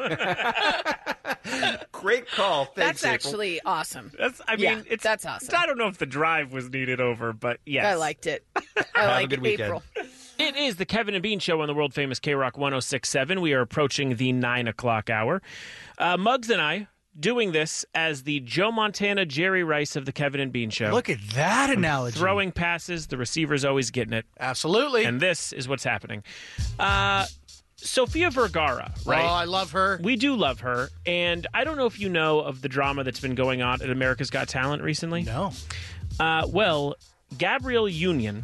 Great call. Thanks, That's April. actually awesome. That's. I mean, Yeah, it's that's awesome. I don't know if the drive was needed over, but yes, I liked it. I Have a like good weekend. April. It is the Kevin and Bean Show on the world famous K Rock one oh six point seven. We are approaching the nine o'clock hour. Uh, Muggs and I doing this as the Joe Montana, Jerry Rice of the Kevin and Bean Show. Look at that analogy. Throwing passes, the receiver's always getting it. Absolutely. And this is what's happening. Uh, Sofia Vergara, right? Oh, I love her. We do love her. And I don't know if you know of the drama that's been going on at America's Got Talent recently. No. Uh, well, Gabrielle Union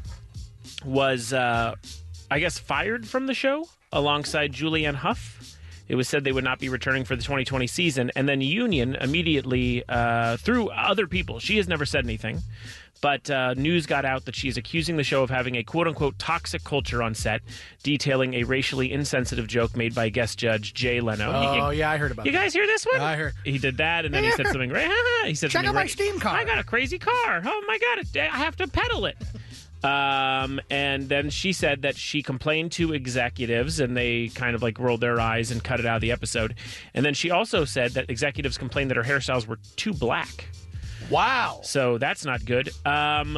was, uh, I guess, fired from the show alongside Julianne Hough. It was said they would not be returning for the twenty twenty season. And then Union immediately, uh, through other people, she has never said anything, but uh, news got out that she is accusing the show of having a quote-unquote toxic culture on set, detailing a racially insensitive joke made by guest judge Jay Leno. Oh, You- yeah, I heard about You that. guys hear this one? I heard. He did that, and then he said something right. He said Check something out my right- steam car. I got a crazy car. Oh my god! It, I have to pedal it. Um, and then she said that she complained to executives, and they kind of like rolled their eyes and cut it out of the episode. And then she also said that executives complained that her hairstyles were too black. Wow. So that's not good. Um,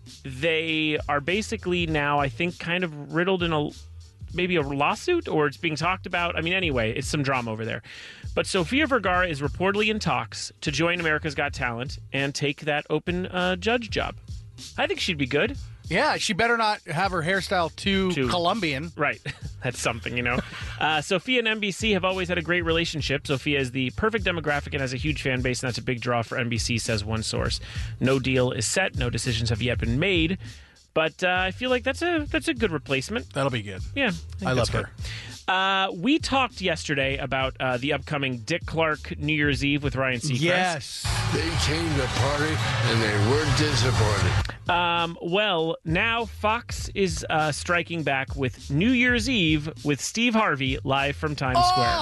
they are basically now, I think, kind of riddled in a maybe a lawsuit, or it's being talked about. I mean, anyway, it's some drama over there. But Sofia Vergara is reportedly in talks to join America's Got Talent and take that open uh, judge job. I think she'd be good. Yeah, she better not have her hairstyle too, Too- Colombian. Right. That's something, you know. Uh, Sophia and N B C have always had a great relationship. Sophia is the perfect demographic and has a huge fan base, and that's a big draw for N B C, says one source. No deal is set. No decisions have yet been made. But uh, I feel like that's a that's a good replacement. That'll be good. Yeah. think I that's love good. her. Uh, we talked yesterday about uh, the upcoming Dick Clark New Year's Eve with Ryan Seacrest. Yes. They came to party and they weren't disappointed. Um, well, now Fox is uh, striking back with New Year's Eve with Steve Harvey live from Times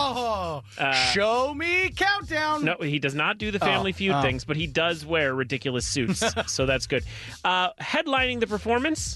Oh, Square. Uh, show me countdown. No, he does not do the Family Oh, Feud oh. things, but he does wear ridiculous suits, so that's good. Uh, headlining the performance,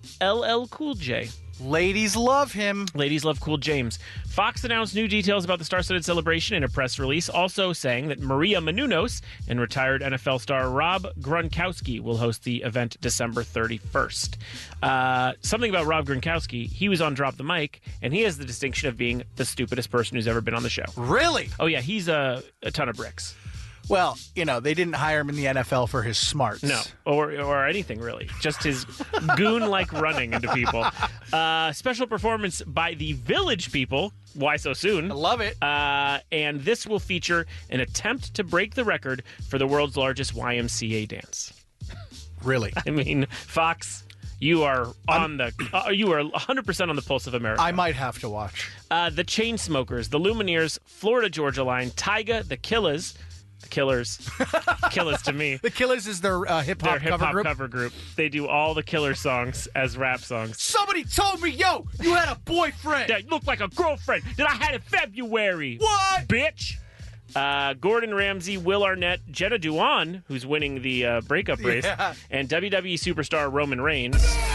L L Cool J. Ladies love him. Ladies love Cool James. Fox announced new details about the star-studded celebration in a press release, also saying that Maria Menounos and retired N F L star Rob Gronkowski will host the event December thirty-first. Uh, something about Rob Gronkowski, he was on Drop the Mic, and he has the distinction of being the stupidest person who's ever been on the show. Really? Oh, yeah, he's a, a ton of bricks. Well, you know, they didn't hire him in the N F L for his smarts. No, or or anything really. Just his goon-like running into people. Uh, special performance by the Village People. Why so soon? I love it. Uh, and this will feature an attempt to break the record for the world's largest Y M C A dance. Really? I mean, Fox, you are on the uh, you are one hundred percent on the pulse of America. I might have to watch. Uh, the Chainsmokers, the Lumineers, Florida Georgia Line, Tyga, the Killers. The Killers. Killers to me. The Killers is their uh, hip Their hop hip cover hop group. cover group. They do all the Killer songs as rap songs. Somebody told me, yo, you had a boyfriend. That looked like a girlfriend that I had in February. What? Bitch. Uh, Gordon Ramsay, Will Arnett, Jenna Dewan, who's winning the uh, breakup race, Yeah. and W W E superstar Roman Reigns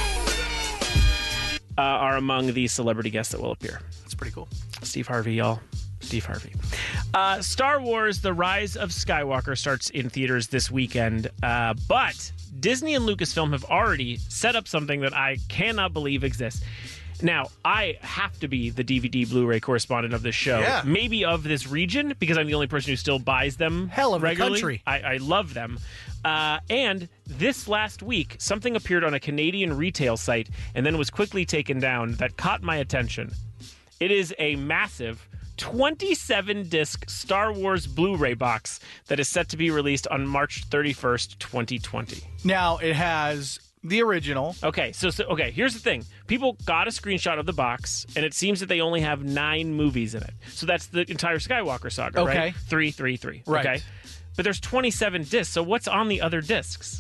uh, are among the celebrity guests that will appear. That's pretty cool. Steve Harvey, y'all. Steve Harvey. Uh, Star Wars The Rise of Skywalker starts in theaters this weekend, uh, but Disney and Lucasfilm have already set up something that I cannot believe exists. Now, I have to be the D V D Blu-ray correspondent of this show. Yeah. Maybe of this region, because I'm the only person who still buys them Hell of the regularly. country. I, I love them. Uh, and this last week, something appeared on a Canadian retail site and then was quickly taken down that caught my attention. It is a massive twenty-seven disc Star Wars Blu-ray box that is set to be released on March thirty-first, twenty twenty. Now, it has the original. Okay, so, so okay, here's the thing. People got a screenshot of the box, and it seems that they only have nine movies in it. So that's the entire Skywalker saga, Okay. right? Three, three, three. Right. Okay. But there's twenty-seven discs, so what's on the other discs?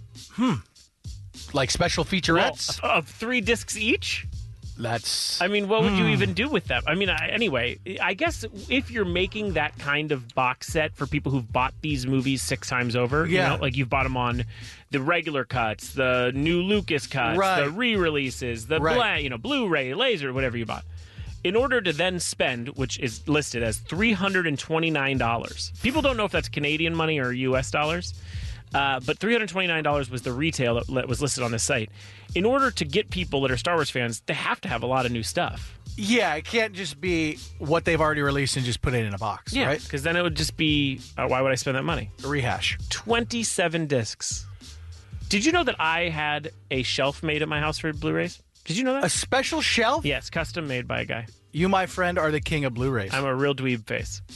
Like special featurettes? Well, of three discs each? That's. I mean, what would you Hmm. even do with them? I mean, I, anyway, I guess if you're making that kind of box set for people who've bought these movies six times over, Yeah. you know, like you've bought them on the regular cuts, the new Lucas cuts, Right. the re-releases, the Right. bla- you know, Blu-ray, laser, whatever you bought. In order to then spend, which is listed as three hundred twenty-nine dollars. People don't know if that's Canadian money or U S dollars. Uh, but three hundred twenty-nine dollars was the retail that, that was listed on the site. In order to get people that are Star Wars fans, they have to have a lot of new stuff. Yeah, it can't just be what they've already released and just put it in a box, Yeah, right? because then it would just be, uh, why would I spend that money? A rehash. twenty-seven discs. Did you know that I had a shelf made at my house for Blu-rays? Did you know that? A special shelf? Yes, custom made by a guy. You, my friend, are the king of Blu-rays. I'm a real dweeb face.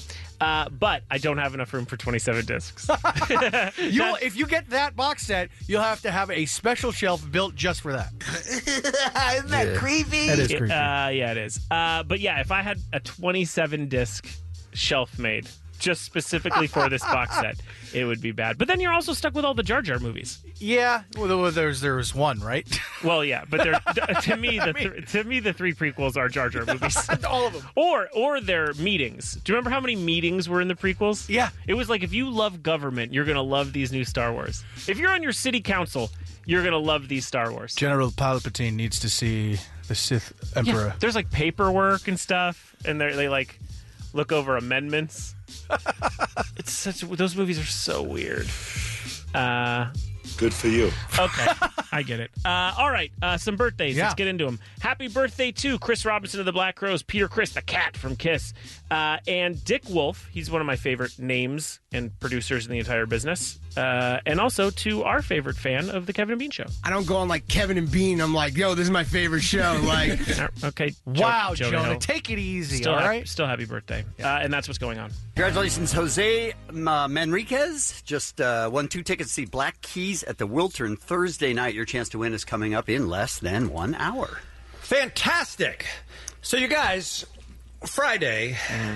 Uh, but I don't have enough room for twenty-seven discs. You'll, if you get that box set, you'll have to have a special shelf built just for that. Isn't that Yeah. creepy? That is creepy. Uh, yeah, it is. Uh, but yeah, if I had a twenty-seven disc shelf made just specifically for this box set, it would be bad. But then you're also stuck with all the Jar Jar movies. Yeah, well, there's there was one, right? Well, yeah, but they're, to me, the th- to me, the three prequels are Jar Jar movies. All of them. Or or their meetings. Do you remember how many meetings were in the prequels? Yeah. It was like, if you love government, you're going to love these new Star Wars. If you're on your city council, you're going to love these Star Wars. General Palpatine needs to see the Sith Emperor. Yeah, there's like paperwork and stuff, and they they like look over amendments. It's such those movies are so weird. Uh, Good for you. Okay, I get it. Uh, all right, uh, some birthdays. Yeah. Let's get into them. Happy birthday to Chris Robinson of the Black Crowes, Peter Criss, the cat from Kiss, uh, and Dick Wolf. He's one of my favorite names and producers in the entire business. Uh, and also to our favorite fan of the Kevin and Bean Show. I don't go on like Kevin and Bean. I'm like, yo, this is my favorite show. Like, okay. Wow, Jo- Jonah, Hill. take it easy, Still, all hap- right? still happy birthday. Uh, and that's what's going on. Congratulations, Jose uh, Manriquez. Just uh, won two tickets to see Black Keys at the Wiltern Thursday night. Your chance to win is coming up in less than one hour. Fantastic. So, you guys, Friday,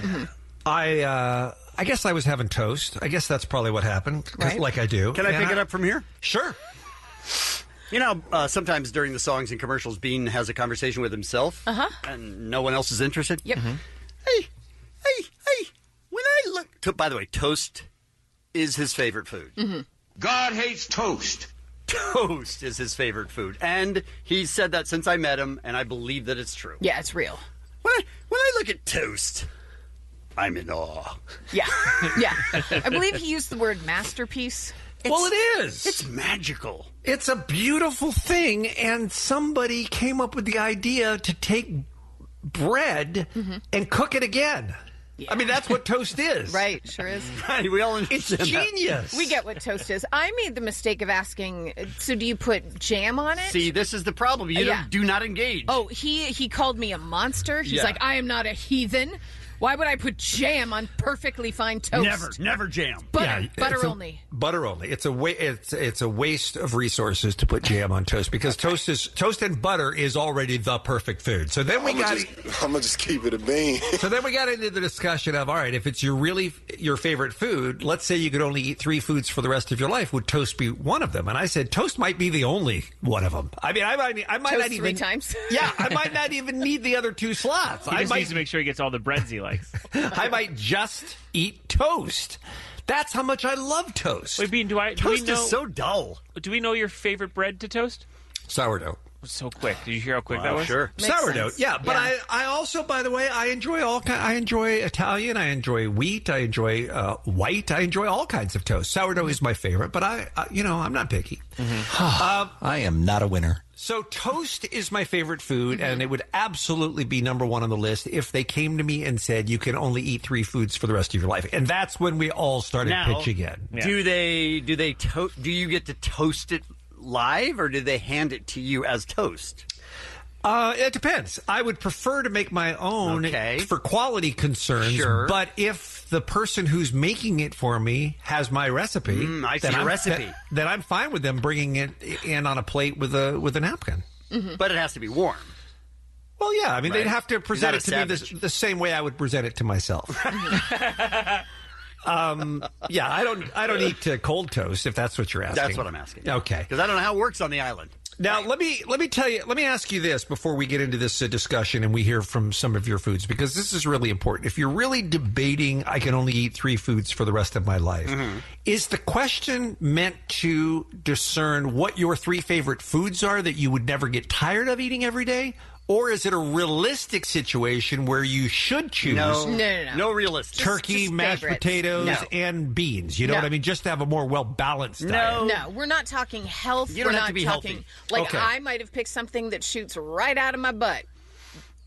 I uh, I guess I was having toast. I guess that's probably what happened, 'cause- Right. like I do. Can I And pick it up from here? Sure. You know, uh, sometimes during the songs and commercials, Bean has a conversation with himself, Uh-huh. and no one else is interested. Yep. Hey, hey, hey! When I look, to, by the way, toast is his favorite food. Mm-hmm. God hates toast. Toast is his favorite food, and he's said that since I met him, and I believe that it's true. Yeah, it's real. When I, when I look at toast, I'm in awe. Yeah, yeah. I believe he used the word masterpiece. Well, it is. It's magical. It's a beautiful thing, and somebody came up with the idea to take bread and cook it again. I mean, that's what toast is. Right, sure is. Right, we all It's understand that. genius. We get what toast is. I made the mistake of asking, so do you put jam on it? See, this is the problem. You Yeah. don't, do not engage. Oh, he he called me a monster. He's Yeah. like, I am not a heathen. Why would I put jam on perfectly fine toast? Never, never jam. Butter, Yeah, butter it's a- only. Butter only. It's a wa- it's it's a waste of resources to put jam on toast because toast is toast and butter is already the perfect food. So then we I'm got gonna just keep it a bean. so then we got into the discussion of, all right, if it's your really your favorite food, let's say you could only eat three foods for the rest of your life, would toast be one of them? And I said toast might be the only one of them. I mean, I might I might Toast not three even times? Yeah, I might not even need the other two slots. He I just might needs to make sure he gets all the breads he likes. I might just eat toast. That's how much I love toast. Wait, Bean, do I? Do Toast we know, is so dull. Do we know your favorite bread to toast? Sourdough. So quick. Did you hear how quick that Wow, was? sure. Makes Sourdough, sense. yeah, but Yeah. I, I also, by the way, I enjoy all kind. I enjoy Italian, I enjoy wheat, I enjoy uh, white, I enjoy all kinds of toast. Sourdough is my favorite, but I, I you know, I'm not picky. Um, I am not a winner. so toast is my favorite food, and it would absolutely be number one on the list if they came to me and said you can only eat three foods for the rest of your life, and that's when we all started Now, pitching in. do they do they to- do you get to toast it live, or do they hand it to you as toast? Uh, it depends. I would prefer to make my own Okay. for quality concerns. Sure. But if the person who's making it for me has my recipe, Mm, I see then your I'm, recipe. Then, then I'm fine with them bringing it in on a plate with a with a napkin. But it has to be warm. Well, yeah. I mean, Right. they'd have to You're present not it a to me savage. the, the same way I would present it to myself. um, yeah, I don't. I don't eat uh, cold toast if that's what you're asking. That's what I'm asking. Okay. Because I don't know how it works on the island. Now let me let me tell you let me ask you this before we get into this uh, discussion and we hear from some of your foods, because this is really important. If you're really debating I can only eat three foods for the rest of my life, is the question meant to discern what your three favorite foods are that you would never get tired of eating every day? Or is it a realistic situation where you should choose No, No, no, no. no realistic. turkey, just mashed favorites. potatoes, No. and beans? You know No. what I mean? Just to have a more well-balanced diet. No, we're not talking health. You don't we're have not to be talking healthy. like Okay. I might have picked something that shoots right out of my butt, but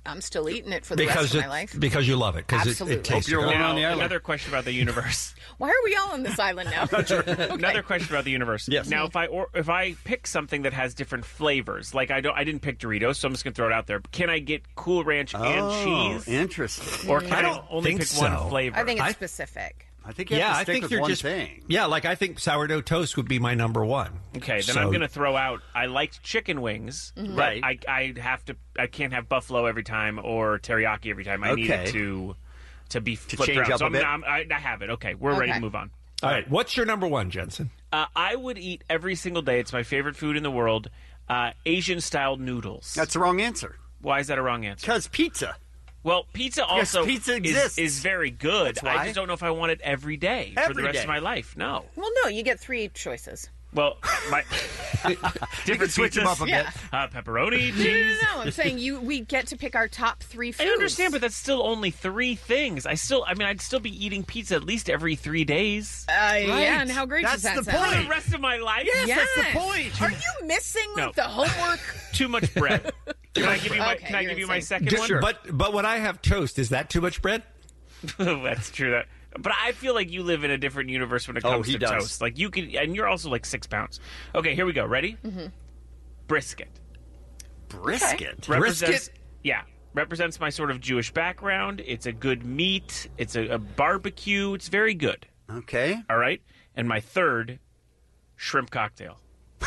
I'm still eating it for the because rest of it, my life. because you love it. Because it, Absolutely. it tastes Now, good. another question about the universe. Why are we all on this island now? Another question about the universe. Yes. Now, if I or if I pick something that has different flavors, like I don't, I didn't pick Doritos, so I'm just gonna throw it out there. Can I get Cool Ranch Oh, and cheese? interesting. Or can I I, don't only think pick so. one flavor? I think it's I- specific. I think you Yeah, have to I stick think with you're one just thing. yeah. Like I think sourdough toast would be my number one. Okay, then So- I'm going to throw out. I liked chicken wings, Mm-hmm. but Right. I I have to. I can't have buffalo every time or teriyaki every time. I need Okay. it to to be To flipped change around. up so a I'm, bit? I'm, I, I have it. Okay, we're ready Okay. to move on. All right, what's your number one, Jensen? Uh, I would eat every single day. It's my favorite food in the world. Uh, Asian style noodles. That's the wrong answer. Why is that a wrong answer? Because pizza. Well, pizza Yes, also pizza is, exists. is very good. That's why. I just don't know if I want it every day for the Every rest day. of my life. No. Well, no, you get three choices. Well, my different switch 'em pizzas. up a bit. Yeah. Uh, pepperoni, No, no, cheese. no, no. I'm saying you. We get to pick our top three foods. I understand, but that's still only three things. I still, I mean, I'd still be eating pizza at least every three days. Uh, yeah, and how great That's does that the sound? For the rest of my life? Yes, that's the point. Are you missing No. like the homework? Too much bread. Can I give you my? Okay, can I you're give you my insane. second one? But but when I have toast, is that too much bread? That's true. That, but I feel like you live in a different universe when it Oh, comes he to does. toast. Like you can, and you're also like six pounds. Okay, here we go. Ready? Mm-hmm. Brisket. Brisket. Represents, yeah, represents my sort of Jewish background. It's a good meat. It's a, a barbecue. It's very good. Okay. All right. And my third, shrimp cocktail.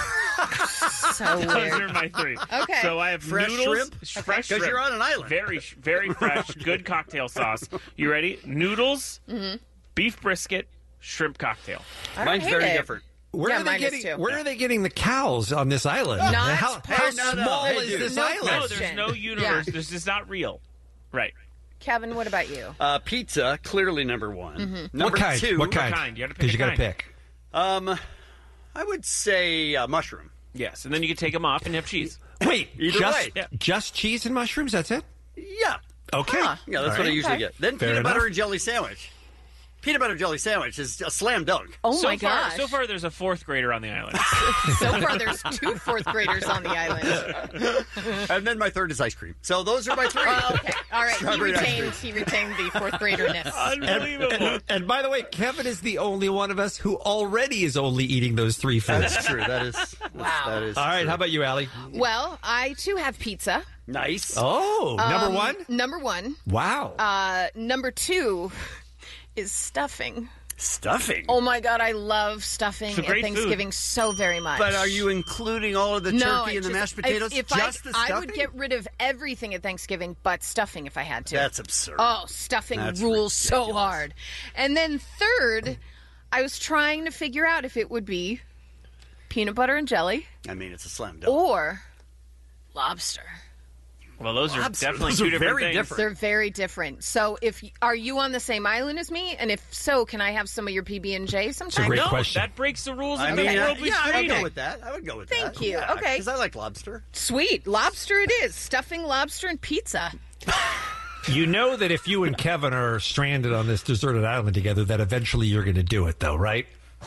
So Those weird. are my three. Okay. So I have Fresh noodles, shrimp? sh- Okay. fresh 'Cause shrimp. you're on an island. Very, sh- very fresh, good cocktail sauce. You ready? Noodles, Mm-hmm. beef brisket, shrimp cocktail. I don't Mine's hate very it. different. Where Yeah, are they mine is getting? too. Where are they getting the cows on this island? Not how part- how Hey, no, no, small hey, is dude. this No island? No, question. there's no universe. Yeah. This is not real. Right. Kevin, what about you? Uh, pizza, clearly number one. Mm-hmm. Number what kind? two. What kind? kind? You gotta pick Because a you got to kind. pick. Um, I would say uh, mushroom. Yes, and then you can take them off and have cheese. Wait, Either just way. Yeah. just cheese and mushrooms? That's it? Yeah. Okay. Huh. Yeah, that's All what I right. usually Okay. get. Then Fair peanut enough. butter and jelly sandwich. Peanut butter jelly sandwich is a slam dunk. Oh so my far, gosh! so far, there's a fourth grader on the island. So far, there's two fourth graders on the island. And then my third is ice cream. So those are my three. Oh, okay, all right. He Strawberry ice retained. He retained the fourth graderness. Unbelievable. And, and by the way, Kevin is the only one of us who already is only eating those three foods. That's true. That is. That's, Wow. That is All right, true. how about you, Allie? Well, I too have pizza. Nice. Oh, number Um, one? Number one. Wow. Uh, number two is stuffing. Stuffing. Oh my god, I love stuffing It's a at great Thanksgiving so very much. But are you including all of the no, turkey I and the just- mashed potatoes? If, if just I, the I stuffing? would get rid of everything at Thanksgiving but stuffing if I had to. That's absurd. Oh, stuffing That's rules so hard. And then third, I was trying to figure out if it would be peanut butter and jelly I mean, it's a slam dunk. or lobster. Well, those are Lobster. definitely Those two are different very things. different. They're very different. So, if are you on the same island as me? And if so, can I have some of your P B and J sometime? great no, question. that breaks the rules I of mean, the uh, world we yeah, I would created. go with that. I would go with Thank that. you. Okay. Because I like lobster. Sweet lobster. It is stuffing lobster and pizza. You know that if you and Kevin are stranded on this deserted island together, that eventually you're going to do it, though, right?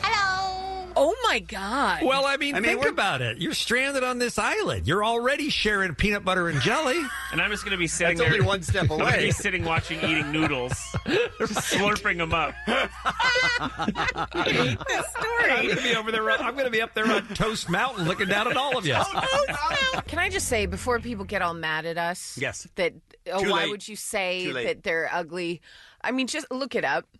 Oh my god. Well, I mean, I mean, think we're- about it. You're stranded on this island. You're already sharing peanut butter and jelly. And I'm just going to be sitting That's there. only one step I'm going to away. be sitting watching eating noodles, just slurping them up. This story. I'm going to be over there. I'm going to be up there on Toast Mountain, looking down at all of you. Can I just say before people get all mad at us? Yes. That oh, Too why late. would you say Too late. that they're ugly? I mean, just look it up.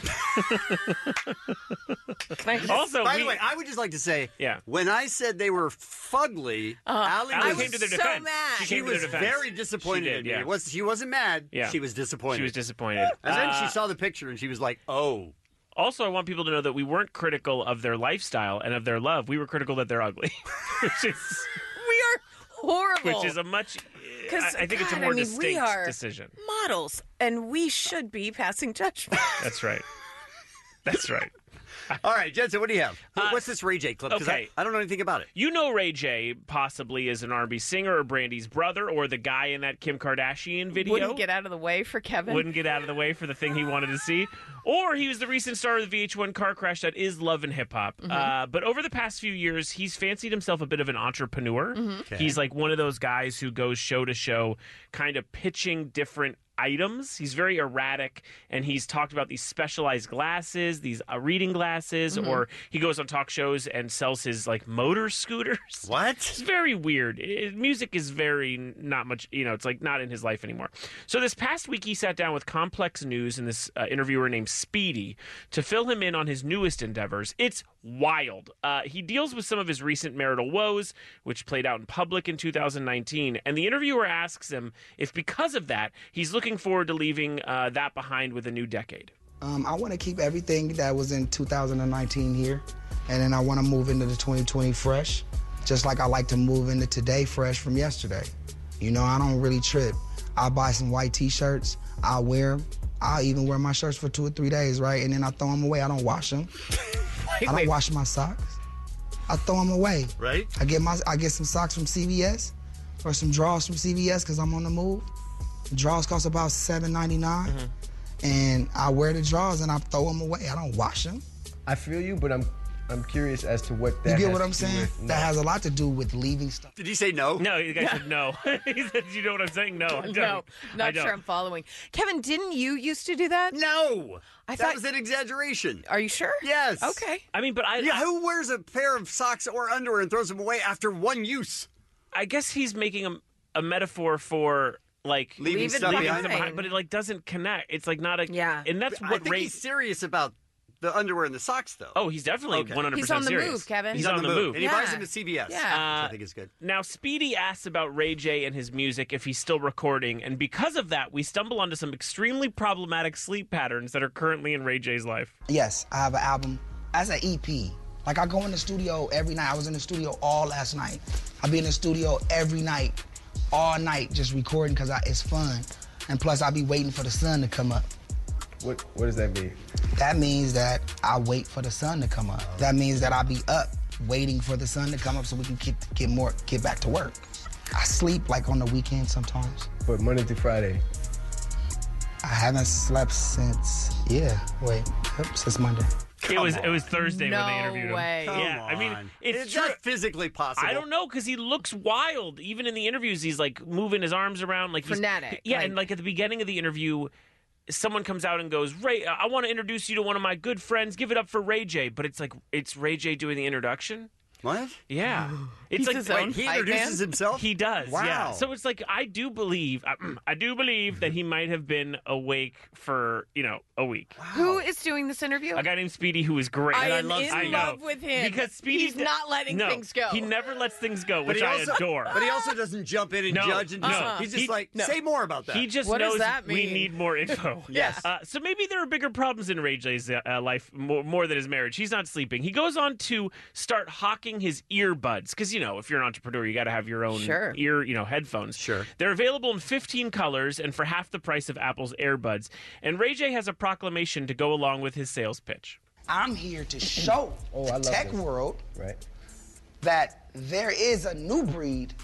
Can I just, Also, By we, the way, I would just like to say, Yeah. when I said they were fugly, Uh-huh. Allie Allie was, came to their so defense. mad. She she came to was their defense. very disappointed She did, in me. yeah. It was, she wasn't mad. Yeah. She was disappointed. She was disappointed. And then Uh, she saw the picture and she was like, oh. Also, I want people to know that we weren't critical of their lifestyle and of their love. We were critical that they're ugly, which is we are horrible. which is a much. Because I, I think it's a God, more I mean, distinct we are decision. models, and we should be passing judgment. That's right. That's right. All right, Jensen, what do you have? What's this Ray J clip? 'Cause okay. I, I don't know anything about it. You know Ray J possibly is an R and B singer or Brandy's brother or the guy in that Kim Kardashian video. Wouldn't get out of the way for Kevin. Wouldn't get out of the way for the thing he wanted to see. Or he was the recent star of the V H one car crash that is Love and Hip Hop. Mm-hmm. Uh, but over the past few years, he's fancied himself a bit of an entrepreneur. Mm-hmm. Okay. He's like one of those guys who goes show to show, kind of pitching different items. He's very erratic, and he's talked about these specialized glasses, these uh, reading glasses, Mm-hmm. or he goes on talk shows and sells his like motor scooters. What? It's very weird. It, music is very not much, you know, it's like not in his life anymore. So this past week, he sat down with Complex News and this uh, interviewer named Speedy to fill him in on his newest endeavors. It's wild. Uh, he deals with some of his recent marital woes, which played out in public in two thousand nineteen. And the interviewer asks him if because of that, he's looking forward to leaving uh, that behind with a new decade. Um, I want to keep everything that was in two thousand nineteen here, and then I want to move into the twenty twenty fresh, just like I like to move into today fresh from yesterday. You know, I don't really trip. I'll buy some white T-shirts, I'll wear them. I'll even wear my shirts for two or three days, right? And then I throw them away. I don't wash them. I don't wash my socks. I throw them away. Right. I get my I get some socks from C V S or some drawers from C V S because I'm on the move. The drawers cost about seven ninety-nine, mm-hmm. and I wear the drawers and I throw them away. I don't wash them. I feel you, but I'm I'm curious as to what that You get has what I'm to do saying? with- That has a lot to do with leaving stuff. Did he say no? No, the guy said no. He said, you know what I'm saying? No, I don't. No, I not don't. sure I'm following. Kevin, didn't you used to do that? No. I that thought. was an exaggeration. Are you sure? Yes. Okay. I mean, but I, Yeah, who wears a pair of socks or underwear and throws them away after one use? I guess he's making a, a metaphor for like Leaving Leave it stuff behind. behind. them behind, but it like doesn't connect. It's like not a Yeah. and that's I what think Ray. he's serious about the underwear and the socks, though. Oh, he's definitely Okay. one hundred percent He's on the serious. move, Kevin. He's, on, the move. And he Yeah. buys them at C V S, Yeah. which Uh, I think is good. Now, Speedy asks about Ray J and his music if he's still recording, and because of that, we stumble onto some extremely problematic sleep patterns that are currently in Ray J's life. Yes, I have an album as an E P. Like I go in the studio every night. I was in the studio all last night. I be in the studio every night, all night, just recording because it's fun. And plus, I be waiting for the sun to come up. What What does that mean? That means that I wait for the sun to come up. That means that I be up waiting for the sun to come up so we can get get more get back to work. I sleep like on the weekend sometimes. But Monday through Friday. I haven't slept since yeah, wait, yep, since Monday. it was it was Thursday when they No interviewed him. way. Come yeah, I mean on. it's Is true. that physically possible? I don't know because he looks wild. Even in the interviews, he's like moving his arms around like he's- Frenetic, Yeah, like- and like at the beginning of the interview, someone comes out and goes, "Ray, I want to introduce you to one of my good friends. Give it up for Ray J." But it's like it's Ray J doing the introduction. What? Yeah, it's He's like his own Wait, he hype introduces man? himself? He does, Wow. yeah. So it's like I do believe, I, I do believe that he might have been awake for you know a week. Who is doing this interview? A guy named Speedy who is great. I And am love, in I know. love with him. because Speedy He's not letting no, things go. He never lets things go, But which he I also, adore. But he also doesn't jump in and No, judge and just, no. he's just He- like, no. say more about that. He just What does knows that we mean? need more info. Yes. Uh, so maybe there are bigger problems in Ray J's uh, life more, more than his marriage. He's not sleeping. He goes on to start hawking his earbuds because, you know, if you're an entrepreneur, you got to have your own Sure. ear, you know, headphones. Sure. They're available in fifteen colors and for half the price of Apple's AirBuds. And Ray J has a proclamation to go along with his sales pitch. I'm here to show Oh, I the love tech this. world Right. that there is a new breed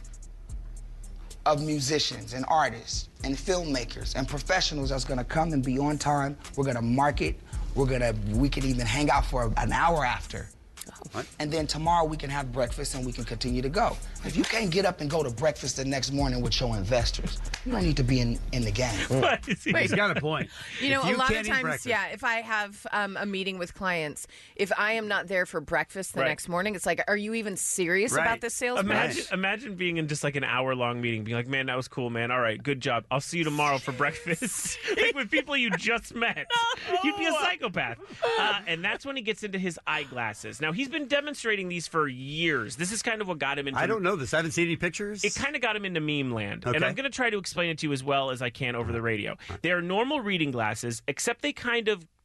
of musicians and artists and filmmakers and professionals that's gonna come and be on time. We're gonna market. We're gonna, we can even hang out for an hour after. What? And then tomorrow we can have breakfast and we can continue to go. If you can't get up and go to breakfast the next morning with your investors, you don't need to be in, in the game. What is he- He's got a point. You know, If you a lot can't of eat times, breakfast. yeah, if I have um, a meeting with clients, if I am not there for breakfast the Right. next morning, it's like, are you even serious Right. about this sales Imagine, pitch? imagine being in just like an hour long meeting, being like, "Man, that was cool, man. All right, good job. I'll see you tomorrow for breakfast." Like with people you just met, you'd be a psychopath. Uh, and that's when he gets into his eyeglasses. Now he's been demonstrating these for years. This is kind of what got him into. I don't know this. I haven't seen any pictures. It kind of got him into meme land. And Okay. I'm going to try to explain it to you as well as I can over the radio. They are normal reading glasses, except they kind of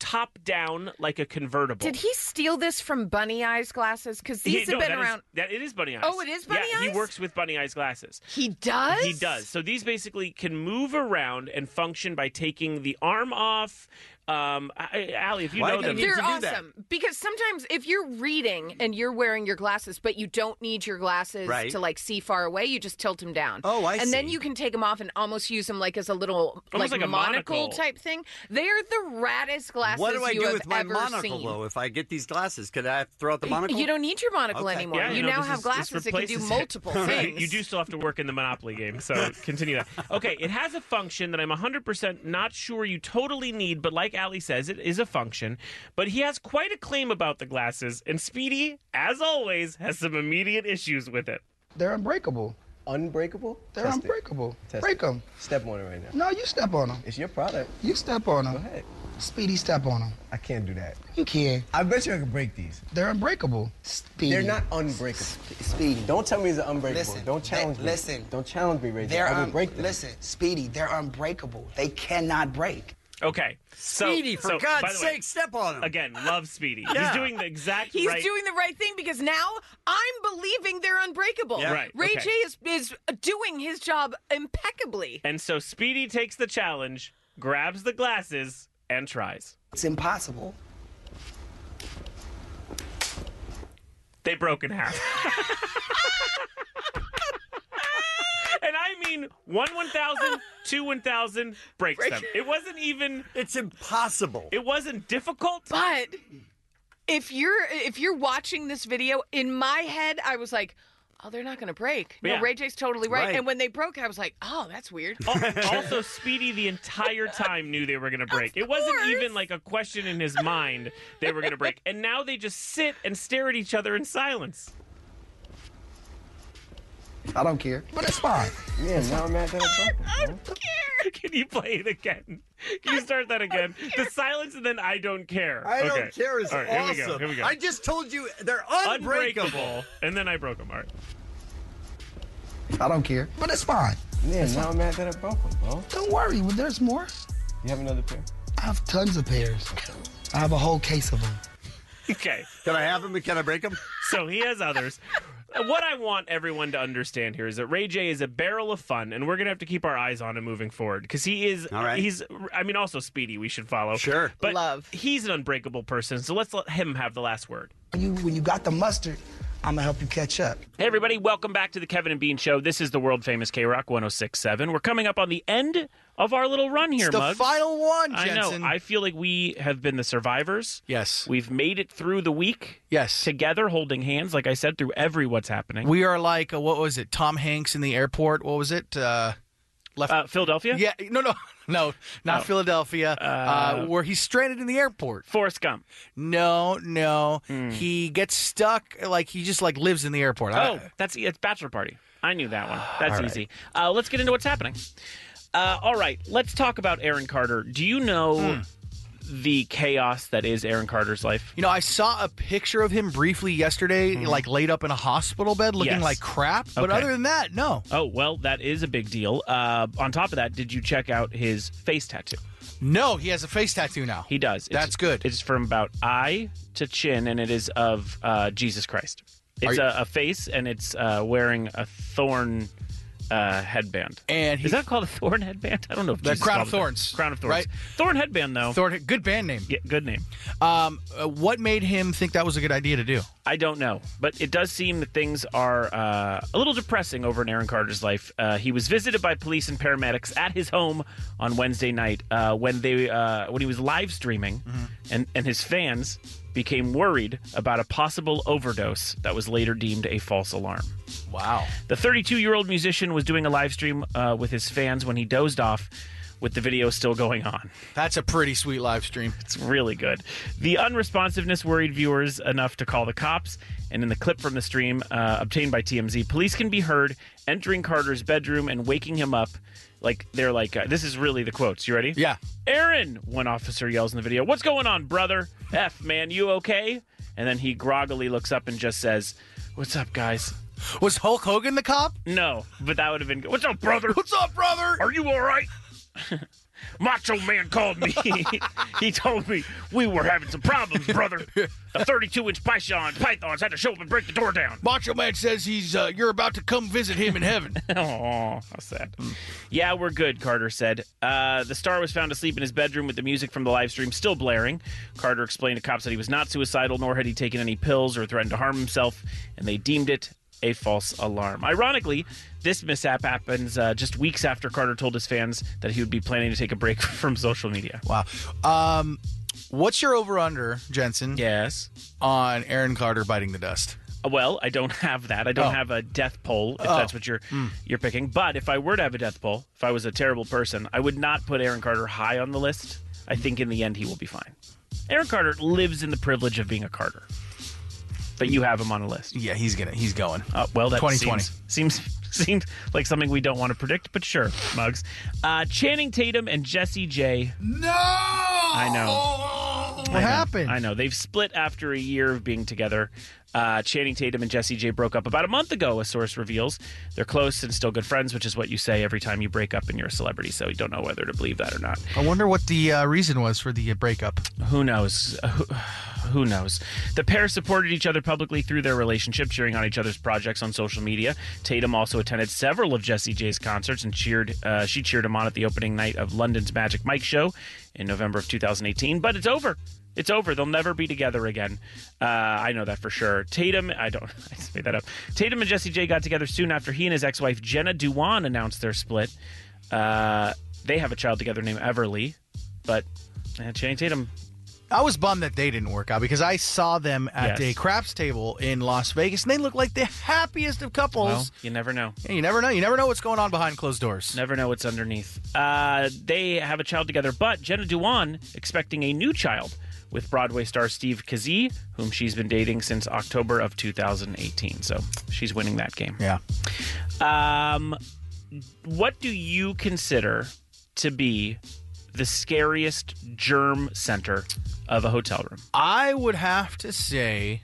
top down like a convertible. Did he steal this from Bunny Eyes glasses? Because these He- have no, been that is- around. that it is Bunny Eyes. Oh, it is Bunny yeah, Eyes? He works with Bunny Eyes glasses. He does? He does. So these basically can move around and function by taking the arm off. Um, I- Allie, if you know them, They're awesome because sometimes if you're reading and you're wearing your glasses, but you don't need your glasses Right. to like see far away, you just tilt them down. Oh, I And then see. you can take them off and almost use them like as a little Almost like a monocle, monocle. type thing. They are the raddest glasses What do I you do have with my ever monocle, seen. though? If I get these glasses, could I throw out the monocle? You don't need your monocle Okay. anymore. Yeah, you know, now this have is- this glasses that can do replaces it. multiple Right. things. You do still have to work in the Monopoly game, so continue that. Okay, it has a function that I'm one hundred percent not sure you totally need, but like Allie says, it is a function. But he has quite a claim about the glasses, and Speedy, as always, has some immediate issues with it. They're unbreakable. Unbreakable? They're Test it. unbreakable. Test Break it. them. Step on it right now. No, you step on them. It's your product. You step on them. Go ahead. Speedy, step on them. I can't do that. You can. I bet you I can break these. They're unbreakable. Speedy. They're not unbreakable. Speedy. Don't tell me it's unbreakable. Listen, Don't challenge they- me. listen. Don't challenge me, Ray J. They're I will un- break them. Listen, Speedy, they're unbreakable. They cannot break. Okay. So, Speedy, for so, God's by the way, sake, step on him. Again, love Speedy. Yeah. He's doing the exact He's right... doing the right thing because now I'm believing they're unbreakable. Yeah. Right, Ray okay. J is, is doing his job impeccably. And so Speedy takes the challenge, grabs the glasses, and tries. It's impossible. They broke in half. And I mean, one one thousand, two one thousand breaks Break- them. It wasn't even. It's impossible. It wasn't difficult. But if you're if you're watching this video, in my head, I was like, oh, they're not going to break. No, Yeah. Ray J's totally right. Right. And when they broke, I was like, oh, that's weird. Also, Speedy the entire time knew they were going to break. It wasn't even like a question in his mind they were going to break. And now they just sit and stare at each other in silence. I don't care. But it's fine. Yeah, now I'm mad that I broke them. I don't care. Can you play it again? Can you start that again? The silence and then I don't care. I don't Okay. care is All right, awesome. Here we go. Here we go. I just told you they're unbreakable. Unbreakable. And then I broke them. All right. I don't care. But it's fine. Yeah, It's now fine. I'm mad that I broke them, bro. Don't worry. Well, there's more. You have another pair? I have tons of pairs. I have a whole case of them. Okay. Can I have them and can I break them? So he has others. What I want everyone to understand here is that Ray J is a barrel of fun, and we're going to have to keep our eyes on him moving forward because he is. All right. He's. I mean, also Speedy. We should follow. Sure. But Love. he's an unbreakable person, so let's let him have the last word. When you when you got the mustard, I'm gonna help you catch up. Hey, everybody, welcome back to the Kevin and Bean Show. This is the world famous K Rock one oh six point seven. We're coming up on the end of our little run here, It's the Muggs. final one, I Jensen. know. I feel like we have been the survivors. Yes. We've made it through the week. Yes. Together, holding hands, like I said, through every what's happening. We are like, uh, what was it? Tom Hanks in the airport. What was it? Uh, left. Uh, Philadelphia? Yeah. No, no, no, not Oh. Philadelphia. Uh, Uh, where he's stranded in the airport. Forrest Gump. No, no. Mm. He gets stuck. Like he just like lives in the airport. Oh, I- that's it's Bachelor Party. I knew that one. That's All right. easy. Uh, let's get into what's happening. Uh, all right, let's talk about Aaron Carter. Do you know Hmm. the chaos that is Aaron Carter's life? You know, I saw a picture of him briefly yesterday, like laid up in a hospital bed, looking Mm-hmm. Yes. like crap. But Okay. other than that, no. Oh, well, that is a big deal. Uh, on top of that, did you check out his face tattoo? No, he has a face tattoo now. He does. It's- That's good. It's from about eye to chin, and it is of uh, Jesus Christ. It's Are a, a face, and it's uh, wearing a thorn uh, headband. And he- is that called a thorn headband? I don't know if The Jesus Crown called of it that. Thorns. Crown of Thorns. Right? Thorn headband, though. Thorn, good band name. Yeah, good name. Um, uh, what made him think that was a good idea to do? I don't know, but it does seem that things are uh, a little depressing over in Aaron Carter's life. Uh, he was visited by police and paramedics at his home on Wednesday night uh, when they uh, when he was live streaming, and and his fans became worried about a possible overdose that was later deemed a false alarm. Wow. The thirty-two-year-old musician was doing a live stream uh, with his fans when he dozed off, with the video still going on. That's a pretty sweet live stream. It's really good. The unresponsiveness worried viewers enough to call the cops, and in the clip from the stream uh, obtained by T M Z, police can be heard entering Carter's bedroom and waking him up. Like, they're like, uh, this is really the quotes. You ready? Yeah. Aaron, one officer yells in the video, "What's going on, brother? F, man, you okay?" And then he groggily looks up and just says, "What's up, guys?" Was Hulk Hogan the cop? No, but that would have been good. "What's up, brother? What's up, brother? Are you all right?" Macho Man called me. He told me we were having some problems, brother. The thirty-two inch pythons, pythons had to show up and break the door down. Macho Man says he's uh, you're about to come visit him in heaven. Oh, how sad. Yeah, we're good, Carter said. Uh, the star was found asleep in his bedroom with the music from the live stream still blaring. Carter explained to cops that he was not suicidal, nor had he taken any pills or threatened to harm himself, and they deemed it a false alarm. Ironically, this mishap happens uh, just weeks after Carter told his fans that he would be planning to take a break from social media. Wow. Um, what's your over-under, Jensen? Yes. On Aaron Carter biting the dust? Well, I don't have that. I don't Oh. have a death poll, if Oh. that's what you're Mm. you're picking. But if I were to have a death poll, if I was a terrible person, I would not put Aaron Carter high on the list. I think in the end he will be fine. Aaron Carter lives in the privilege of being a Carter. But you have him on a list. Yeah, he's gonna. He's going. Uh, well, that twenty twenty seems, seems seems like something we don't want to predict, but sure, Muggs. Uh, Channing Tatum and Jessie J. No! I know. What I know. happened? I know. They've split after a year of being together. Uh, Channing Tatum and Jessie J broke up about a month ago, a source reveals. They're close and still good friends, which is what you say every time you break up and you're a celebrity, so you don't know whether to believe that or not. I wonder what the uh, reason was for the uh, breakup. Who knows? Uh, who, who knows? The pair supported each other publicly through their relationship, cheering on each other's projects on social media. Tatum also attended several of Jessie J's concerts and cheered. Uh, she cheered him on at the opening night of London's Magic Mike show in November of two thousand eighteen. But it's over. It's over. They'll never be together again. Uh, I know that for sure. Tatum, I don't, I just made that up. Tatum and Jessie J got together soon after he and his ex-wife Jenna Dewan announced their split. Uh, they have a child together named Everly, but uh, Channing Tatum. I was bummed that they didn't work out because I saw them at Yes. a craps table in Las Vegas, and they look like the happiest of couples. Well, you never know. Yeah, you never know. You never know what's going on behind closed doors. Never know what's underneath. Uh, they have a child together, but Jenna Dewan expecting a new child with Broadway star Steve Kazee, whom she's been dating since October of two thousand eighteen. So she's winning that game. Yeah. Um, what do you consider to be the scariest germ center of a hotel room? I would have to say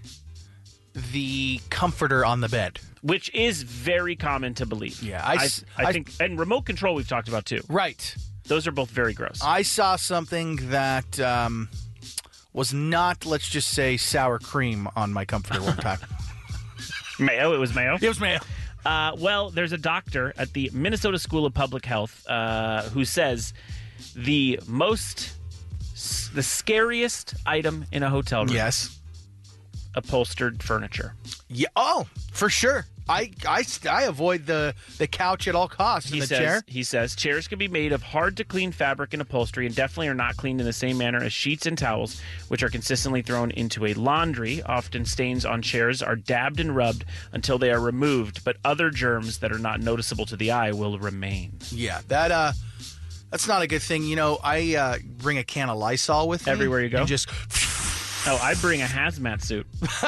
the comforter on the bed. Which is very common to believe. Yeah, I, I I, s- I- think, and remote control we've talked about too. Right. Those are both very gross. I saw something that um, was not, let's just say, sour cream on my comforter one time. Mayo? It was mayo? It was mayo. Uh, well, there's a doctor at the Minnesota School of Public Health uh, who says the most, the scariest item in a hotel room. Yes. Upholstered furniture. Yeah. Oh, for sure. I, I, I avoid the, the couch at all costs. He and the says, chair. he says chairs can be made of hard to clean fabric and upholstery and definitely are not cleaned in the same manner as sheets and towels, which are consistently thrown into a laundry. Often stains on chairs are dabbed and rubbed until they are removed, but other germs that are not noticeable to the eye will remain. Yeah, that uh, that's not a good thing. You know, I uh, bring a can of Lysol with me Everywhere you go? and just Oh, I bring a hazmat suit.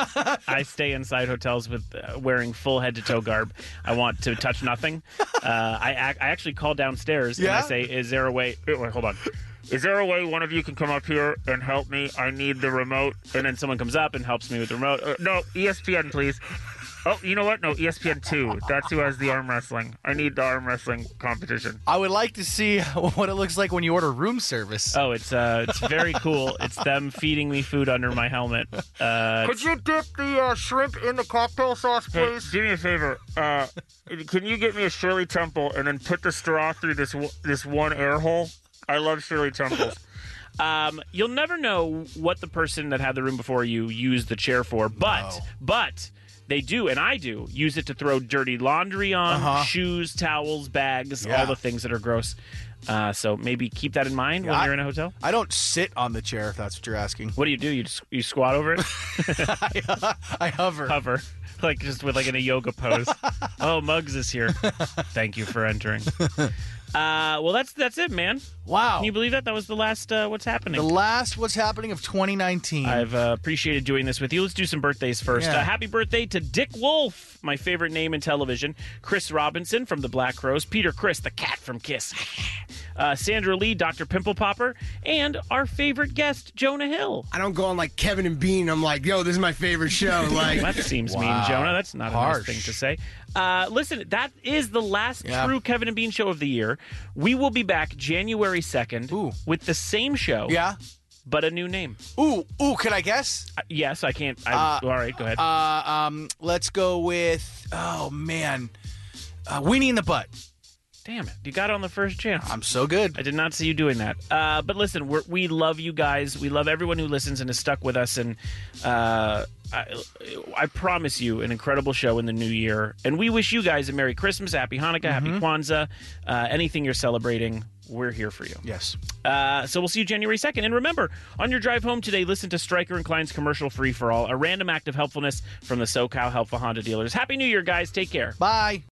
I stay inside hotels with uh, wearing full head to toe garb. I want to touch nothing. Uh, I ac- I actually call downstairs and I Yeah? say, "Is there a way?" Wait, hold on. Is there a way one of you can come up here and help me? I need the remote. And then someone comes up and helps me with the remote. Uh, no, E S P N, please. Oh, you know what? No, E S P N two. That's who has the arm wrestling. I need the arm wrestling competition. I would like to see what it looks like when you order room service. Oh, it's uh, it's very cool. It's them feeding me food under my helmet. Uh, Could you dip the uh, shrimp in the cocktail sauce, Hey, please? do me a favor. Uh, can you get me a Shirley Temple and then put the straw through this w- this one air hole? I love Shirley Temples. um, you'll never know what the person that had the room before you used the chair for, but No. but they do, and I do, use it to throw dirty laundry on, Uh-huh. shoes, towels, bags, Yeah. all the things that are gross. Uh, so maybe keep that in mind when I- you're in a hotel. I don't sit on the chair if that's what you're asking. What do you do? You just, you squat over it? I, I hover. Hover. Like just with like in a yoga pose. Oh, Muggs is here. Thank you for entering. Uh, well, that's that's it, man. Wow. Can you believe that? That was the last uh, What's Happening. The last What's Happening of twenty nineteen. I've uh, appreciated doing this with you. Let's do some birthdays first. Yeah. Uh, happy birthday to Dick Wolf, my favorite name in television. Chris Robinson from The Black Crowes. Peter Criss, the cat from Kiss. uh, Sandra Lee, Doctor Pimple Popper, and our favorite guest, Jonah Hill. I don't go on like Kevin and Bean. I'm like, yo, this is my favorite show. Like that seems mean, Wow. Jonah. That's not Harsh. a nice thing to say. Uh, listen, that is the last Yeah. true Kevin and Bean show of the year. We will be back January second with the same show. Yeah. But a new name. Ooh, ooh, can I guess? Uh, yes, I can't. I, Uh, all right, go ahead. Uh, um, let's go with, oh, man, uh, Weenie in the Butt. Damn it. You got it on the first chance. I'm so good. I did not see you doing that. Uh, but listen, we're, we love you guys. We love everyone who listens and is stuck with us. And uh, I, I promise you an incredible show in the new year. And we wish you guys a Merry Christmas, Happy Hanukkah, Happy Kwanzaa, uh, anything you're celebrating. We're here for you. Yes. Uh, so we'll see you January second. And remember, on your drive home today, listen to Stryker and Klein's commercial Free for All, a random act of helpfulness from the SoCal Helpful Honda dealers. Happy New Year, guys. Take care. Bye.